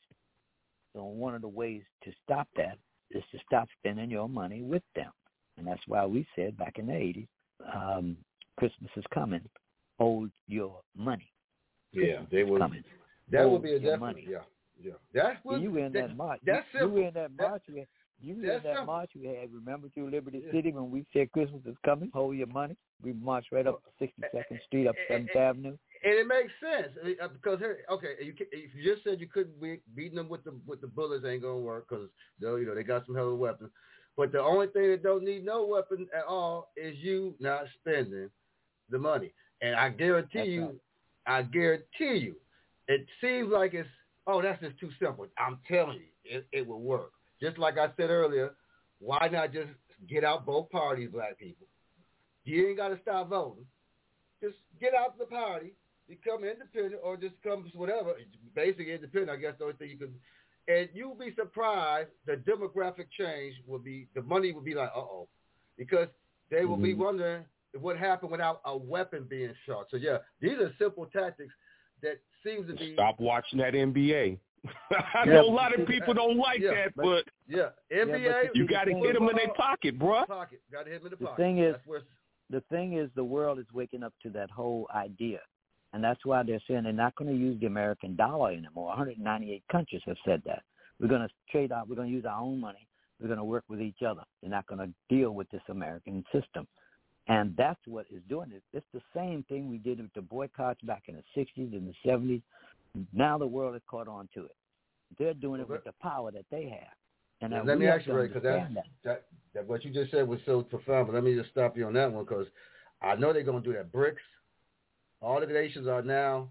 So one of the ways to stop that is to stop spending your money with them. And that's why we said back in the eighties, um, Christmas is coming. Hold your money. Yeah, Christmas they will. Coming. That Hold would be a definite. money. Yeah, Yeah, that's what you were in that, that march. That's you, simple. you were in that march. That, we, you were in that simple. march we had. Remember through Liberty yeah. City when we said Christmas is coming? Hold your money. We marched right up sixty-second Street, up seventh Avenue. And it makes sense because here, okay, you, if you just said you couldn't be beating them with the with the bullets, ain't gonna work because you know they got some hell of a weapons. But the only thing that don't need no weapon at all is you not spending the money. And I guarantee that's you, right. I guarantee you, it seems like it's oh that's just too simple. I'm telling you, it, it will work. Just like I said earlier, why not just get out both parties, black people? You ain't got to stop voting. Just get out the party, become independent, or just come whatever. Basically independent, I guess the only thing you could. And you'll be surprised the demographic change will be, the money will be like, uh-oh. Because they will mm-hmm. be wondering what happened without a weapon being shot. So, yeah, these are simple tactics that seems to be. Stop watching that N B A. I know yeah. a lot of people don't like yeah, that, but, but yeah, N B A. Yeah, you got to hit them in their pocket, bro. Pocket, got to hit them in the, the pocket. Thing is, That's where the thing is, the world is waking up to that whole idea, and that's why they're saying they're not going to use the American dollar anymore. one hundred ninety-eight countries have said that. We're going to trade out. We're going to use our own money. We're going to work with each other. They're not going to deal with this American system, and that's what is doing it. It's the same thing we did with the boycotts back in the sixties and the seventies. Now the world has caught on to it. They're doing it with the power that they have. And yeah, let me ask you, Ray, because that, that, that what you just said was so profound, but let me just stop you on that one because I know they're going to do that. BRICS, all the nations are now,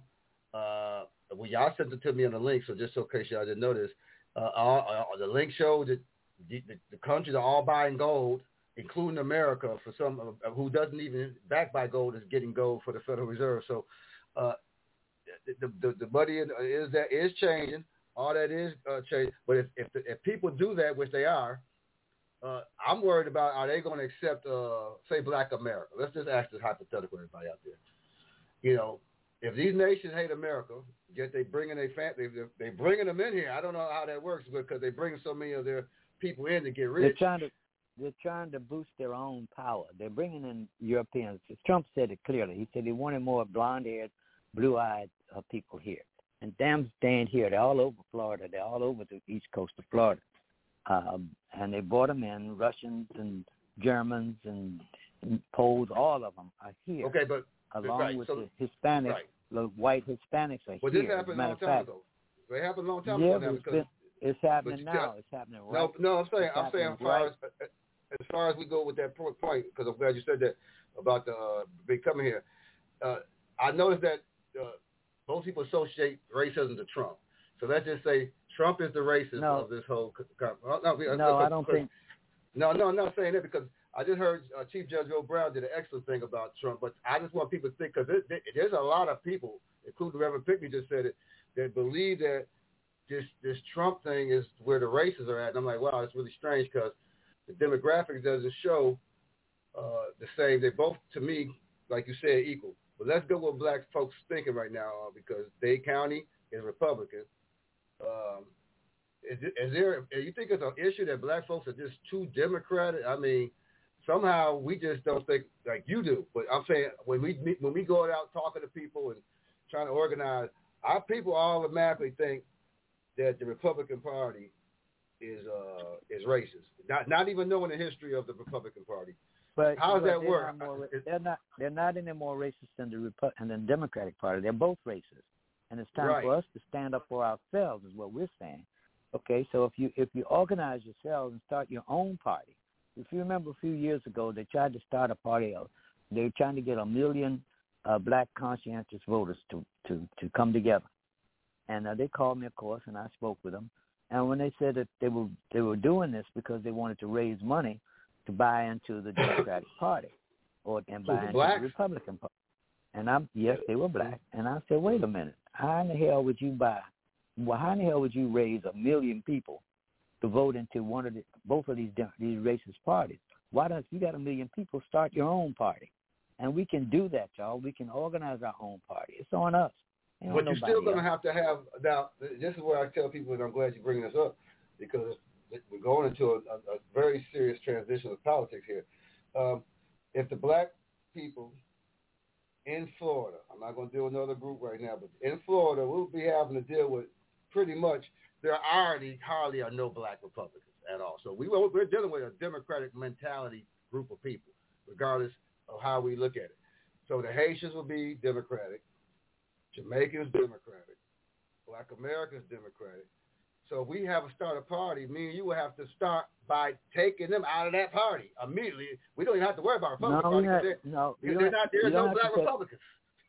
uh, well, y'all sent it to me on the link, so just in case y'all didn't know this, uh, all, uh, the link showed that the, the, the countries are all buying gold, including America, for some uh, who doesn't even back by gold is getting gold for the Federal Reserve. So uh, the, the, the money is, that is changing. All that is uh, change, but if if, the, if people do that, which they are, uh, I'm worried about are they going to accept, uh, say, Black America? Let's just ask this hypothetical, everybody out there. You know, if these nations hate America, yet they bringing their family, they, they bringing them in here. I don't know how that works because they bring so many of their people in to get rich. They're trying to they're trying to boost their own power. They're bringing in Europeans. Trump said it clearly. He said he wanted more blonde-haired, blue-eyed uh, people here. And them staying here. They're all over Florida. They're all over the east coast of Florida. Um, and they brought them in. Russians and Germans and, and Poles, all of them are here. Okay, but along right, with so, the Hispanics, right. the white Hispanics are well, here. Well, this happened a long time fact, ago. It happened a long time yeah, ago now it's, because been, it's happening you, now. It's happening right. No, no, I'm saying, it's I'm saying, as far as, as far as we go with that point, because I'm glad you said that about the uh, becoming here. Uh, I noticed that. Uh, Most people associate racism to Trump. So let's just say Trump is the racist no. of this whole. No, no, no I don't think. No, no, I'm not saying that because I just heard uh, Chief Judge Joe Brown did an excellent thing about Trump. But I just want people to think because there's a lot of people, including Reverend Pickney just said it, that believe that this this Trump thing is where the races are at. And I'm like, wow, it's really strange because the demographics doesn't show uh, the same. They both, to me, like you said, equal. But let's go what black folks thinking right now uh, because Dade County is Republican. Um, is, is there? You think it's an issue that black folks are just too Democratic? I mean, somehow we just don't think like you do. But I'm saying when we meet, when we go out talking to people and trying to organize, our people automatically think that the Republican Party is uh, is racist. Not not even knowing the history of the Republican Party. But how does but that work? Not more, they're not. They're not any more racist than the Repu- and the Democratic Party. They're both racist, and it's time right. for us to stand up for ourselves. Is what we're saying. Okay, so if you if you organize yourselves and start your own party, if you remember a few years ago, they tried to start a party. They were trying to get a million uh, black conscientious voters to to to come together, and uh, they called me, of course, and I spoke with them. And when they said that they were they were doing this because they wanted to raise money to buy into the Democratic Party or and buy into blacks? the Republican Party. And I'm yes, they were black. And I said, wait a minute, how in the hell would you buy? Well, how in the hell would you raise a million people to vote into one of the both of these these racist parties? Why don't you got a million people start your own party? And we can do that, y'all. We can organize our own party. It's on us. But you're still going to have to have now. This is where I tell people, and I'm glad you're bringing this up because we're going into a, a, a very serious transition of politics here. Um, if the black people in Florida, I'm not going to deal with another group right now, but in Florida, we'll be having to deal with pretty much there already hardly are no black Republicans at all. So we, we're dealing with a democratic mentality group of people, regardless of how we look at it. So the Haitians will be Democratic, Jamaicans Democratic, Black Americans Democratic. So if we have a start a party, me and you will have to start by taking them out of that party immediately. We don't even have to worry about Republican no, Party not, because no, they're, they're not, there's no black take, Republicans.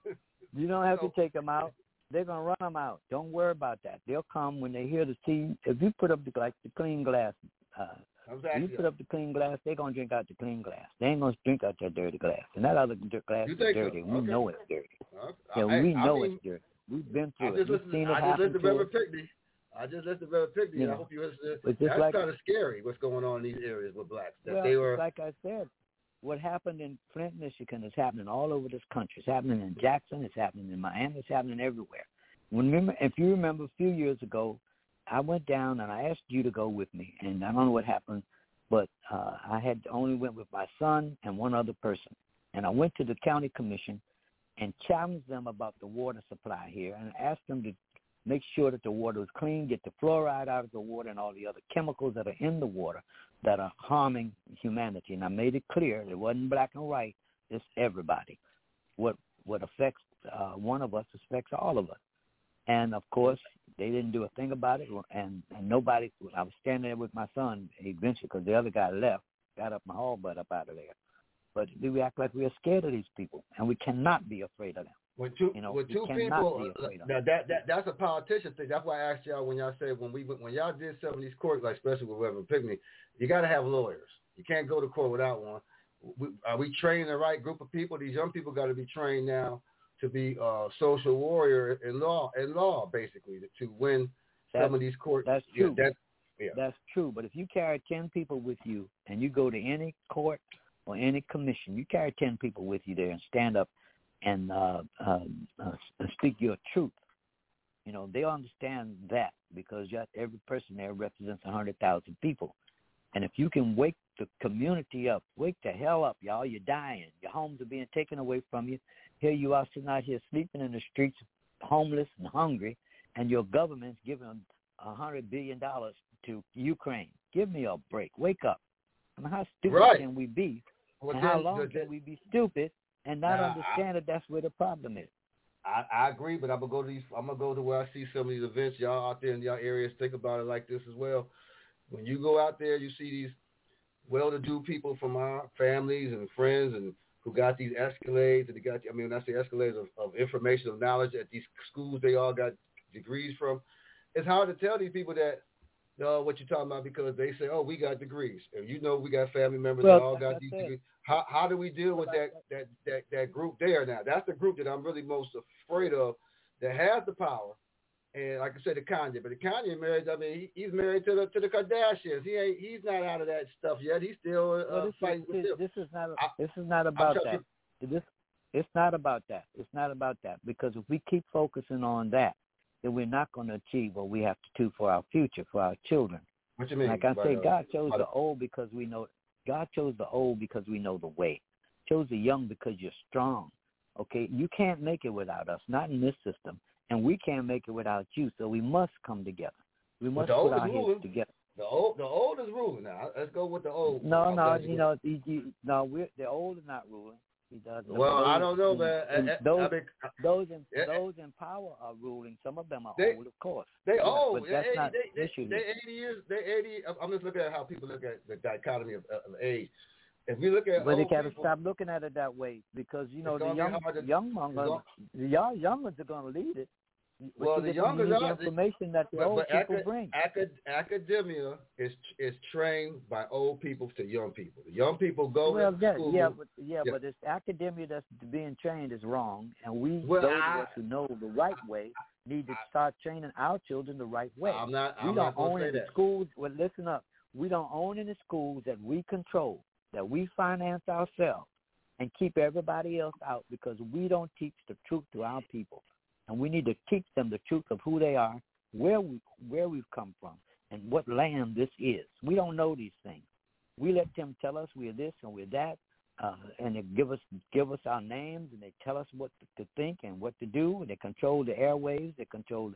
You don't have so, to take them out. They're going to run them out. Don't worry about that. They'll come when they hear the tea. If you put up the, like the clean glass, uh, exactly. you put up the clean glass, they're going to drink out the clean glass. They ain't going to drink out that dirty glass. And that other glass is dirty. So? We okay. know it's dirty. Okay. Yeah, I, we know I mean, it's dirty. We've been through I it. just We've listened, seen it I just happen listened to to Reverend us. Pickney. I just listened to Reverend Pickney. You I know, hope you listen. It's That's like, kind of scary what's going on in these areas with blacks. That well, they were, like I said, what happened in Flint, Michigan is happening all over this country. It's happening in Jackson. It's happening in Miami. It's happening everywhere. When remember, if you remember a few years ago, I went down and I asked you to go with me, and I don't know what happened, but uh, I had only went with my son and one other person. And I went to the county commission and challenged them about the water supply here and asked them to make sure that the water was clean, get the fluoride out of the water and all the other chemicals that are in the water that are harming humanity. And I made it clear it wasn't black and white, it's everybody. What what affects uh, one of us affects all of us. And, of course, they didn't do a thing about it, and, and nobody – I was standing there with my son eventually because the other guy left, got up my whole butt up out of there. But we act like we are scared of these people, and we cannot be afraid of them. When two, you know, when two we people, be now that, that that's a politician thing. That's why I asked y'all when y'all said when we when y'all did some of these courts, like especially with Reverend Pickney, you got to have lawyers. You can't go to court without one. We, are we training the right group of people? These young people got to be trained now to be uh, social warrior in law, in law basically, to, to win that's, some of these courts. That's true. Yeah, that's, yeah. That's true. But if you carry ten people with you and you go to any court or any commission, you carry ten people with you there and stand up and uh, uh, uh, speak your truth. You know, they understand that because every person there represents one hundred thousand people. And if you can wake the community up, wake the hell up, y'all. You're dying. Your homes are being taken away from you. Here you are sitting out here sleeping in the streets, homeless and hungry, and your government's giving one hundred billion dollars to Ukraine. Give me a break. Wake up. I mean, how stupid right. can we be? Well, and then, how long then, can we be stupid and not nah, understand I, that that's where the problem is? I, I agree, but I'm gonna go to these. I'm gonna go to where I see some of these events. Y'all out there in y'all areas, think about it like this as well. When you go out there, you see these well-to-do people from our families and friends, and who got these Escalades, and they got. I mean, when I say Escalades of, of information, of knowledge at these schools, they all got degrees from. It's hard to tell these people that. Uh, what you're talking about because they say, oh, we got degrees. And you know we got family members well, that all got these it. degrees. How how do we deal with that, that, that, that group there now? That's the group that I'm really most afraid of that has the power. And like I said, the Kanye. But the Kanye married, I mean, he, he's married to the to the Kardashians. He ain't he's not out of that stuff yet. He's still uh, well, this fighting is, with this, this is not I, this is not about that. To... This it's not about that. It's not about that because if we keep focusing on that, then we're not going to achieve what we have to do for our future, for our children. What you mean? Like I say, uh, God chose the old because we know. God chose the old because we know the way. Chose the young because you're strong. Okay, you can't make it without us. Not in this system, and we can't make it without you. So we must come together. We must put our heads together. The old, the old is ruling now. Let's go with the old. No, I'm no, you know, you, you, no, we're the old is not ruling. He does. Well, those, I don't know, man. Those, I mean, those in yeah. those in power are ruling. Some of them are they, old, of course. They yeah, old. But that's they, not they, the issue. They eighty years. They eighty. I'm just looking at how people look at the dichotomy of, of age. If we look at, but they old gotta people, stop looking at it that way because you know the young, to, young ones, the young young ones are going to lead it. Well, the younger the information that the but, old but people acad, bring. Acad, academia is is trained by old people to young people. The young people go well, to that, school. Yeah, but yeah, yeah, but it's academia that's being trained is wrong, and we well, those I, of us who know the right way need to start training our children the right way. I'm not. We I'm don't not gonna own say in the that. schools. Well, listen up. We don't own in the schools that we control, that we finance ourselves, and keep everybody else out because we don't teach the truth to our people. And we need to teach them the truth of who they are, where we where we've come from, and what land this is. We don't know these things. We let them tell us we're this and we're that, uh, and they give us give us our names, and they tell us what to think and what to do. And they control the airwaves. They control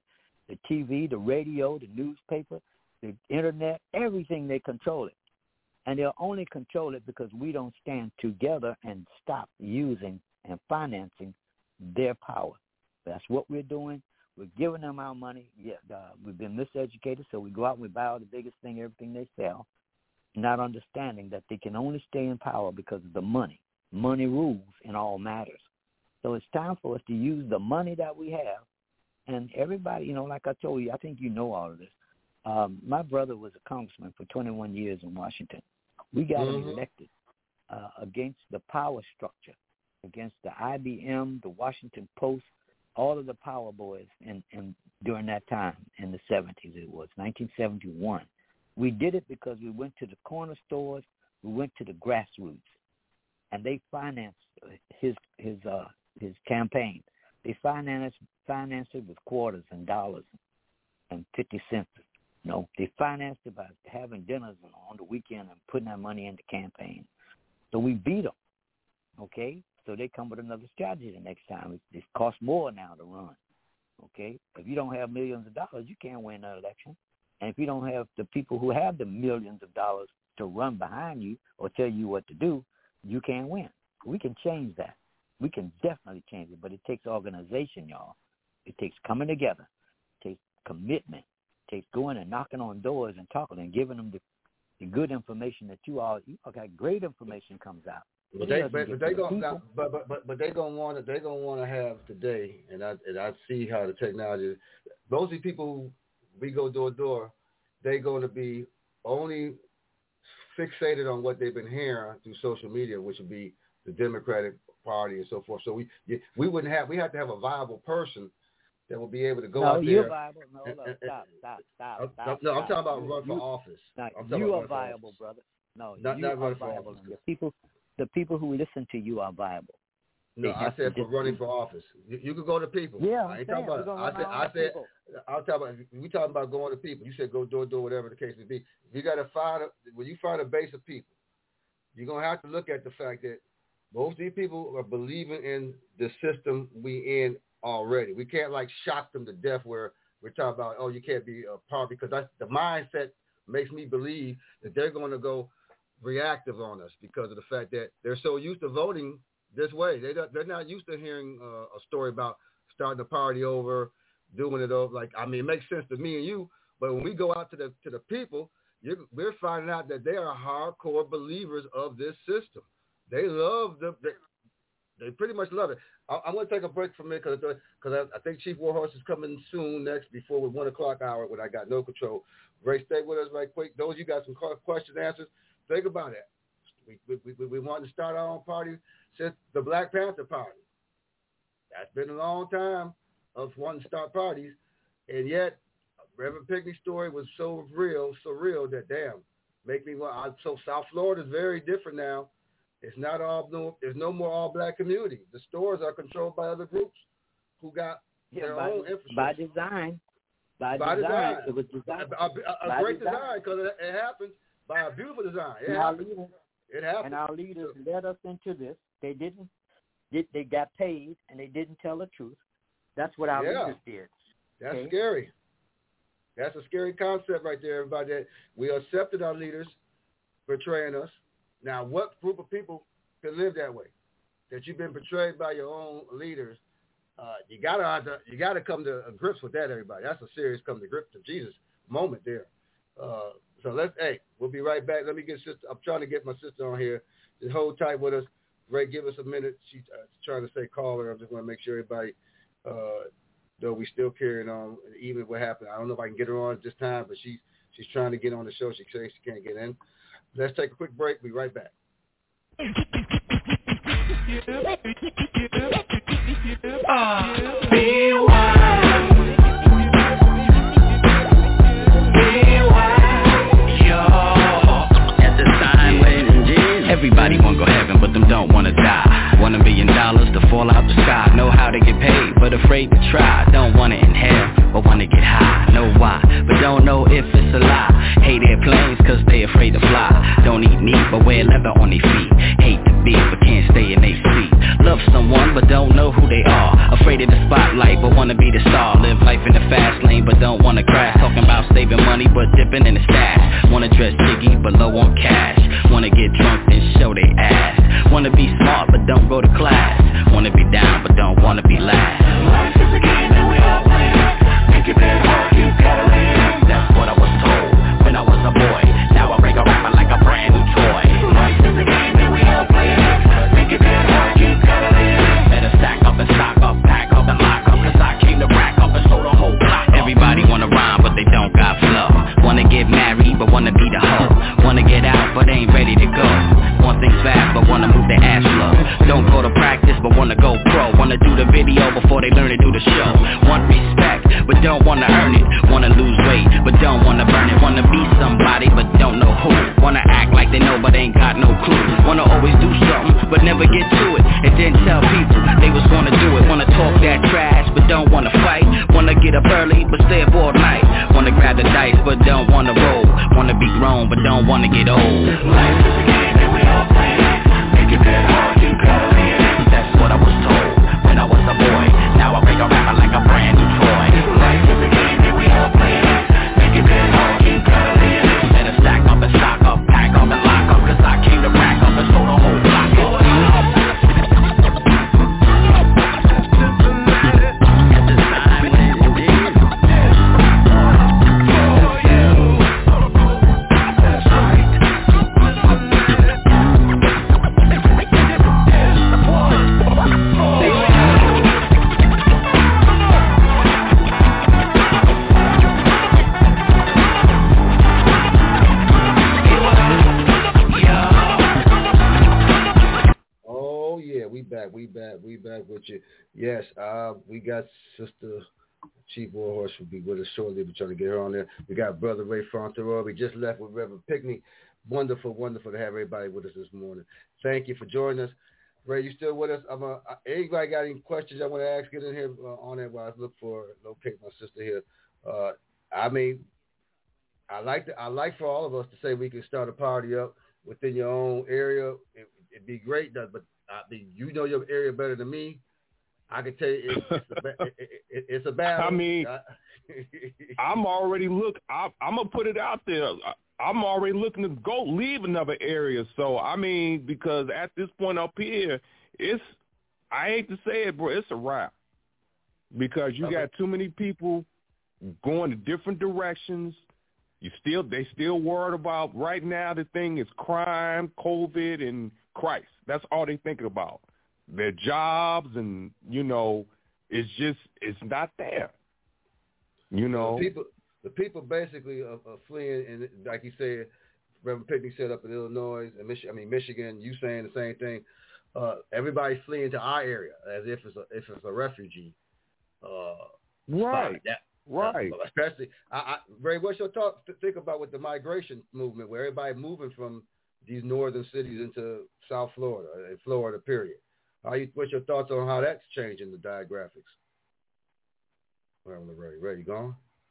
the T V, the radio, the newspaper, the internet, everything, they control it. And they'll only control it because we don't stand together and stop using and financing their power. That's what we're doing. We're giving them our money. Yeah, uh, we've been miseducated, so we go out and we buy all the biggest thing, everything they sell, not understanding that they can only stay in power because of the money. Money rules in all matters. So it's time for us to use the money that we have. And everybody, you know, like I told you, I think you know all of this. Um, my brother was a congressman for twenty-one years in Washington. We got mm-hmm. him elected uh, against the power structure, against the I B M, the Washington Post, all of the power boys in, in during that time in the seventies. It was nineteen seventy-one. We did it because we went to the corner stores, we went to the grassroots, and they financed his his uh, his campaign. They financed financed it with quarters and dollars and fifty cents. No, they financed it by having dinners on the weekend and putting that money into campaign. So we beat them, okay? So they come with another strategy the next time. It, it costs more now to run, okay? If you don't have millions of dollars, you can't win an election. And if you don't have the people who have the millions of dollars to run behind you or tell you what to do, you can't win. We can change that. We can definitely change it, but it takes organization, y'all. It takes coming together. It takes commitment. It takes going and knocking on doors and talking and giving them the, the good information that you all, you all got great information comes out. But they, but, but they gonna, but but but but they gonna want to, they gonna want to have today, and I and I see how the technology. Those are people who we go door to door. They going to be only fixated on what they've been hearing through social media, which would be the Democratic Party and so forth. So we we wouldn't have we have to have a viable person that will be able to go no, out there. No, you're viable. No, and, no, and, stop, stop, stop, no, stop. No, I'm stop. talking about you, run for you, office. Now, I'm you are viable, brother. No, not, you not are for viable. office. The people, the people who listen to you are viable. No, I said for running do. for office. You, you could go to people. Yeah, I ain't talking about. I said. I said. I'm talking about. We talking about going to people. You said go door to door, whatever the case may be. You got to find a, when you find a base of people, you're gonna have to look at the fact that most of these people are believing in the system we in already. We can't like shock them to death where we're talking about, oh, you can't be a part, because that's the mindset makes me believe that they're going to go reactive on us because of the fact that they're so used to voting this way. They don't, they're not used to hearing uh, a story about starting a party over, doing it over. Like, I mean, it makes sense to me and you, but when we go out to the to the people, you're, we're finding out that they are hardcore believers of this system. They love the, they, they pretty much love it. I, I'm going to take a break from it because because I, I think Chief Warhorse is coming soon next before the one o'clock hour when I got no control. Ray, stay with us right quick. Those you got some questions, answers. Think about it. We we we, we wanted to start our own party since the Black Panther Party. That's been a long time of wanting to start parties, and yet Reverend Pinkney's story was so real, so real that damn, make me want. So South Florida is very different now. It's not all no. There's no more all black community. The stores are controlled by other groups who got yeah, their by, own infrastructure. By design. By, by design. design. It was designed. A, a, a great design because it, it happens by a beautiful design. It and happens. Our leaders, it happens. And our leaders led us into this. They didn't. They, they got paid and they didn't tell the truth. That's what our yeah. leaders did. That's okay? scary. That's a scary concept right there, everybody. That we accepted our leaders betraying us. Now, what group of people can live that way? That you've been betrayed by your own leaders. Uh, you gotta, you gotta come to grips with that, everybody. That's a serious come to grips to Jesus moment there. Uh, so let's, hey, we'll be right back. Let me get sister. I'm trying to get my sister on here. Just hold tight with us. Ray, give us a minute. She's uh, trying to say call her. I just want to make sure everybody, uh, though we still carrying on, even what happened. I don't know if I can get her on at this time, but she's she's trying to get on the show. She says she can't get in. Let's take a quick break. Be right back. Uh, be wise. Be wise. Yo. At the time when Jesus. Everybody wanna go heaven, but them don't wanna die. Want a million dollars to fall out the sky. Know how to get paid, but afraid to try. Don't want it in hell, but wanna get high. Know why, but don't know if it's a lie. Hate airplanes, cause they afraid to fly. Don't eat meat, but wear leather on their feet. Hate to be, but can't stay in their seat. Love someone, but don't know who they are. Afraid of the spotlight, but wanna be the star. Live life in the fast lane but don't wanna crash. Talking about saving money but dipping in the stash. Wanna dress jiggy but low on cash. Wanna get drunk and show they ass. Wanna be smart but don't go to class. Wanna be down but don't wanna be last. Life is a game and we all play it. Make it better hard, you gotta live. That's what I was told when I was a boy. Now I break a rapper like a brand new toy. Life is a game and we all play it. Make it better hard, you gotta live. Better stack up and stock up, pack up and lock up. Cause I came to rack up and slow the whole block. Everybody wanna rhyme but they don't got flow. Wanna get married but wanna be the hoe. Wanna get out but ain't ready to go. Want things fast but wanna move their ass slow. Don't go to practice but wanna go pro. Wanna do the video before they learn to do the show. Want respect but don't wanna earn it. Wanna lose weight but don't wanna burn it. Wanna be somebody but don't know who. Wanna act like they know but ain't got no clue. Wanna always do something but never get to it. And then tell people they was gonna do it. Wanna talk that trash but don't wanna fight. Wanna get up early but stay up all night. Wanna grab the dice but don't wanna roll. Wanna be grown but don't wanna get old. Life is a game and we all play it. Make it better hard, you gotta live. That's what I was told when I was a boy. Now I break a rapper like a brand new toy. Life is a game and we all play it. Make it better hard, you gotta live. Better stack up and stock up, pack up and lock up. Cause I came to rack up and slow the whole block. We back, we back with you. Yes, uh, we got Sister Chief Warhorse will be with us shortly. We're trying to get her on there. We got Brother Ray Fauntleroy. We just left with Reverend Pickney. Wonderful, wonderful to have everybody with us this morning. Thank you for joining us. Ray, you still with us? I'm a, anybody got any questions I want to ask? Get in here uh, on it while I look for locate my sister here. Uh, I mean, I like to, I like for all of us to say we can start a party up within your own area. It, it'd be great, but I mean, you know your area better than me. I can tell you it's, it's, a, it, it, it's a battle. I mean, I'm already look. I, I'm gonna put it out there. I'm already looking to go leave another area. So I mean, because at this point up here, it's I hate to say it, bro, it's a wrap. Because you okay. got too many people going to different directions. You still they still worried about right now. The thing is crime, COVID, and Christ. That's all they thinking about. Their jobs and, you know, it's just, it's not there. You know. The people, the people basically are, are fleeing, and like you said, Reverend Pickney said up in Illinois, and Mich- I mean, Michigan, you saying the same thing. Uh, everybody's fleeing to our area as if it's a, if it's a refugee. Uh, right. That, right. Uh, especially, I, I, Ray, what's your thought? Think about with the migration movement, where everybody moving from these northern cities into South Florida, and Florida, period. How you, what's your thoughts on how that's changing the demographics? Well, Ray, Ray, you gone?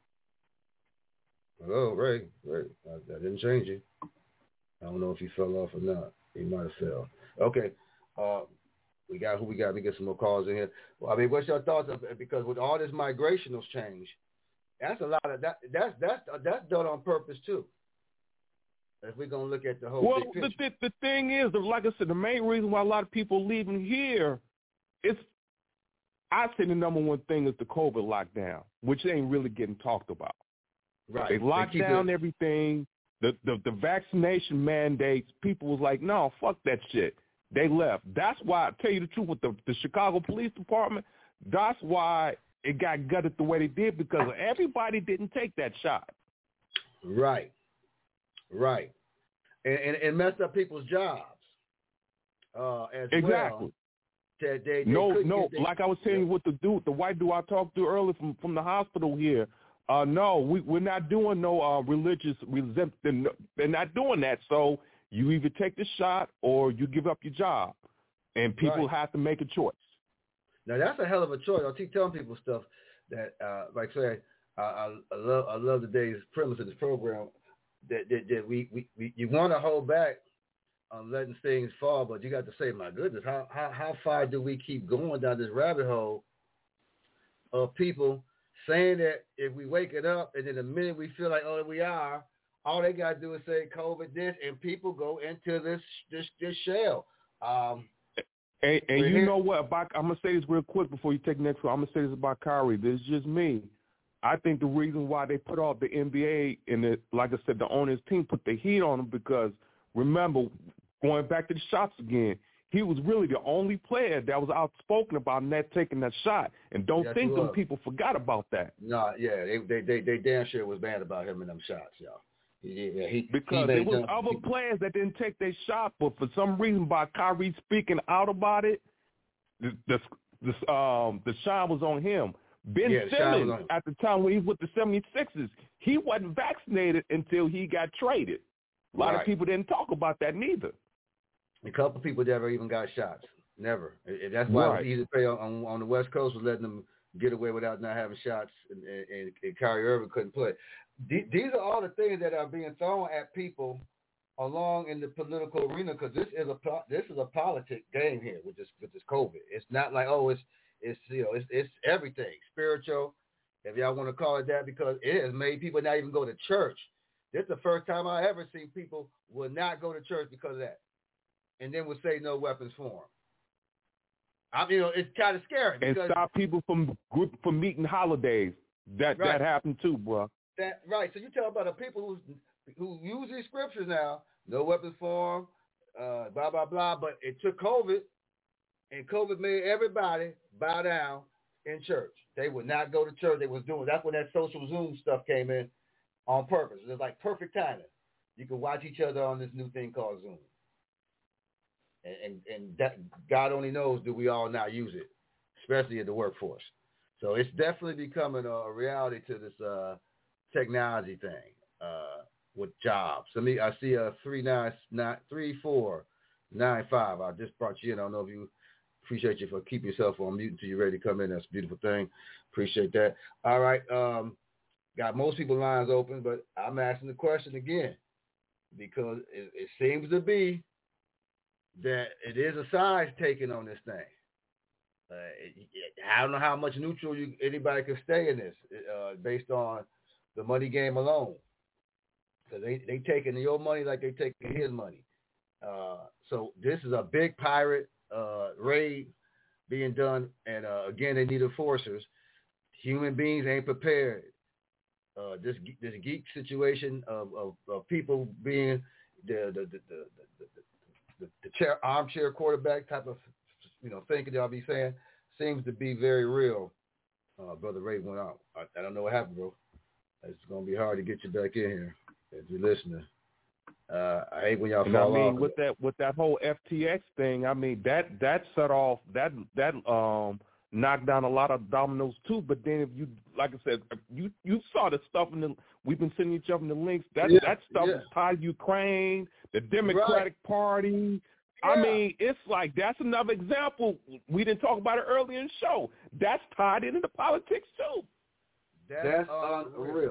Hello, Ray. Ray, I, I didn't change it. I don't know if he fell off or not. He might have fell. Okay. Uh, we got who we got. We get some more calls in here. Well, I mean, what's your thoughts of it? Because with all this migrational change, that's a lot of that. That's that's that's done on purpose too. If we're gonna look at the whole well, big picture. the the thing is, like I said, the main reason why a lot of people leaving here, it's I say the number one thing is the COVID lockdown, which ain't really getting talked about. Right. They locked they down it. everything. The, the the vaccination mandates. People was like, no, fuck that shit. They left. That's why I tell you the truth with the, the Chicago Police Department. That's why it got gutted the way they did, because everybody didn't take that shot. Right. Right, and, and and messed up people's jobs uh, as exactly. well. That they, they no, no, get, they, like I was telling you with the dude, the white dude I talked to earlier from, from the hospital here. Uh, no, we we're not doing no uh, religious resent. They're not doing that. So you either take the shot or you give up your job, and people right. have to make a choice. Now that's a hell of a choice. I keep telling people stuff that, uh, like say, I, I, I love I love the day's premise of this program. That, that, that we, we, we you want to hold back on letting things fall, but you got to say, my goodness, how, how how far do we keep going down this rabbit hole of people saying that if we wake it up and then the minute we feel like, oh, we are, all they got to do is say COVID this, and people go into this this, this shell. Um, and and you here. know what? About, I'm going to say this real quick before you take the next one. I'm going to say this about Kyrie. This is just me. I think the reason why they put off the N B A and, the, like I said, the owners team put the heat on him because, remember, going back to the shots again, he was really the only player that was outspoken about net taking that shot. And don't yes, think them people forgot about that. No, yeah, they they they, they damn sure was bad about him in them shots, y'all. Yeah, he, because he there was them, other he, players that didn't take their shot, but for some reason, by Kyrie speaking out about it, the the, the um the shine was on him. Ben yeah, Simmons, at the time when he was with the seventy-sixers, he wasn't vaccinated until he got traded. A lot right. of people didn't talk about that neither. A couple people never even got shots. Never. That's why right. it was easy to play on, on the West Coast was letting them get away without not having shots, and, and, and Kyrie Irving couldn't play. These are all the things that are being thrown at people along in the political arena because this is a this is a politic game here with this with this COVID. It's not like oh it's it's you know it's it's everything spiritual, if y'all want to call it that, because it has made people not even go to church. This is the first time I ever seen people will not go to church because of that, and then will say no weapons form. I mean, you know, it's kind of scary and stop people from group from meeting holidays. That right. that happened too, bro. That right. So you tell about the people who who use these scriptures now, no weapons form, uh, blah blah blah. But it took COVID, and COVID made everybody bow down in church. They would not go to church. They was doing. That's when that social Zoom stuff came in on purpose. It was like perfect timing. You can watch each other on this new thing called Zoom. And and, and that God only knows do we all now use it, especially in the workforce. So it's definitely becoming a, a reality to this. Uh, technology thing uh, with jobs. I mean, I see a three nine nine three four nine five. I just brought you in. I don't know if you appreciate you for keeping yourself on mute until you're ready to come in. That's a beautiful thing. Appreciate that. All right, um, got most people lines open, but I'm asking the question again because it, it seems to be that it is a side taken on this thing. Uh, it, it, I don't know how much neutral you, anybody can stay in this uh, based on the money game alone, because they they taking your money like they taking his money. Uh, so this is a big pirate uh, raid being done, and uh, again they need enforcers. Human beings ain't prepared. Uh, this this geek situation of, of, of people being the the the the, the, the, the chair, armchair quarterback type of you know thinking y'all be saying seems to be very real. Uh, Brother Ray went out. I, I don't know what happened, bro. It's going to be hard to get you back in here if you're listening. Uh, I hate when y'all and fall I mean, off. with that with that whole F T X thing, I mean that that set off that that um knocked down a lot of dominoes too. But then if you like I said, you you saw the stuff in the we've been sending each other the links. That yeah, that stuff yeah. is tied to Ukraine, the Democratic right. Party. Yeah. I mean, it's like that's another example. We didn't talk about it earlier in the show. That's tied into the politics too. That's, That's unreal.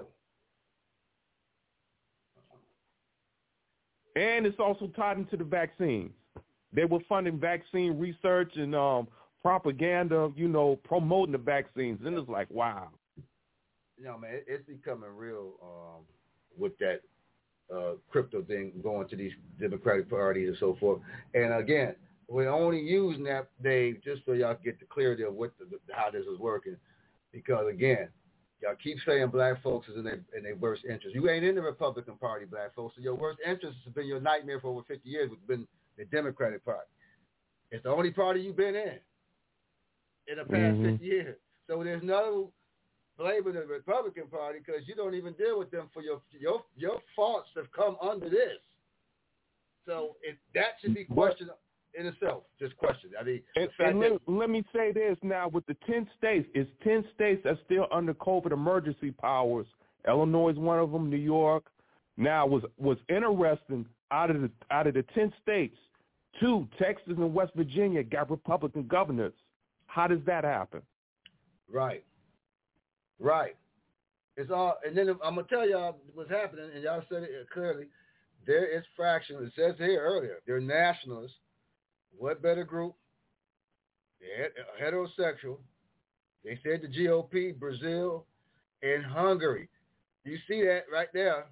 And it's also tied into the vaccines. They were funding vaccine research and um, propaganda, you know, promoting the vaccines. And it's like, wow. You know, man, it's becoming real um, with that uh, crypto thing going to these Democratic parties and so forth. And again, we're only using that, Dave, just so y'all get the clarity of what the, how this is working. Because, again, y'all keep saying black folks is in their, in their worst interest. You ain't in the Republican Party, black folks. So your worst interest has been your nightmare for over fifty years, which has been the Democratic Party. It's the only party you've been in in the past mm-hmm. fifty years. So there's no blaming the Republican Party because you don't even deal with them for your your your faults have come under this. So if that should be questioned in itself, just question. I mean, and, and let, let me say this now: with the ten states, it's ten states that's still under COVID emergency powers. Illinois is one of them. New York. Now, was was interesting. Out of the out of the ten states, two, Texas and West Virginia, got Republican governors. How does that happen? Right, right. It's all, and then I'm gonna tell y'all what's happening, and y'all said it clearly. There is fraction. It says here earlier, they're nationalists. What better group? They're heterosexual. They said the G O P, Brazil, in Hungary. You see that right there?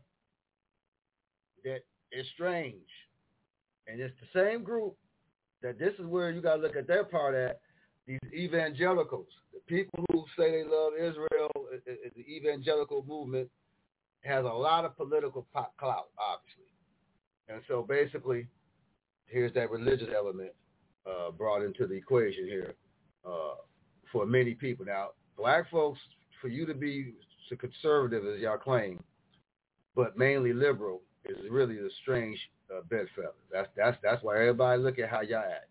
That is strange. And it's the same group that this is where you got to look at their part at, these evangelicals, the people who say they love Israel, the evangelical movement has a lot of political clout, obviously. And so basically, here's that religious element uh, brought into the equation here uh, for many people. Now, black folks, for you to be so conservative as y'all claim, but mainly liberal, is really a strange uh, bedfellow. That's that's that's why everybody look at how y'all act.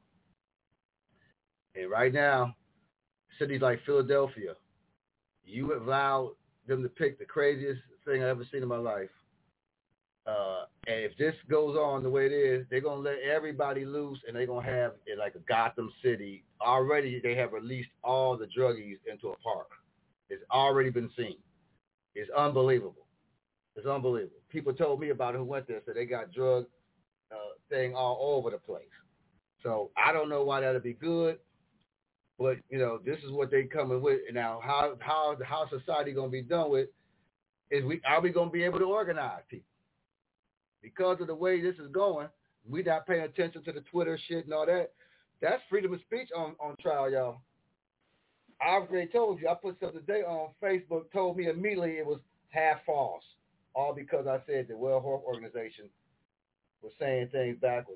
And right now, cities like Philadelphia, you have allowed them to pick the craziest thing I've ever seen in my life. Uh, and if this goes on the way it is, they're going to let everybody loose, and they're going to have it like a Gotham City. Already they have released all the druggies into a park. It's already been seen. It's unbelievable. It's unbelievable. People told me about it who went there, so they got drug uh, thing all over the place. So I don't know why that'll be good, but, you know, this is what they coming with. Now, how how how society going to be done with is we are we going to be able to organize people? Because of the way this is going, we not paying attention to the Twitter shit and all that. That's freedom of speech on, on trial, y'all. I already told you. I put something today on Facebook, told me immediately it was half false, all because I said the World Health Organization was saying things backwards.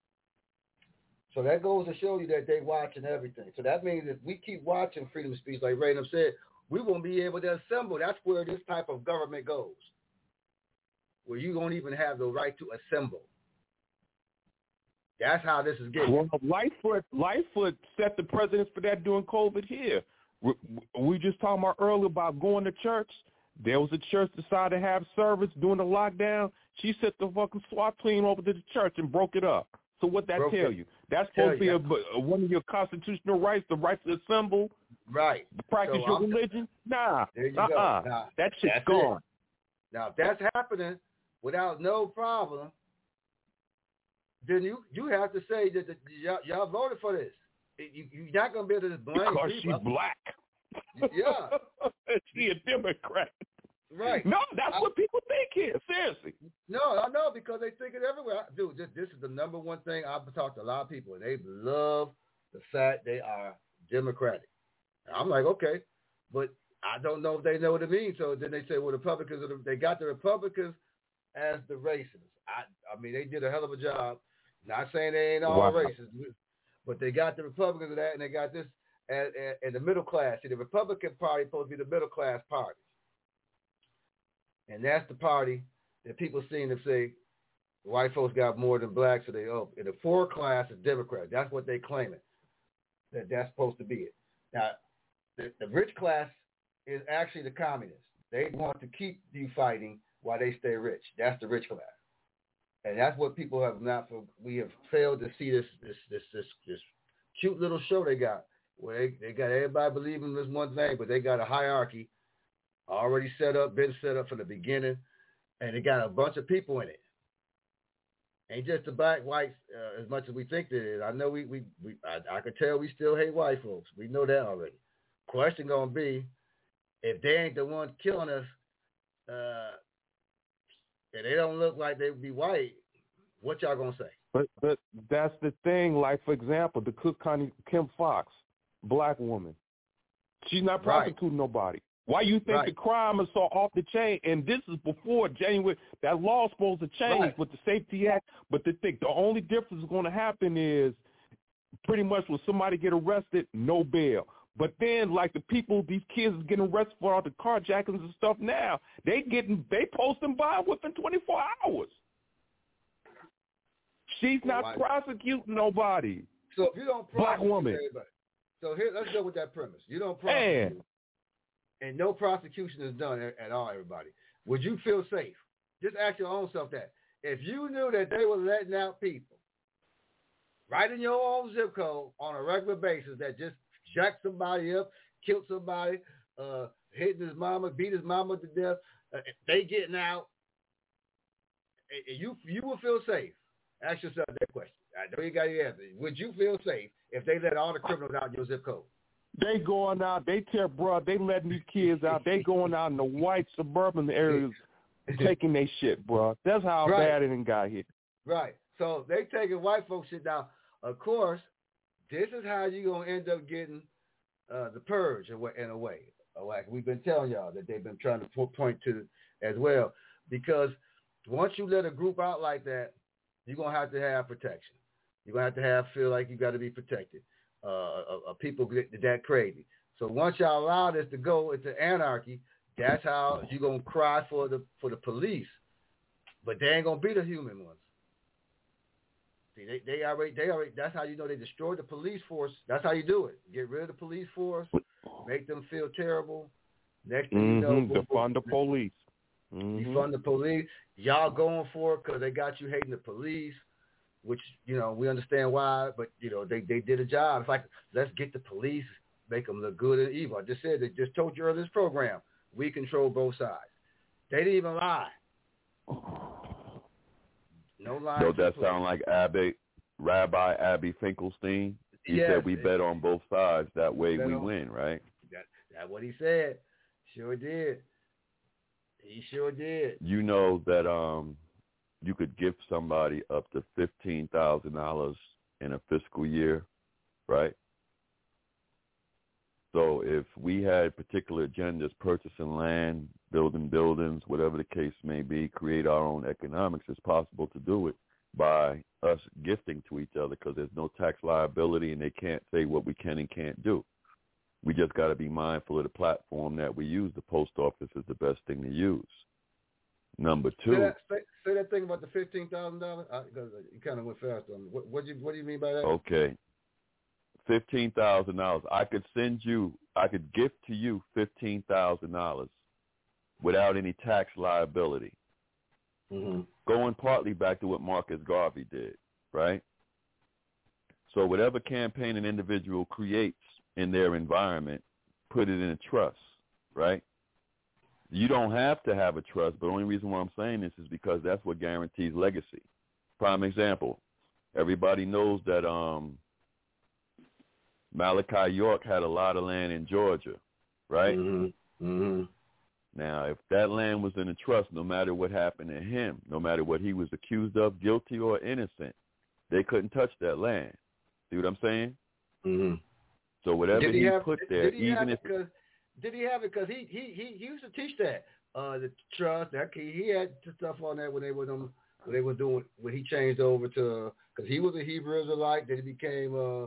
So that goes to show you that they watching everything. So that means if we keep watching freedom of speech, like Raynham said, we won't be able to assemble. That's where this type of government goes, where you don't even have the right to assemble. That's how this is getting. Well, Lightfoot, Lightfoot set the precedence for that during COVID here. We, we just talking about earlier about going to church. There was a church decided to have service during the lockdown. She set the fucking SWAT team over to the church and broke it up. So what that broke tell it. you? That's supposed to be a, a, one of your constitutional rights, the right to assemble, right? Practice so your I'm, religion. Nah, uh-uh. Nah, that shit's gone. It. Now, if that's happening without no problem, then you, you have to say that the, y'all, y'all voted for this. You, you're not going to be able to blame because people. she's black. Yeah. She a Democrat. Right. No, that's I, what people think here. Seriously. No, I know because they think it everywhere. Dude, this, this is the number one thing. I've talked to a lot of people, and they love the fact they are Democratic. And I'm like, okay, but I don't know if they know what it means. So then they say, well, Republicans, are the, they got the Republicans as the racists. I, I mean, they did a hell of a job. Not saying they ain't all wow. racist, but they got the Republicans of that, and they got this and, and, and the middle class. See, the Republican Party is supposed to be the middle class party. And that's the party that people seem to say white folks got more than blacks, so they oh, in the four class is Democrat. That's what they claim it. That that's supposed to be it. Now, the, the rich class is actually the communists. They want to keep you fighting while they stay rich. That's the rich class, and that's what people have not. We have failed to see this this this this, this cute little show they got where they, they got everybody believing this one thing, but they got a hierarchy already set up, been set up from the beginning, and it got a bunch of people in it. Ain't just the black, whites uh, as much as we think it is. I know we, we, we I, I could tell we still hate white folks. We know that already. Question gonna be, if they ain't the ones killing us, uh, and they don't look like they would be white, what y'all gonna say? But but that's the thing. Like for example, the Cook County Kim Fox, black woman, she's not prosecuting right. nobody. Why you think right. the crime is so off the chain? And this is before January. That law's supposed to change right. with the Safety Act. But the thing, the only difference is going to happen is pretty much when somebody get arrested, no bail. But then, like the people, these kids is getting arrested for all the carjackings and stuff now. They getting, they posting bond within twenty-four hours. She's not well, prosecuting nobody. So if you don't prosecute black woman. everybody, so here, let's go with that premise. You don't prosecute. And, and no prosecution is done at, at all, everybody. Would you feel safe? Just ask your own self that. If you knew that they were letting out people right in your own zip code on a regular basis that just jacked somebody up, killed somebody, uh, hitting his mama, beat his mama to death, uh, they getting out, and you you would feel safe. Ask yourself that question. I know you got your answer. Would you feel safe if they let all the criminals out in your zip code? They going out, they tear, bro, they letting these kids out. They going out in the white suburban areas taking their shit, bro. That's how right. bad it done got here. Right. So they taking white folks shit down. Of course, this is how you going to end up getting uh, the purge in a way. Like we've been telling y'all that they've been trying to point to as well. Because once you let a group out like that, you're going to have to have protection. You're going to have to have feel like you got to be protected. Uh, of people get that crazy. So once y'all allow this to go into anarchy, that's how you're going to cry for the for the police. But they ain't going to be the human ones. See, they, they already, they already, that's how you know they destroyed the police force. That's how you do it. Get rid of the police force, make them feel terrible. Next thing mm-hmm. you know, boom, defund boom, the police. Mm-hmm. Defund the police. Y'all going for it because they got you hating the police. Which, you know, we understand why, but, you know, they, they did a job. It's like, let's get the police, make them look good and evil. I just said, they just told you earlier this program, we control both sides. They didn't even lie. No lie. Does that sound like Abby, Rabbi Abby Finkelstein? He yes, said we bet on both sides. That way we on, win, right? That, that's what he said. Sure did. He sure did. You know that um. you could give somebody up to fifteen thousand dollars in a fiscal year, right? So if we had particular agendas, purchasing land, building buildings, whatever the case may be, create our own economics, it's possible to do it by us gifting to each other because there's no tax liability and they can't say what we can and can't do. We just got to be mindful of the platform that we use. The post office is the best thing to use. Number two. Say that, say, say that thing about the fifteen thousand dollars. Because you kind of went fast on me. What, what do you What do you mean by that? Okay, fifteen thousand dollars. I could send you. I could gift to you fifteen thousand dollars without any tax liability. Mm-hmm. Going partly back to what Marcus Garvey did, right? So whatever campaign an individual creates in their environment, put it in a trust, right? You don't have to have a trust, but the only reason why I'm saying this is because that's what guarantees legacy. Prime example, everybody knows that um, Malachi York had a lot of land in Georgia, right? Mm-hmm. Mm-hmm. Now, if that land was in a trust, no matter what happened to him, no matter what he was accused of, guilty or innocent, they couldn't touch that land. See what I'm saying? Mm-hmm. So whatever he, he have, put there, did he even if... Because, did he have it? Because he, he, he, he used to teach that, uh, the trust. That he, he had stuff on that when they were them, when they were doing, when he changed over to, because he was a Hebrew Israelite, then he became uh,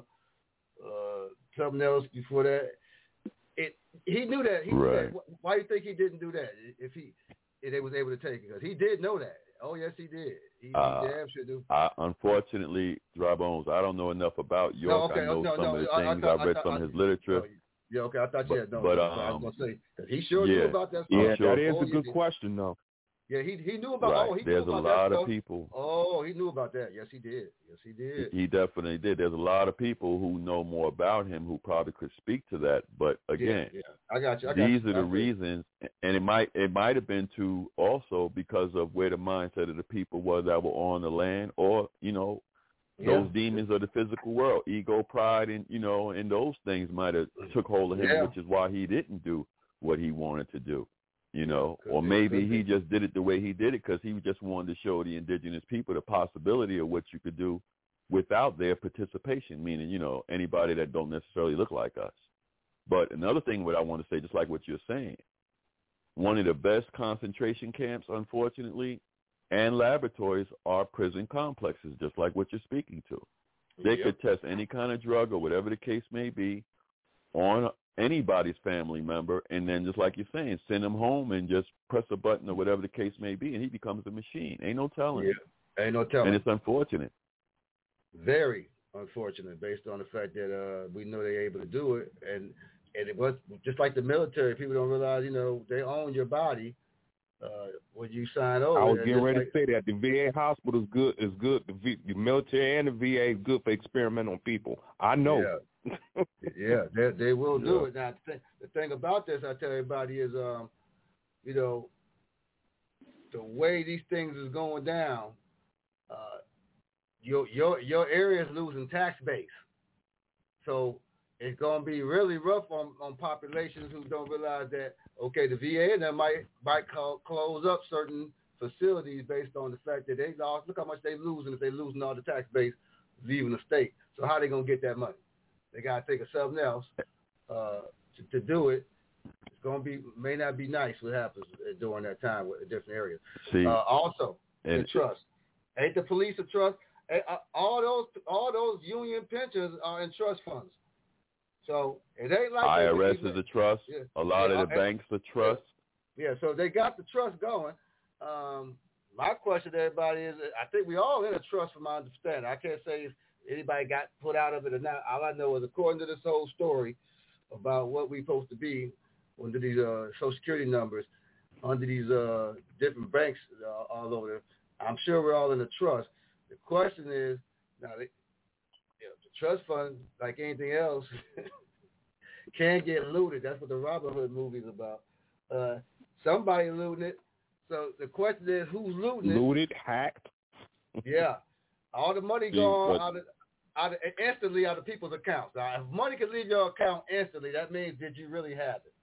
uh, something else before that. It, he knew that. He knew right. that. Why do you think he didn't do that if he if they was able to take it? Because he did know that. Oh, yes, he did. He, uh, he damn sure do. I, unfortunately, Dry Bones, I don't know enough about York. No, okay. I know no, some no, of the I, things. I, I, I've read I, some I, of his literature. No, yeah, okay. I thought you had no. But, um, I was going to say, because he sure yeah, knew about that stuff. Yeah, sure. that is oh, a good yeah, question, though. Yeah, he he knew about. Right. Oh, he There's knew about a lot that of stuff. people. Oh, he knew about that. Yes, he did. Yes, he did. He definitely did. There's a lot of people who know more about him who probably could speak to that. But again, yeah, yeah. I got you. I got these you. are the I reasons, and it might it might have been to also because of where the mindset of the people was that were on the land, or you know, yeah. those demons of the physical world, ego, pride, and you know, and those things might have took hold of him, yeah. which is why he didn't do what he wanted to do. You know, could or be, maybe he just did it the way he did it because he just wanted to show the indigenous people the possibility of what you could do without their participation, meaning, you know, anybody that don't necessarily look like us. But another thing what I want to say, just like what you're saying, one of the best concentration camps, unfortunately, and laboratories are prison complexes, just like what you're speaking to. They yep. could test any kind of drug or whatever the case may be on anybody's family member, and then just like you're saying, send him home and just press a button or whatever the case may be, and he becomes a machine. Ain't no telling. Yeah, ain't no telling. And it's unfortunate. Very unfortunate, based on the fact that uh, we know they're able to do it, and and it was just like the military. People don't realize, you know, they own your body uh, when you sign over. I was getting ready like, to say that the V A hospital is good. Is good. The, v, the military and the V A is good for experimenting on people. I know. Yeah. yeah, they they will do yeah. it. Now, the thing, the thing about this, I tell everybody, is, um, you know, the way these things is going down, uh, your your your area is losing tax base. So it's going to be really rough on, on populations who don't realize that, okay, the V A and them might, might call, close up certain facilities based on the fact that they lost, look how much they losing if they losing all the tax base leaving the state. So how they going to get that money? They got to think of something else uh, to, to do it. It's going to be, may not be nice what happens during that time with a different area. See, uh, also, and, the trust. Ain't the police a trust? All those all those union pensions are in trust funds. So it ain't like I R S is a trust. Yeah. A lot yeah, of the banks are trust. Yeah. yeah, so they got the trust going. Um, my question to everybody is, I think we all in a trust from my understanding. I can't say if anybody got put out of it or not. All I know is according to this whole story about what we're supposed to be under these uh, Social Security numbers, under these uh, different banks uh, all over there, I'm sure we're all in a trust. The question is, now they, you know, the trust fund, like anything else, can get looted. That's what the Robin Hood movie is about. Uh, somebody looting it. So the question is, who's looting it? Looted, hacked. Yeah. All the money See, gone what, out of, out of, instantly out of people's accounts. Now, if money can leave your account instantly, that means did you really have it?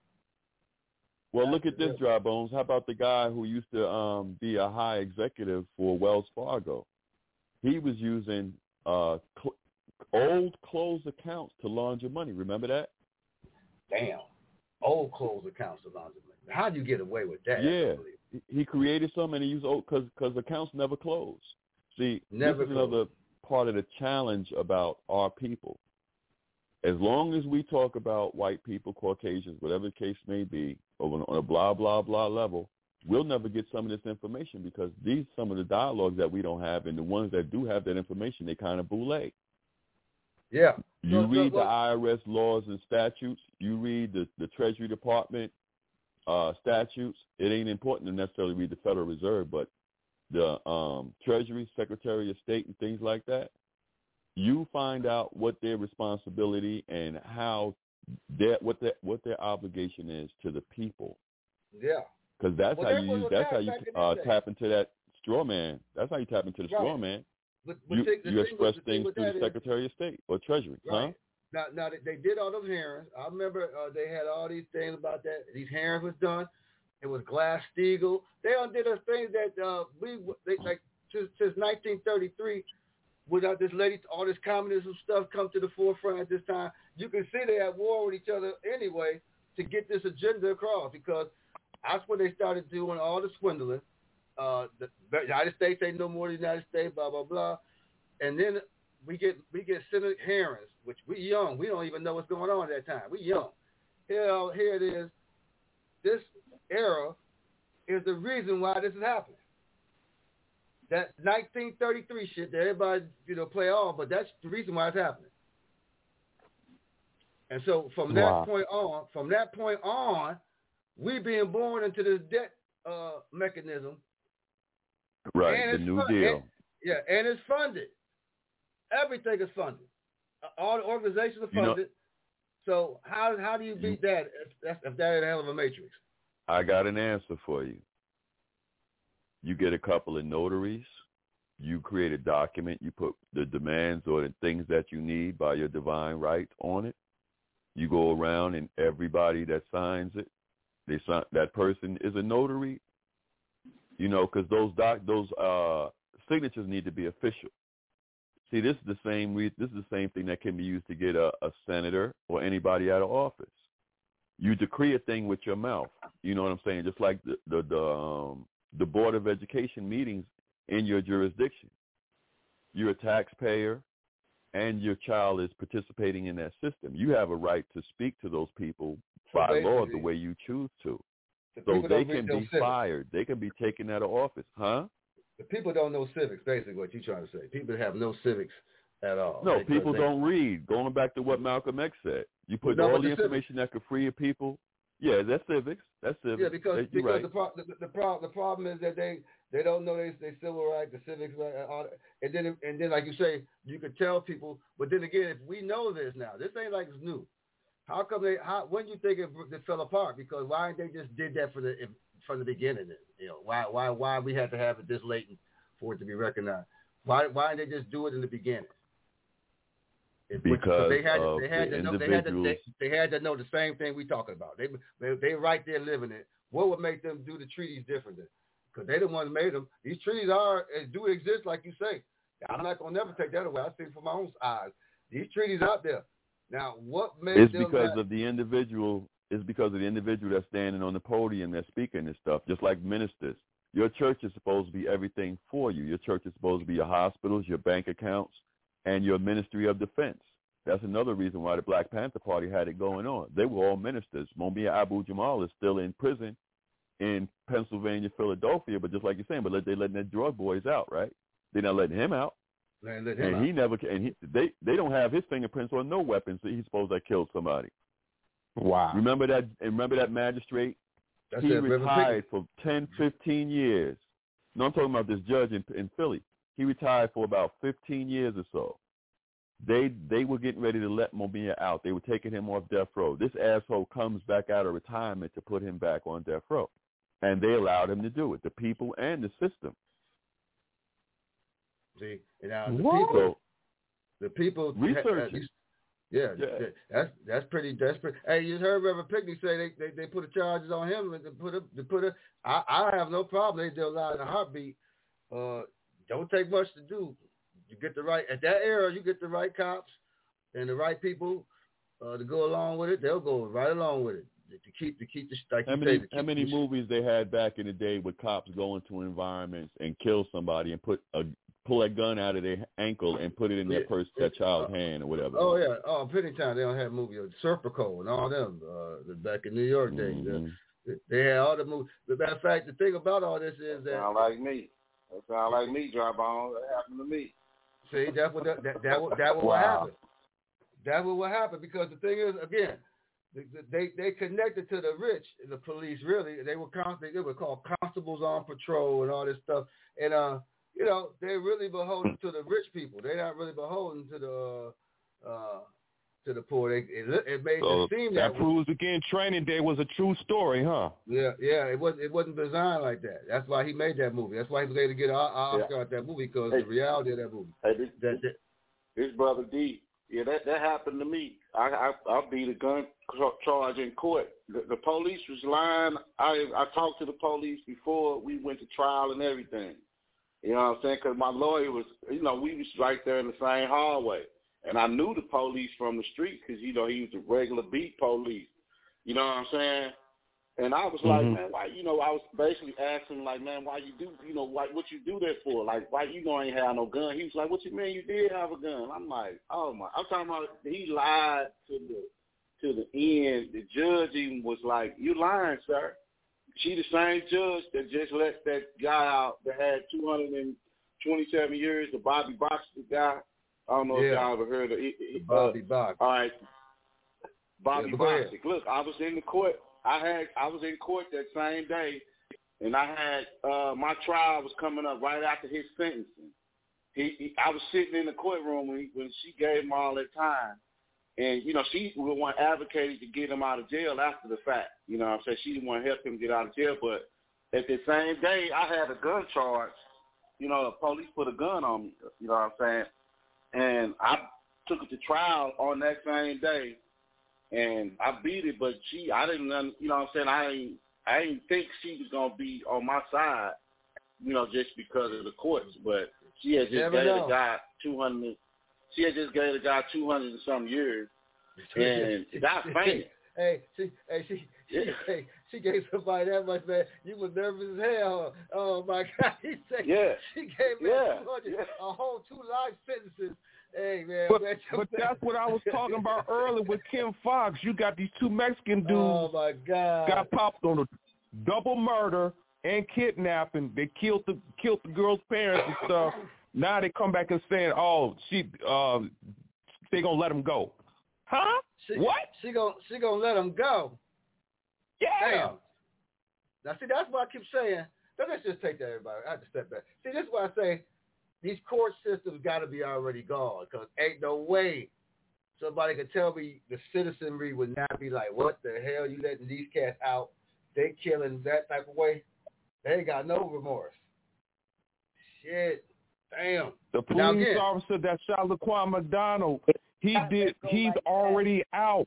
Well, look at this, Dry Bones. How about the guy who used to um, be a high executive for Wells Fargo? He was using uh, cl- old closed accounts to launder money. Remember that? Damn. Old closed accounts to launder money. How do you get away with that? Yeah. He created some and he used old because because accounts never close. See, never this is close. another part of the challenge about our people. As long as we talk about white people, Caucasians, whatever the case may be, on a blah, blah, blah level, we'll never get some of this information because these some of the dialogues that we don't have, and the ones that do have that information, they kind of boule. Yeah. You so, read so, the I R S laws and statutes. You read the, the Treasury Department uh, statutes. It ain't important to necessarily read the Federal Reserve, but the um, Treasury, Secretary of State, and things like that. You find out what their responsibility and how their what their what their obligation is to the people. Yeah. Because that's well, how that you use. That's how you uh, tap into that straw man. That's how you tap into the right. straw man. But, but you the, the you express thing, things the to the Secretary is, of State or Treasury, right. huh? Now, now they did all those hearings. I remember uh, they had all these things about that. These hearings was done. It was Glass-Steagall. They all did those things that uh, we they, like since, since nineteen thirty-three. Without this lady, all this communism stuff come to the forefront at this time, you can see they at war with each other anyway to get this agenda across because that's when they started doing all the swindling. Uh, the United States ain't no more than the United States, blah, blah, blah. And then we get we get Senate hearings, which we young. We don't even know what's going on at that time. We young. Here, here it is. This era is the reason why this is happening. That nineteen thirty-three shit that everybody, you know, play on, but that's the reason why it's happening. And so from that wow. point on, from that point on, we being born into this debt uh, mechanism. Right, the New fun- Deal. And, yeah, and it's funded. Everything is funded. All the organizations are funded. You know, so how how do you beat you, that if, that's, if that ain't a hell of a matrix? I got an answer for you. You get a couple of notaries. You create a document. You put the demands or the things that you need by your divine right on it. You go around and everybody that signs it, they sign, that person is a notary. You know, because those doc, those uh, signatures need to be official. See, this is the same. Re- this is the same thing that can be used to get a, a senator or anybody out of office. You decree a thing with your mouth. You know what I'm saying? Just like the the the, um, the Board of Education meetings in your jurisdiction. You're a taxpayer, and your child is participating in that system. You have a right to speak to those people so by law the way you choose to. The so they can be civics. fired. They can be taken out of office, huh? The people don't know civics, basically what you're trying to say. People have no civics at all. No, they, people they, don't read. Going back to what Malcolm X said. You put no, all the, the information civics. that could free your people. Yeah, that's civics. That's civics. Yeah, because, because right. the, pro- the, the, pro- the problem is that they, they don't know they, they civil rights, the civics, all, and then and then like you say, you could tell people. But then again, if we know this now, this ain't like it's new. How come they? How when you think it, it fell apart? Because why they just did that for the from the beginning? You know, why why why we had to have it this late for it to be recognized? Why why didn't they just do it in the beginning? because they had of they had the to know, individuals. they had to, they, they had to know the same thing we talking about. They they they right there living it. What would make them do the treaties differently? Because they the ones who made them. These treaties are do exist, like you say. I'm not gonna never take that away. I see it from my own eyes. These treaties out there. Now, what made It's them because have, of the individual. It's because of the individual that's standing on the podium, that's speaking this stuff. Just like ministers, your church is supposed to be everything for you. Your church is supposed to be your hospitals, your bank accounts, and your Ministry of Defense. That's another reason why the Black Panther Party had it going on. They were all ministers. Mumia Abu-Jamal is still in prison in Pennsylvania, Philadelphia, but just like you're saying, but they're letting their drug boys out, right? They're not letting him out. Let him and out. he never, and he, they, they don't have his fingerprints on no weapons that he's supposed to have killed somebody. Wow. Remember that, remember that magistrate? That's he it, retired for ten, fifteen years. No, I'm talking about this judge in, in Philly. He retired for about fifteen years or so. They they were getting ready to let Mumia out. They were taking him off death row. This asshole comes back out of retirement to put him back on death row. And they allowed him to do it, the people and the system. See, and now the What? people, the people, Research. uh, yeah, Yeah. that- that's that's pretty desperate. Hey, you heard Reverend Pickney say they, they, they put the charges on him and they put a, they put a. I, I have no problem. They do a lot in a heartbeat. Uh, don't take much to do. You get the right at that era. You get the right cops and the right people uh, to go along with it. They'll go right along with it to keep to keep the like How you many say, to how keep many the- movies they had back in the day with cops go into environments and kill somebody and put a pull a gun out of their ankle and put it in their Yeah. purse, that child's hand or whatever. Oh yeah, oh Pennytown they don't have movie of Serpico and all them uh, back in New York days. Mm-hmm. Uh, they had all the movies. But matter of fact, the thing about all this is that sound like me. That sound like me, Dry Bones. That happened to me. see that's what that that that, what- that what Wow. happened. That what what happened because the thing is again. They they connected to the rich, the police really. They were constant. They were called constables on patrol and all this stuff. And uh, you know, they're really beholden to the rich people. They're not really beholden to the uh, uh to the poor. They, it, it made So it seem that that proves again, Training Day was a true story, huh? Yeah, yeah. It wasn't it wasn't designed like that. That's why he made that movie. That's why he was able to get an Oscar Yeah. at that movie because Hey. the reality of that movie. Hey, this, That, that, this brother D, yeah, that that happened to me. I I, I beat a gun char- charge in court. The, the police was lying. I I talked to the police before we went to trial and everything. You know what I'm saying? Because my lawyer was, you know, we was right there in the same hallway, and I knew the police from the street because you know he was a regular beat police. You know what I'm saying? And I was like, Mhm. man, why, you know, I was basically asking, like, man, why you do, you know, why, what you do that for? Like, why you know I ain't have no gun? He was like, what you mean you did have a gun? I'm like, oh, my. I'm talking about he lied to the to the end. The judge even was like, you lying, sir. She the same judge that just let that guy out that had two hundred twenty-seven years, the Bobby Boxer guy. I don't know if Yeah. y'all ever heard of it. it Bobby uh, Box. All right. Bobby Yeah, but go ahead. Boxic. Look, I was in the court. I had I was in court that same day, and I had uh, my trial was coming up right after his sentencing. He, he I was sitting in the courtroom when, he, when she gave him all that time, and you know she was the one advocating to get him out of jail after the fact. You know what I'm saying? She didn't want to help him get out of jail, but at the same day I had a gun charge. You know, the police put a gun on me. You know what I'm saying? And I took it to trial on that same day. And I beat it, but she, I didn't, you know what I'm saying, I ain't, I didn't think she was going to be on my side, you know, just because of the courts. But she had just Never gave know. the guy two hundred, she had just gave the guy two hundred and some years. And the guy fainted. Hey, she, hey, she, she, hey, she gave somebody that much, man. You was nervous as hell. Oh my God, he said, Yeah. she gave me Yeah. two hundred, Yeah. a whole two life sentences. Hey man, But, man, but that's what I was talking about earlier with Kim Fox. You got these two Mexican dudes Oh my God, got popped on a double murder and kidnapping. They killed the killed the girl's parents and stuff. Now they come back and saying, "Oh, she, uh, they gonna let him go." Huh? She, What? She gonna she gonna let him go? Yeah. Damn. Now see, that's why I keep saying. Let's just take that, everybody. I have to step back. See, this is why I say these court systems got to be already gone because ain't no way somebody could tell me the citizenry would not be like, what the hell you letting these cats out? They killing that type of way. They ain't got no remorse. Shit. Damn. The Now police again, officer that shot Laquan McDonald, he did. He's like already that. out.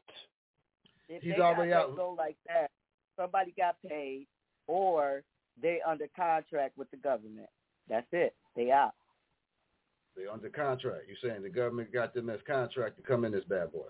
If he's they already got out. Go like that. Somebody got paid, or they under contract with the government. That's it. They out. They under contract. You're saying the government got them as contract to come in this bad boy.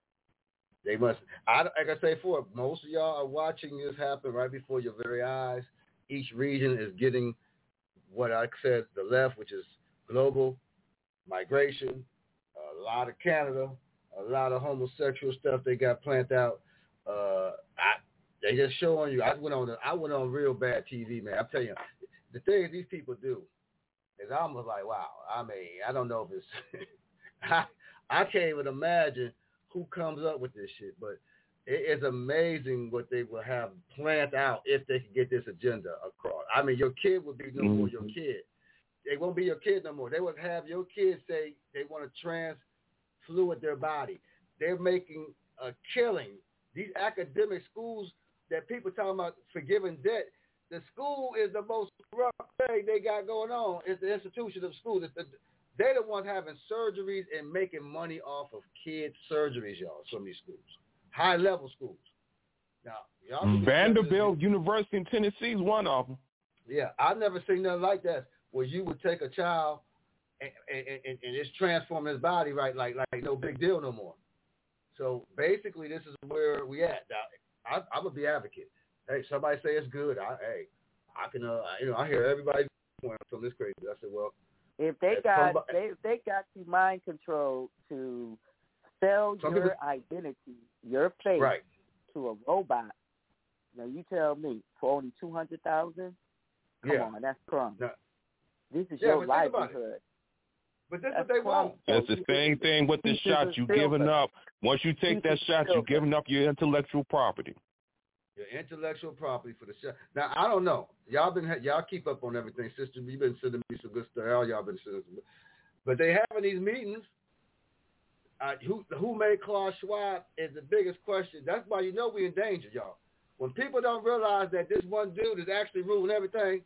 They must. I, like I say before, most of y'all are watching this happen right before your very eyes. Each region is getting what I said, the left, which is global migration, a lot of Canada, a lot of homosexual stuff they got planted out. Uh, I, they just showing you. I went on. I went on real bad T V, man. I'm telling you, the things these people do is almost like, wow. I mean, I don't know if it's. I, I can't even imagine who comes up with this shit, but it is amazing what they will have planned out if they can get this agenda across. I mean, your kid will be no mm-hmm. more your kid. They won't be your kid no more. They will have your kids say they want to transfluid their body. They're making a killing. These academic schools that people talking about forgiving debt, the school is the most corrupt thing they got going on. It's the institution of school. It's the, they're the ones having surgeries and making money off of kids' surgeries, y'all, some of these schools. High-level schools. Now, y'all Vanderbilt University in Tennessee is one of them. Yeah, I've never seen nothing like that, where you would take a child and, and, and, and it's transforming his body, right, like like no big deal no more. So basically, this is where we at. Now, I, I'm gonna be advocate. Hey, somebody say it's good. I, hey, I can, uh, you know, I hear everybody from this crazy. I said, well, if they got they they got you mind control to sell your people, identity, your face, right. to a robot. Now you tell me for only two hundred thousand. Come yeah. on, that's crumb. No. This is yeah, your livelihood. But that's, that's what they crumb. want. That's the same thing with the shot. You giving up. Once you take that shot, you giving up your intellectual property. Your intellectual property for the shot. Now I don't know. Y'all been y'all keep up on everything, sister. You've been sending me some good stuff. All y'all been sending some. But they having these meetings. Uh, who who made Klaus Schwab is the biggest question. That's why you know we in danger, y'all. When people don't realize that this one dude is actually ruling everything.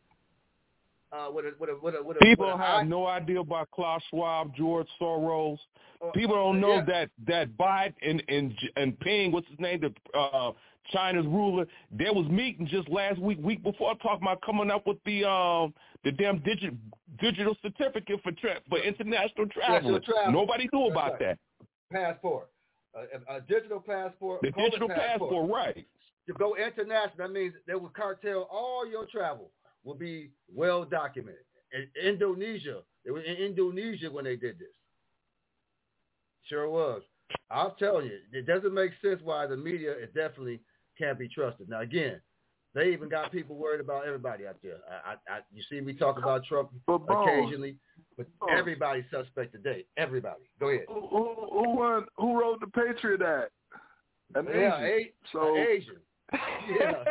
Uh, with a, with a, with a, with a, people with a have high... no idea about Klaus Schwab, George Soros. People don't know yeah. that that Biden and and and Ping, what's his name, the uh, China's ruler. There was meeting just last week, week before, talking about coming up with the um the damn digital digital certificate for tra- for international travel. travel. Nobody knew That's about right. that. Passport, a, a digital passport. The digital passport, passport, right? To go international, that means they will cartel all your travel. Will be well documented. In Indonesia, they were in Indonesia when they did this. Sure was. I'll tell you, it doesn't make sense why the media it definitely can't be trusted. Now again, they even got people worried about everybody out there. I, I, I you see, we talk about Trump occasionally, but everybody's suspect today. Everybody. Go ahead. Who who, who, won, who wrote the Patriot Act? An yeah, Asian. A- so an Asian. Yeah.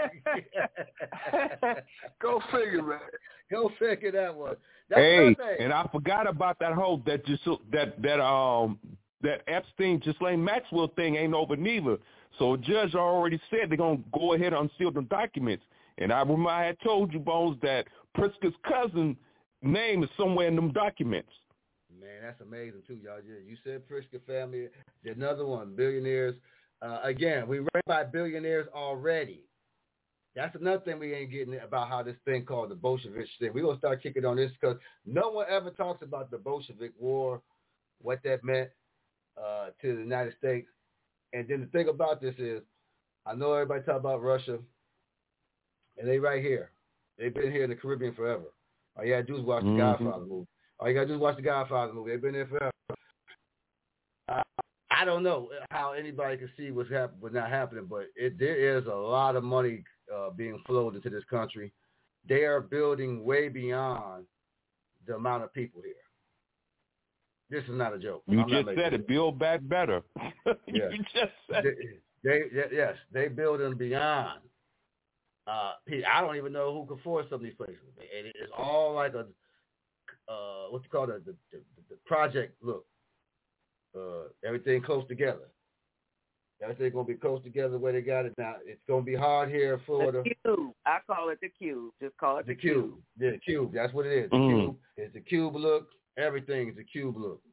Go figure, man. Go figure that one. That's hey, and I forgot about that whole that just that that um that Epstein Ghislaine Maxwell thing ain't over neither. So a judge already said they're gonna go ahead and unseal the documents. And I remember I had told you, Bones, that Pritzker's cousin name is somewhere in them documents. Man, that's amazing too, y'all. You said Pritzker family, another one, billionaires. Uh, again, we read by billionaires already. That's another thing we ain't getting about how this thing called the Bolshevik thing. We're going to start kicking on this because no one ever talks about the Bolshevik War, what that meant uh, to the United States. And then the thing about this is, I know everybody talk about Russia, and they right here. They've been here in the Caribbean forever. All you got to do is watch mm-hmm. the Godfather movie. All you got to do is watch the Godfather movie. They've been there forever. Uh, I don't know how anybody can see what's happening, what's not happening, but it, there is a lot of money uh, being flowed into this country. They are building way beyond the amount of people here. This is not a joke. You I'm just said it. Build back better. you yeah. just said they, they, they, yes, they building beyond. Uh, I don't even know who can afford some of these places. And it's all like a uh, what you call it, the, the, the project look. Uh, everything close together. Everything gonna be close together where they got it now. It's gonna be hard here in Florida. The cube. I call it the cube. Just call it the, the cube. cube. Yeah, the cube. That's what it is. The mm. cube. It's the cube look. Everything is the cube look.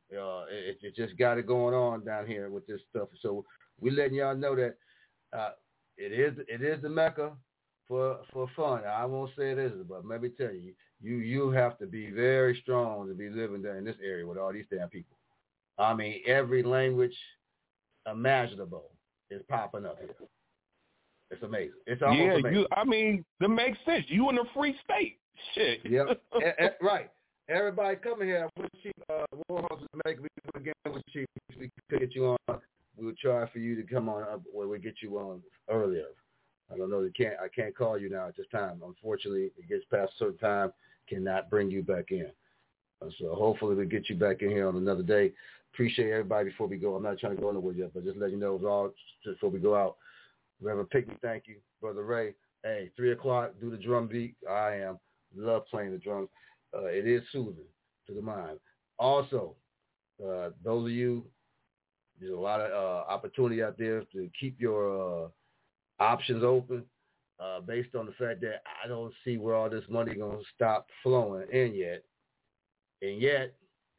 Uh, it, it just got it going on down here with this stuff. So we letting y'all know that uh, it is it is the Mecca for for fun. I won't say it isn't, but let me tell you, you you have to be very strong to be living there in this area with all these damn people. I mean, every language imaginable is popping up here. It's amazing. It's almost yeah, amazing. You, I mean, that makes sense. You in a free state. Shit. Yep. e- e- right. Everybody coming here with Chief uh, Warhorse to make me again with Chief. We could get you on. We'll try for you to come on up where we get you on earlier. I don't know. You can't. I can't call you now at this time. Unfortunately, it gets past a certain time. Cannot bring you back in. Uh, so hopefully we get you back in here on another day. Appreciate everybody before we go. I'm not trying to go anywhere yet, but just let you know it's all just before we go out. Reverend Pickney, thank you. Brother Ray, hey, three o'clock, do the drum beat. I am. Love playing the drums. Uh, it is soothing to the mind. Also, uh, those of you, there's a lot of uh, opportunity out there to keep your uh, options open uh, based on the fact that I don't see where all this money going to stop flowing in yet. And yet,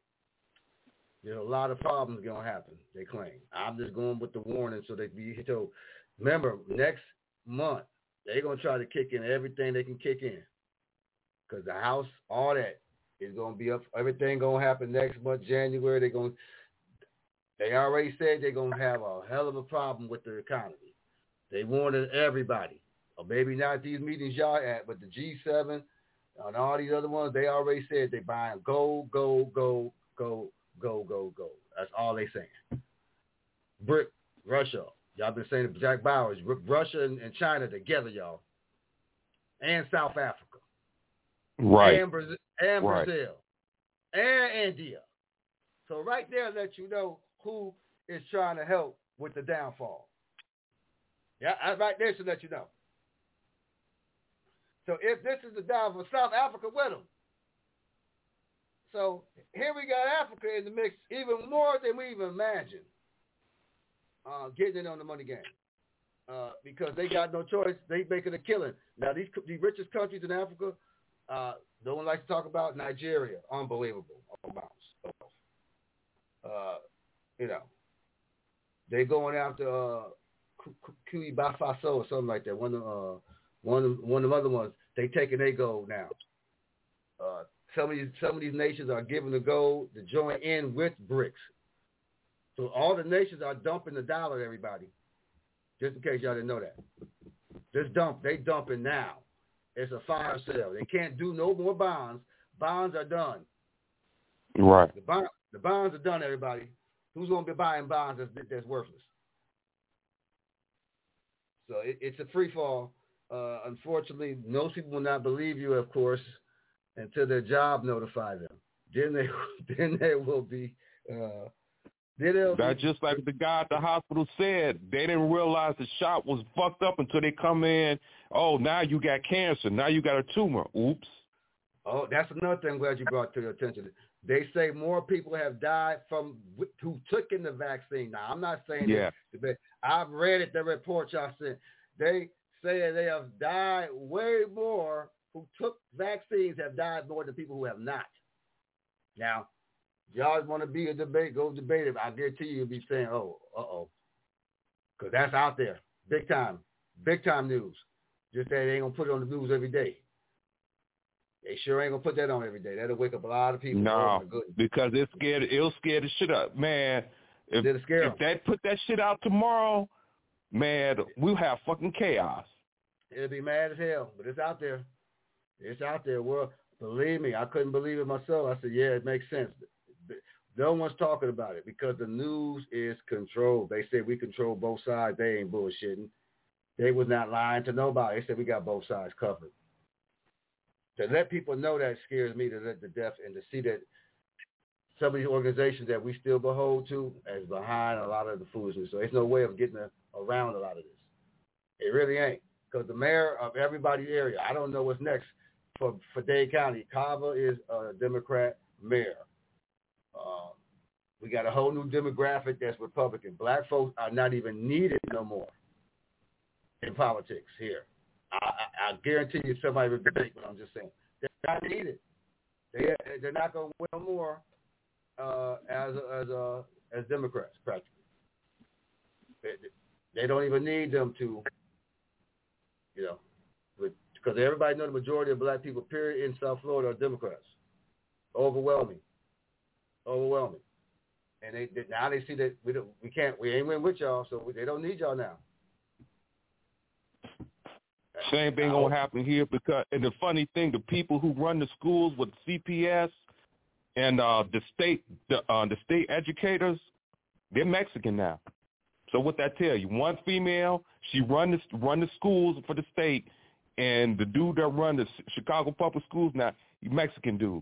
there's a lot of problems going to happen, they claim. I'm just going with the warning so they be told. Remember, next month, they're going to try to kick in everything they can kick in. Because the House, all that is going to be up. Everything going to happen next month, January. They're going. They already said they're going to have a hell of a problem with the economy. They warned everybody. Or maybe not these meetings y'all at, but the G seven and all these other ones, they already said they're buying gold, gold, gold, gold, gold, gold, gold. That's all they saying. Brick, Russia. Y'all been saying to Jack Bowers, Russia and, and China together, y'all. And South Africa. Right. And Brazil, and, right. Brazil, and India. So right there let you know who is trying to help with the downfall. Yeah, right there should let you know. So if this is the downfall, South Africa with them. So here we got Africa in the mix even more than we even imagined. Uh, getting in on the money game. Uh, because they got no choice. They making a killing. Now, these the richest countries in Africa, uh, no one likes to talk about Nigeria. Unbelievable amounts. Uh, you know, they going after uh, Q Bafaso or something like that. One of uh, one of, one of the other ones. They taking their gold now. Uh, some of these some of these nations are giving the gold to join in with BRICS. So all the nations are dumping the dollar, everybody. Just in case y'all didn't know that. Just dump. They dumping now. It's a fire sale. They can't do no more bonds. Bonds are done. Right. The, bond, the bonds are done, everybody. Who's going to be buying bonds that's, that's worthless? So it, it's a free fall. Uh, unfortunately, most people will not believe you, of course, until their job notify them. Then they, then there will be... Uh, That's just like the guy at the hospital said. They didn't realize the shot was fucked up until they come in. Oh, now you got cancer. Now you got a tumor. Oops. Oh, that's another thing I'm glad you brought to your attention. They say more people have died from who took in the vaccine. Now, I'm not saying yeah. that. I've read it, the report y'all sent. They say they have died way more who took vaccines have died more than people who have not. Now, y'all want to be a debate, go debate it. I guarantee you you'll be saying, oh, uh-oh. Because that's out there. Big time. Big time news. Just that they ain't going to put it on the news every day. They sure ain't going to put that on every day. That'll wake up a lot of people. No, oh, because it's scared. It'll scare the shit up. Man, if, if they put that shit out tomorrow, man, we'll have fucking chaos. It'll be mad as hell, but it's out there. It's out there. Well, believe me, I couldn't believe it myself. I said, yeah, it makes sense. No one's talking about it because the news is controlled. They said we control both sides. They ain't bullshitting. They was not lying to nobody. They said we got both sides covered. To let people know that scares me to let the death and to see that some of these organizations that we still behold to is behind a lot of the foolishness. So there's no way of getting a, around a lot of this. It really ain't. Because the mayor of everybody's area, I don't know what's next for, for Dade County. Carver is a Democrat mayor. Uh, we got a whole new demographic that's Republican. Black folks are not even needed no more in politics here. I, I, I guarantee you somebody will debate, but I'm just saying. They're not needed. They, they're not going to win no more uh, as as uh, as Democrats practically. They, they don't even need them to, you know, because everybody knows the majority of black people, period, in South Florida are Democrats. Overwhelming, overwhelming, and they, they now they see that we don't, we can't, we ain't win with y'all, so we, they don't need y'all now. Same thing gonna happen here because, and the funny thing, the people who run the schools with C P S and uh, the state, the uh, the state educators, they're Mexican now. So what that tell you? One female, she run the run the schools for the state, and the dude that run the Chicago public schools now, he Mexican dude.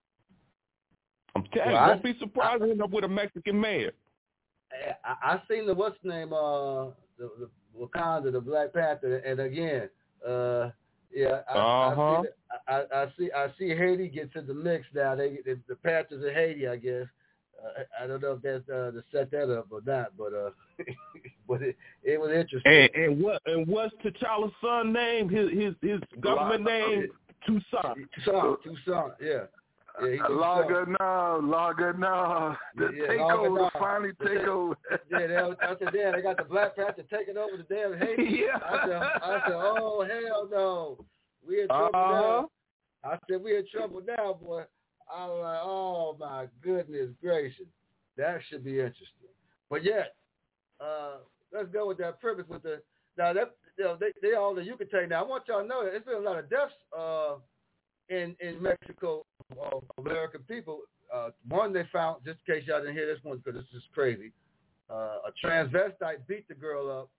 I'm telling well, you, don't I, be surprised I, with a Mexican mayor. I, I seen the what's name, uh, the, the Wakanda, the Black Panther, and again, uh, yeah, I, uh-huh. I, see the, I, I see I see Haiti gets in the mix now. They the, the Panthers in Haiti, I guess. Uh, I don't know if that's uh, to set that up or not, but uh, but it, it was interesting. And, and what and what's T'Challa's son name? His his his government name? Toussaint. Toussaint. Toussaint. Yeah. Yeah, Laga now, Laga now. The yeah, takeover, finally take over. Yeah, they, I said, damn, they got the Black Panther taking over the damn Haiti. Yeah. I said, I said, oh hell no, we in trouble uh-huh. now. I said, we in trouble now, boy. I was like, oh my goodness gracious, that should be interesting. But yet, uh, let's go with that purpose. With the now that you know, they they all that you can take. Now I want y'all to know that there's been a lot of deaths uh, in in Mexico. Of American people. Uh, one they found, just in case y'all didn't hear this one because this is crazy, uh, a transvestite beat the girl up.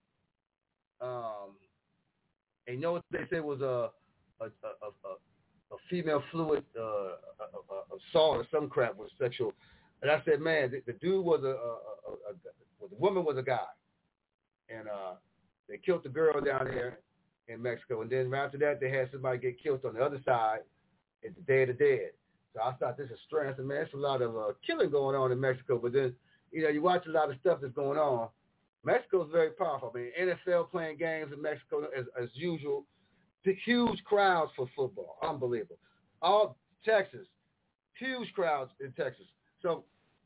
Um, and you know what they said was a a, a, a, a female fluid uh, a, a assault or some crap was sexual. And I said, man, the, the dude was a, a, a, a, a the woman was a guy, and uh, they killed the girl down there in Mexico. And then after that, they had somebody get killed on the other side at the Day of the Dead. So I thought this is strange. Man, there's a lot of uh, killing going on in Mexico. But then, you know, you watch a lot of stuff that's going on. Mexico's very powerful. I mean, N F L playing games in Mexico as, as usual. The huge crowds for football. Unbelievable. All Texas, huge crowds in Texas. So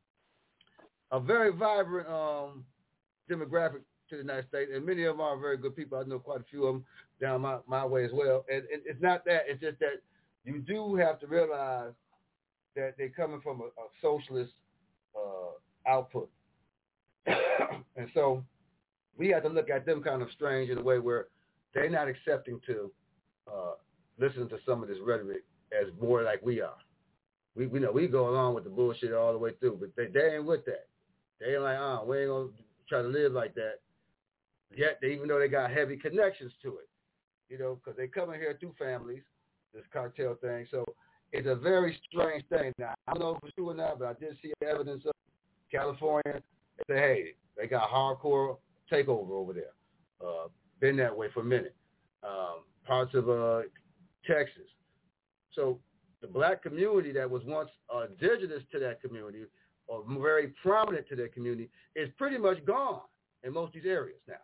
a very vibrant um, demographic to the United States. And many of them are very good people. I know quite a few of them down my, my way as well. And, and it's not that. It's just that you do have to realize that they're coming from a, a socialist uh, output. And so we have to look at them kind of strange in a way where they're not accepting to uh, listen to some of this rhetoric as more like we are. We we know we go along with the bullshit all the way through, but they, they ain't with that. They ain't like, oh, we ain't going to try to live like that. Yet, they, even though they got heavy connections to it, you know, because they come in here through families, this cartel thing. So it's a very strange thing. Now, I don't know if it's true or not, but I did see evidence of California. They say, hey, they got hardcore takeover over there. Uh, been that way for a minute. Um, parts of uh, Texas. So the black community that was once uh, indigenous to that community or very prominent to that community is pretty much gone in most of these areas now.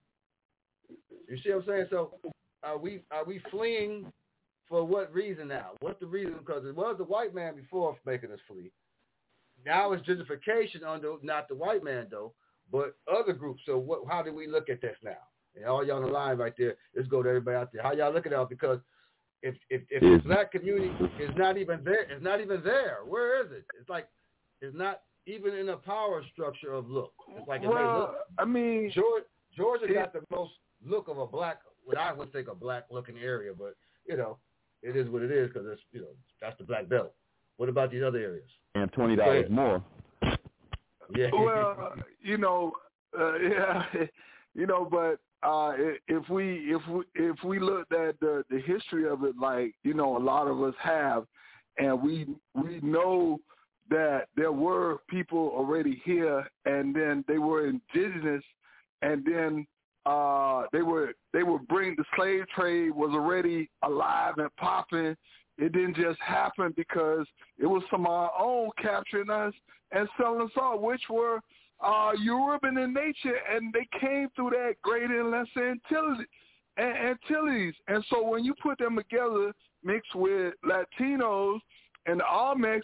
You see what I'm saying? So are we are we fleeing for what reason now? What's the reason? Because it was the white man before making us flee. Now it's gentrification under not the white man though, but other groups. So what? How do we look at this now? And all y'all on the line right there, let's go to everybody out there. How y'all look at it? Because if if, if the black community is not even there, it's not even there. Where is it? It's like it's not even in a power structure of look. It's like it well, may look. I mean, Georgia, Georgia it, got the most look of a black. What I would think a black looking area, but you know, it is what it is because it's you know that's the black belt. What about these other areas? And twenty dollars more. Yeah. Well, you know, uh, yeah, you know, but uh, if we if we if we looked at the the history of it, like you know, a lot of us have, and we we know that there were people already here, and then they were indigenous, and then uh, they were they were bring the slave trade was already alive and popping. It didn't just happen because it was some of our own capturing us and selling us off, which were uh, European in nature, and they came through that Greater and Lesser Antilles. And, Antilles. And so when you put them together, mixed with Latinos and the Olmecs,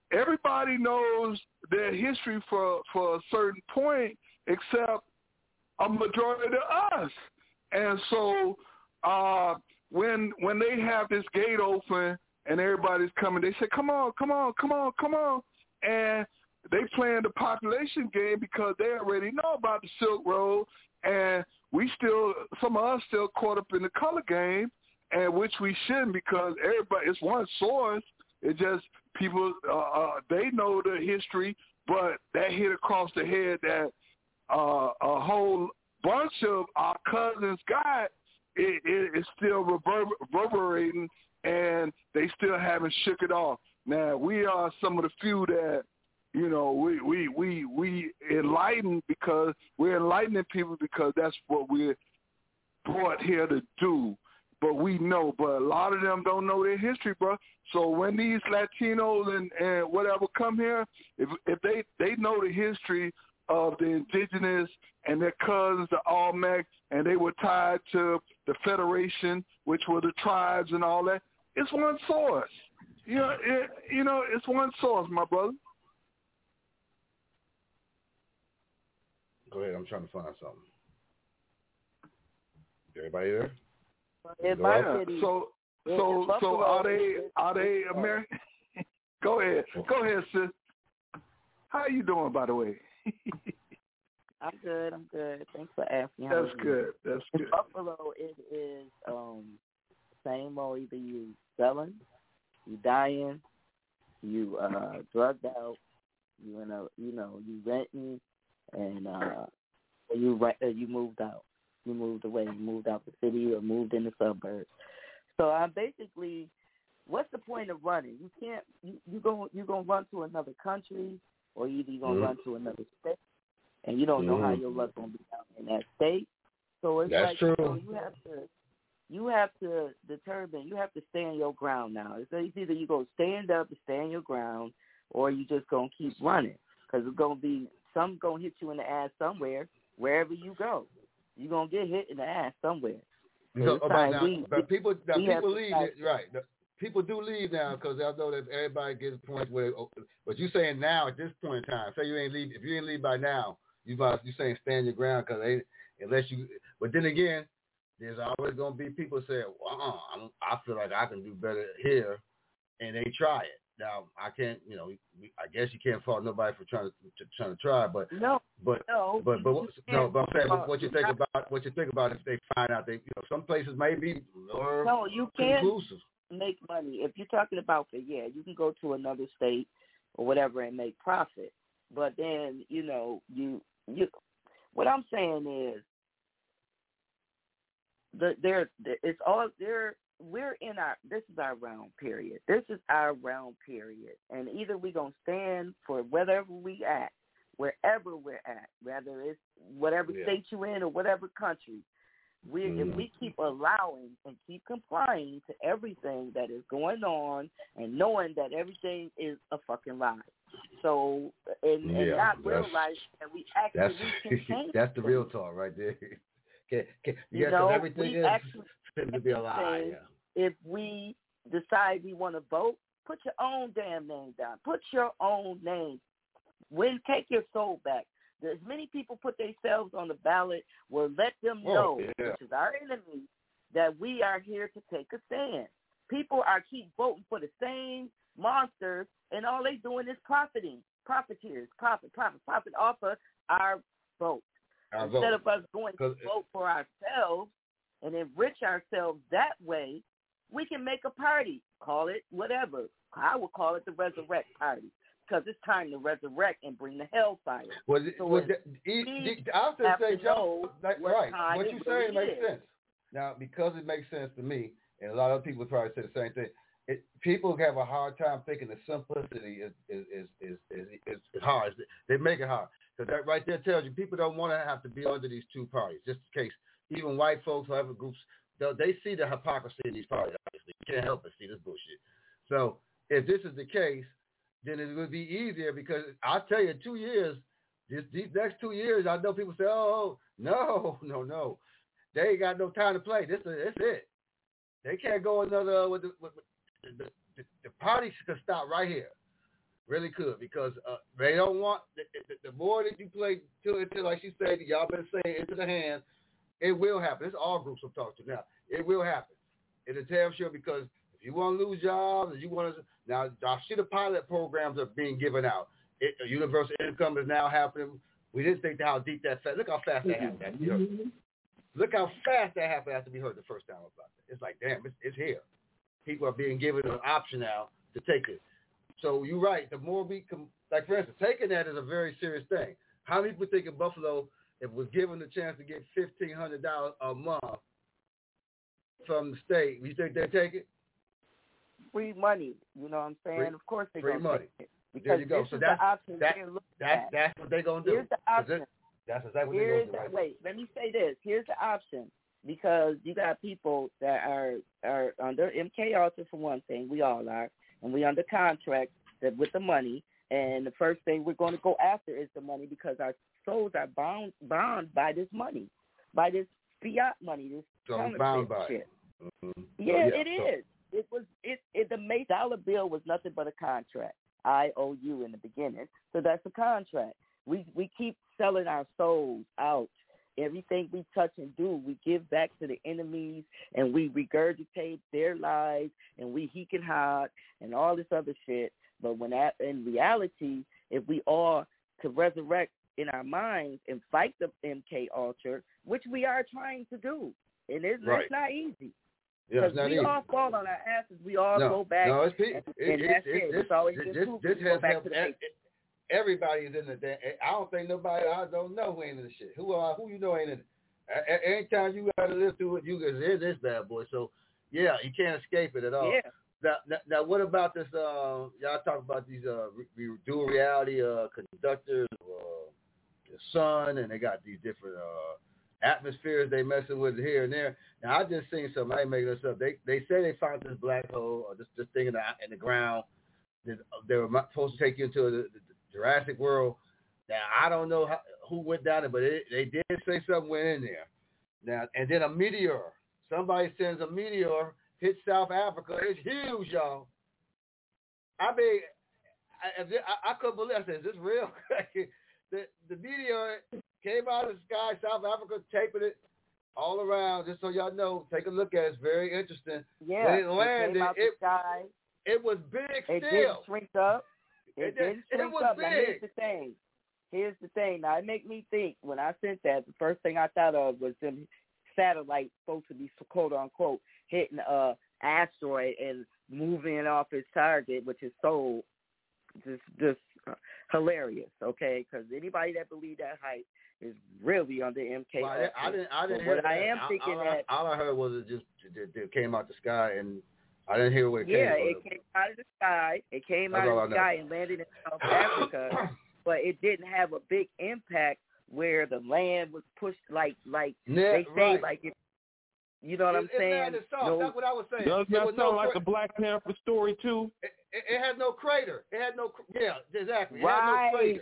everybody knows their history for, for a certain point except a majority of us. And so uh, when when they have this gate open and everybody's coming, they say, come on, come on, come on, come on. And they playing the population game because they already know about the Silk Road. And we still, some of us still caught up in the color game, and which we shouldn't because everybody, it's one source. It just people, uh, uh, they know the history, but that hit across the head that uh, a whole bunch of our cousins got, it, it, it's still reverber- reverberating, and they still haven't shook it off. Now, we are some of the few that, you know, we we we, we enlighten because we're enlightening people because that's what we're brought here to do. But we know, but a lot of them don't know their history, bro. So when these Latinos and, and whatever come here, if if they, they know the history of the indigenous and their cousins, the Olmec, and they were tied to the Federation, which were the tribes and all that, it's one source. You know, it, you know, it's one source, my brother. Go ahead. I'm trying to find something. Everybody there? Yeah. So, so, so are they are they American? Go ahead, go ahead, sis. How are you doing, by the way? I'm good. I'm good. Thanks for asking. That's good. That's in good. Buffalo, it is um same old. Either you selling, you dying, you uh drugged out, you in a you know you renting, and uh you rent, uh, you moved out. You moved away, you moved out the city or moved in the suburbs. So I'm basically, what's the point of running? You can't, you, you go, you're going to run to another country or either you're going to mm-hmm. run to another state and you don't know mm-hmm. how your luck's going to be out in that state. So it's That's like, true. You know, you have to, you have to determine, you have to stand your ground now. It's either you go stand up and stand your ground or you just going to keep running because it's going to be, some going to hit you in the ass somewhere, wherever you go. You're going to get hit in the ass somewhere. So, about now, we, but people, now we people leave, it, right. People do leave now because I know that everybody gets points where, but you're saying now at this point in time, say you ain't leave, if you ain't leave by now, you about, you saying stand your ground because they, unless you, but then again, there's always going to be people saying, well, uh-uh, I'm, I feel like I can do better here, and they try it. Now, I can't, you know, I guess you can't fault nobody for trying to, to trying to try, but no, but no, but but what, no, but I'm saying what, what you think about what you think about if they find out they, you know, some places may be more no, you can't conclusive. Make money if you're talking about for yeah, you can go to another state or whatever and make profit, but then you know you you what I'm saying is the there it's all there. We're in our, this is our round period. This is our round period. And either we're going to stand for whatever we at, wherever we're at, whether it's whatever yeah. state you're in or whatever country. We, mm. If we keep allowing and keep complying to everything that is going on and knowing that everything is a fucking lie. So, and, yeah, and not realizing that we actually can change That's the real talk right there. Can, can, you yeah, know, everything we is actually to be a lie. Yeah. If we decide we want to vote, put your own damn name down. Put your own name. When take your soul back. As many people put themselves on the ballot, will let them know, oh, yeah. which is our enemy, that we are here to take a stand. People are keep voting for the same monsters, and all they doing is profiting, profiteers, profit, profit, profit off of our vote. Our Instead vote. of us going to vote for ourselves and enrich ourselves that way, we can make a party. Call it whatever. I would call it the Resurrect Party because it's time to resurrect and bring the hellfire. Well, so well the, the, I was going to say, Joe, like, right, what you saying really makes is. sense. Now, because it makes sense to me, and a lot of people probably say the same thing, it, people have a hard time thinking the simplicity is is is is, is, is, is hard. They make it hard. So that right there tells you people don't want to have to be under these two parties. Just in case, even white folks, whatever groups, they see the hypocrisy in these parties. Obviously, you can't help but see this bullshit. So if this is the case, then it would be easier because I'll tell you, two years, this, these next two years, I know people say, oh, no, no, no. They ain't got no time to play. This is it's it. They can't go another, with the, with, with the, the, the party can stop right here. Really could, because uh, they don't want the, the, the more that you play to into, like she said, y'all been saying, into the hand, it will happen. It's all groups I'm talking to now. It will happen. It's a damn sure, because if you want to lose jobs, if you want to now, our shit pilot programs are being given out. It, a universal income is now happening. We didn't think how deep that fast. Look how fast that happened. After we heard. Look how fast that happened after we heard the first time about it. It's like, damn, it's, it's here. People are being given an option now to take it. So you're right. The more we come, like for instance, taking that is a very serious thing. How many people think in Buffalo, if was given the chance to get fifteen hundred dollars a month from the state, you think they take it? Free money. You know what I'm saying? Free, of course they're free going money. to take it. Because there you go. this So is that's the option that, they're looking that, at. that's what they're going to do. Here's the option. That's exactly what Here's they're going to do. Right? Wait, let me say this. Here's the option. Because you got people that are are under M K Ultra for one thing. We all are. And we under contract that with the money. And the first thing we're going to go after is the money, because our souls are bound bound by this money, by this fiat money, this so counterfeit bound by shit. Mm-hmm. Yeah, so, yeah, it so. is. It was it, it the May dollar bill was nothing but a contract. I O U in the beginning. So that's a contract. We we keep selling our souls out. Everything we touch and do, we give back to the enemies, and we regurgitate their lives, and we heek and hawk and all this other shit. But when that, in reality, if we are to resurrect in our minds and fight the M K Ultra, which we are trying to do, and it's, right. it's not easy. Yeah, it's not we easy. all fall on our asses. We all no, go back. No, it's, and, it, and it, that's it, it. This, It's always this, been this, this has back helped. to the It, everybody's in the. I don't think nobody I don't know who ain't in the shit. Who are who you know ain't in it. Anytime you got to live through it, you can hear this bad boy. So yeah, you can't escape it at all. Yeah. Now, now, now what about this? Uh, y'all talk about these uh, re- dual reality uh, conductors, uh, the sun, and they got these different uh, atmospheres they messing with here and there. Now I just seen something. I ain't making this up. They they say they found this black hole or this this thing in the in the ground. That they were supposed to take you into the, the, the Jurassic World. Now I don't know how, who went down there, but it, they did say something went in there. Now and then a meteor. Somebody sends a meteor. Hit South Africa. It's huge, y'all. I mean, I, I, I couldn't believe it. I said, is this real? the, the meteor came out of the sky, South Africa, taping it all around, just so y'all know. Take a look at it. It's very interesting. Yeah, when it landed, it, came out it, the sky. it was big it still. It didn't shrink up. It, it didn't it, shrink it was up. big. Now, here's the thing. Here's the thing. Now, it make me think, when I sent that, the first thing I thought of was them satellites supposed to be, quote-unquote, hitting a asteroid and moving off its target, which is so just just uh, hilarious, okay? Because anybody that believes that hype is really under M K. Well, I, I didn't. I didn't but hear what that. I am all, thinking all that I, all I heard was it just it, it came out the sky, and I didn't hear where it yeah, came. Yeah, it came out of the sky. It came That's out of the sky and landed in South Africa, but it didn't have a big impact where the land was pushed like like yeah, they say right. like it. You know what it, I'm saying? It's soft. No, That's what I was saying. Does that sound no like cra- the Black Panther story too? It, it, it had no crater. It had no. Yeah, exactly. It right. had no crater.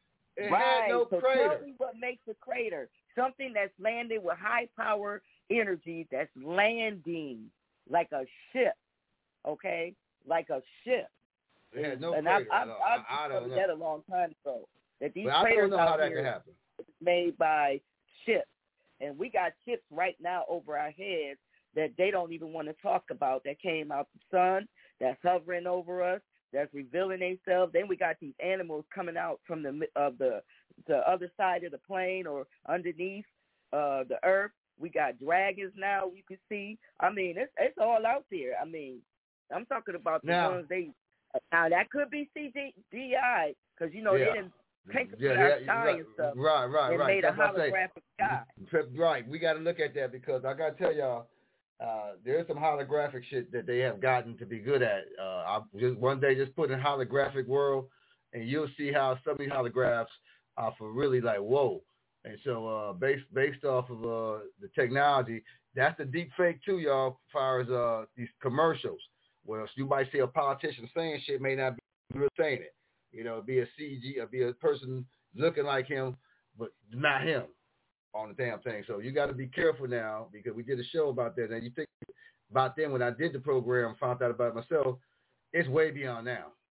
It right. had no so crater. Tell me what makes a crater. Something that's landed with high power energy that's landing like a ship. Okay, like a ship. It had no and crater. I've, I've, I've I, I don't know. that a long time ago. That these but I craters don't know how out that here could happen. made by ships. And we got ships right now over our heads that they don't even want to talk about that came out the sun, that's hovering over us, that's revealing themselves. Then we got these animals coming out from the of the the other side of the plane or underneath uh, the earth. We got dragons now you can see. I mean, it's it's all out there. I mean, I'm talking about the now, ones they now that could be C G I because you know yeah. they didn't paint yeah, our yeah, sky right, and stuff. Right, right, and right. made That's a what I say. holographic sky. Right, we got to look at that because I got to tell y'all, uh, there's some holographic shit that they have gotten to be good at. Uh, I just one day just put in holographic world, and you'll see how some of these holographs are for really like whoa. And so uh, based based off of uh, the technology, that's the deep fake too, y'all. As far as uh, these commercials, where you might see a politician saying shit may not be real saying it. You know, be a C G, or be a person looking like him, but not him on the damn thing. So you got to be careful now because we did a show about that. And you think about then when I did the program, found out about it myself, it's way beyond now.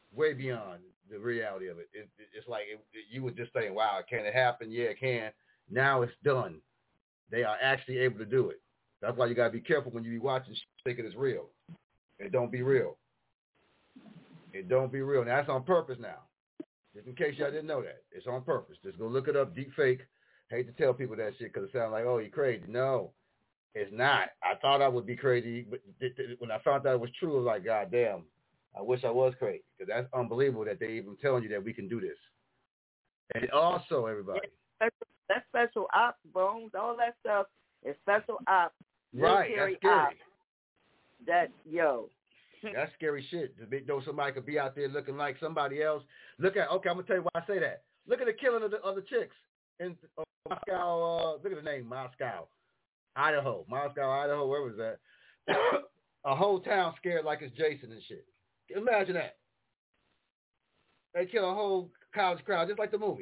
way beyond the reality of it. it, it it's like it, it, you were just saying, wow, can it happen? Yeah, it can. Now it's done. They are actually able to do it. That's why you got to be careful when you be watching shit thinking it's real. It don't be real. It don't be real. Now, that's on purpose now. Just in case y'all didn't know that. It's on purpose. Just go look it up, deep fake. Hate to tell people that shit because it sounds like, oh, you crazy. No, it's not. I thought I would be crazy, but th- th- when I found out it was true, I was like, God damn, I wish I was crazy because that's unbelievable that they even telling you that we can do this. And also, everybody. That's, that's special ops, Bones. All that stuff is special ops. Right, that's scary. Ops. That, yo. That's scary shit. To be, know somebody could be out there looking like somebody else. Look at, okay, I'm going to tell you why I say that. Look at the killing of the other chicks in uh, Moscow. Uh, look at the name, Moscow, Idaho. Moscow, Idaho, where was that? A whole town scared like it's Jason and shit. Imagine that. They kill a whole college crowd just like the movie.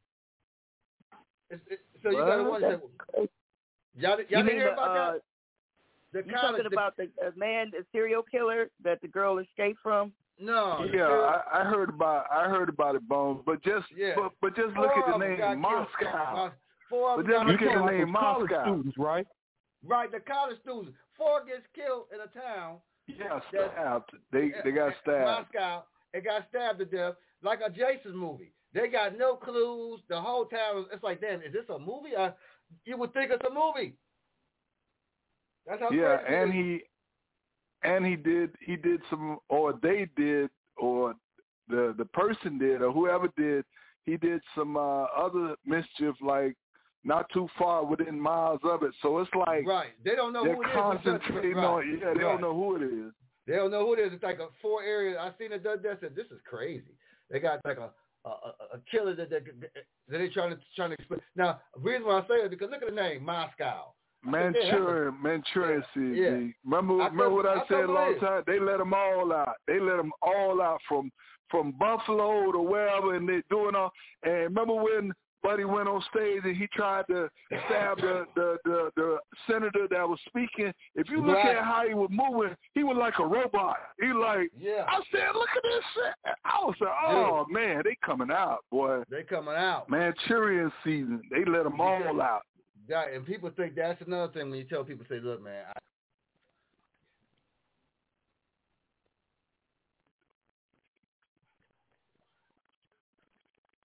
It's, it, so you got to wonder, y'all, y'all didn't hear about uh, that? The you college, talking about the uh, man, the serial killer that the girl escaped from? No. Yeah, I, I heard about I heard about it, Bones. But just yeah. but, but just look Four at the name Moscow. Four but just look at the name Moscow. College students, right? Right, the college students. Four gets killed in a town. Yeah, stabbed. They they got stabbed. Moscow. They got stabbed to death like a Jason movie. They got no clues. The whole town. It's like, damn, is this a movie? I, you would think it's a movie. That's how yeah, crazy and it is. he and he did he did some, or they did, or the the person did, or whoever did, he did some uh, other mischief, like not too far within miles of it. So it's like right, they don't know they're who it is. concentrating right. on yeah, they right. don't know who it is. They don't know who it is. It's like a four area. I seen it done that. Said this is crazy. They got like a a, a killer that they that they trying to trying to explain. Now, the reason why I say it is because look at the name Moscow. Manchurian, Manchurian seed. Yeah. Remember, I remember what I, I said a long believe. time? They let them all out. They let them all out from from Buffalo to wherever, and they doing all. And remember when Buddy went on stage and he tried to stab the the, the, the senator that was speaking? If you look right. at how he was moving, he was like a robot. He like, yeah. I said, look at this shit. I was like, oh Dude. man, they coming out, boy. They coming out. Manchurian season. They let them all out. Yeah, and people think that's another thing when you tell people, say, look, man, I,